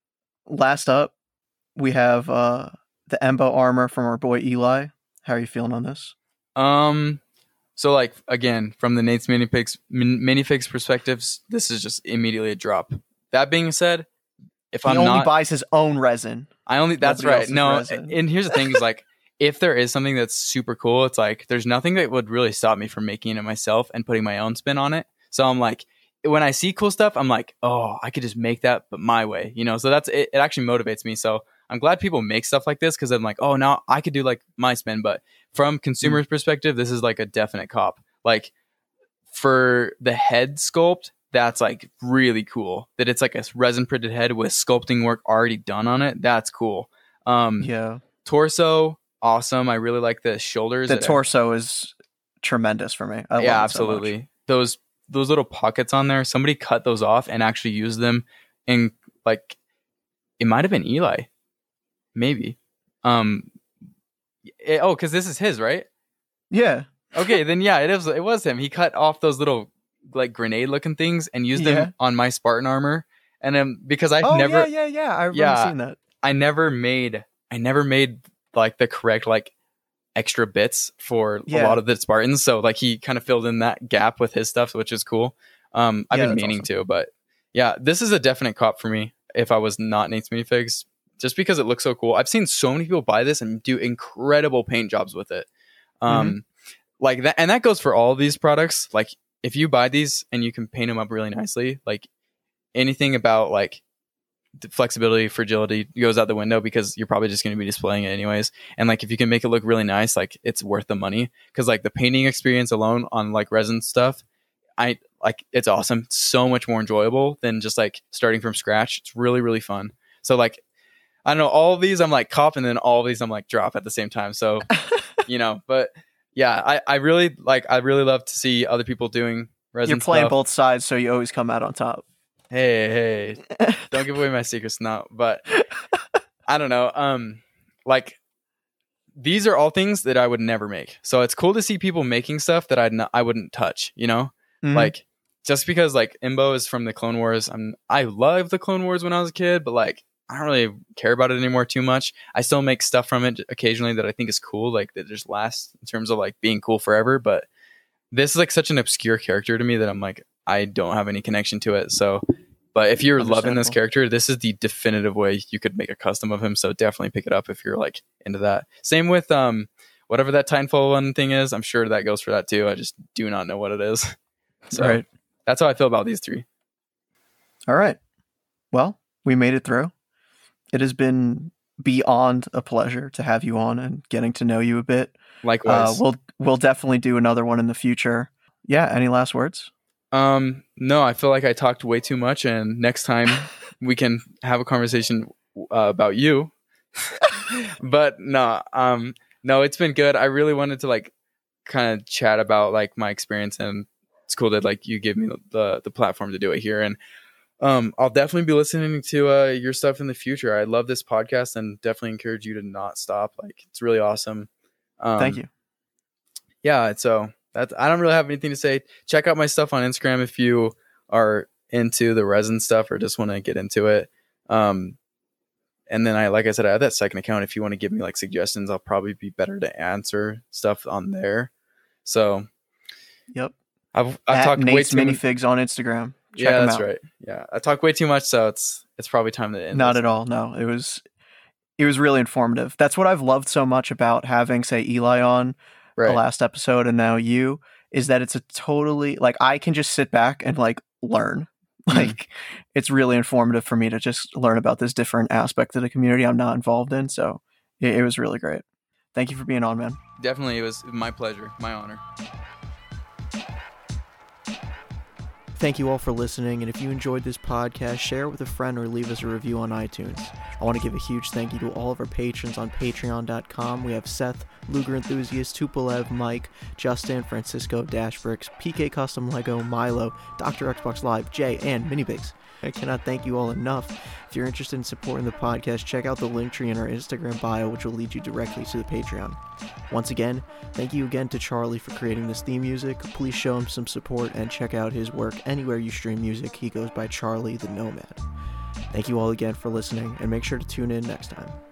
Last up, we have uh, the Embo armor from our boy Eli. How are you feeling on this? Um, so like again, from the Nate's Minifigs min- Minifigs perspectives, this is just immediately a drop. That being said, if He I'm only not, buys his own resin. I only that's nobody right. else's No, resin. and here's the thing: is like if there is something that's super cool, it's like there's nothing that would really stop me from making it myself and putting my own spin on it. So I'm like, when I see cool stuff, I'm like, oh, I could just make that, but my way, you know. So that's it. It actually motivates me. So I'm glad people make stuff like this because I'm like, oh, now I could do like my spin. But from consumers' Mm. perspective, this is like a definite cop. Like for the head sculpt, that's like really cool. That it's like a resin printed head with sculpting work already done on it. That's cool. Um, Yeah. Torso, awesome. I really like the shoulders. The that are- torso is tremendous for me. I love yeah, it so much. absolutely. Those those little pockets on there, somebody cut those off and actually used them in like it might have been Eli, maybe. Um, it- oh, because this is his, right? Yeah. Okay, then yeah, it was it was him. He cut off those little like grenade looking things and used Yeah. them on my Spartan armor, and um, because I oh never yeah, yeah, yeah. I remember Yeah. seeing that. I never made I never made like the correct like extra bits for Yeah. a lot of the Spartans. So like he kind of filled in that gap with his stuff, which is cool. Um, I've Yeah, been that's meaning awesome. to, but yeah, this is a definite cop for me. If I was not Nate's Minifigs, just because it looks so cool. I've seen so many people buy this and do incredible paint jobs with it. Um, Mm-hmm. like that, and that goes for all of these products. Like if you buy these and you can paint them up really nicely, like anything about like the flexibility, fragility goes out the window because you're probably just going to be displaying it anyways. And like if you can make it look really nice, like it's worth the money because like the painting experience alone on like resin stuff, I like it's awesome. It's so much more enjoyable than just like starting from scratch. It's really really fun. So like I don't know, all of these I'm like cop and then all of these I'm like drop at the same time. So you know, but yeah, I I really like I really love to see other people doing resin You're playing stuff. both sides, so you always come out on top. Hey, hey, don't give away my secrets now. But I don't know. Um, like these are all things that I would never make. So it's cool to see people making stuff that I'd not, I wouldn't touch. You know, Mhm. like just because like Imbo is from the Clone Wars. I'm I loved the Clone Wars when I was a kid, but like I don't really care about it anymore too much. I still make stuff from it occasionally that I think is cool, like that just lasts in terms of like being cool forever. But this is like such an obscure character to me that I'm like I don't have any connection to it. So, but if you're loving this Understandable. character, this is the definitive way you could make a custom of him. So definitely pick it up if you're like into that. Same with um whatever that Titanfall one thing is. I'm sure that goes for that too. I just do not know what it is. So Right. that's how I feel about these three. All right. Well, we made it through. It has been beyond a pleasure to have you on and getting to know you a bit. Likewise. Uh, we'll we'll definitely do another one in the future. Yeah. Any last words? Um, no, I feel like I talked way too much, and next time we can have a conversation uh, about you. But no, um, no, it's been good. I really wanted to like kind of chat about like my experience, and it's cool that like you give me the the platform to do it here. And um, I'll definitely be listening to uh, your stuff in the future. I love this podcast, and definitely encourage you to not stop. Like, it's really awesome. Um, Thank you. Yeah, so that I don't really have anything to say. Check out my stuff on Instagram if you are into the resin stuff or just want to get into it. Um, and then I, like I said, I have that second account. If you want to give me like suggestions, I'll probably be better to answer stuff on there. So, Yep. I've I've At talked way Nate's too much. Minifigs on Instagram. Check Yeah, him that's out. right. Yeah, I talk way too much, so it's it's probably time to end. Not this. at all. No, it was it was really informative. That's what I've loved so much about having, say, Eli on Right. the last episode and now you, is that it's a totally like I can just sit back and like learn. Mhm. Like it's really informative for me to just learn about this different aspect of the community I'm not involved in. So it, it was really great. Thank you for being on, man. Definitely, it was my pleasure, my honor. Thank you all for listening, and if you enjoyed this podcast, share it with a friend or leave us a review on iTunes. I want to give a huge thank you to all of our patrons on patreon dot com. We have Seth, Luger Enthusiast, Tupolev, Mike, Justin, Francisco, Dashbricks, P K Custom Lego, Milo, Doctor Xbox Live, Jay, and Minibigs. I cannot thank you all enough. If you're interested in supporting the podcast, check out the link tree in our Instagram bio, which will lead you directly to the Patreon. Once again, thank you again to Charlie for creating this theme music. Please show him some support and check out his work anywhere you stream music. He goes by Charlie the Nomad. Thank you all again for listening, and make sure to tune in next time.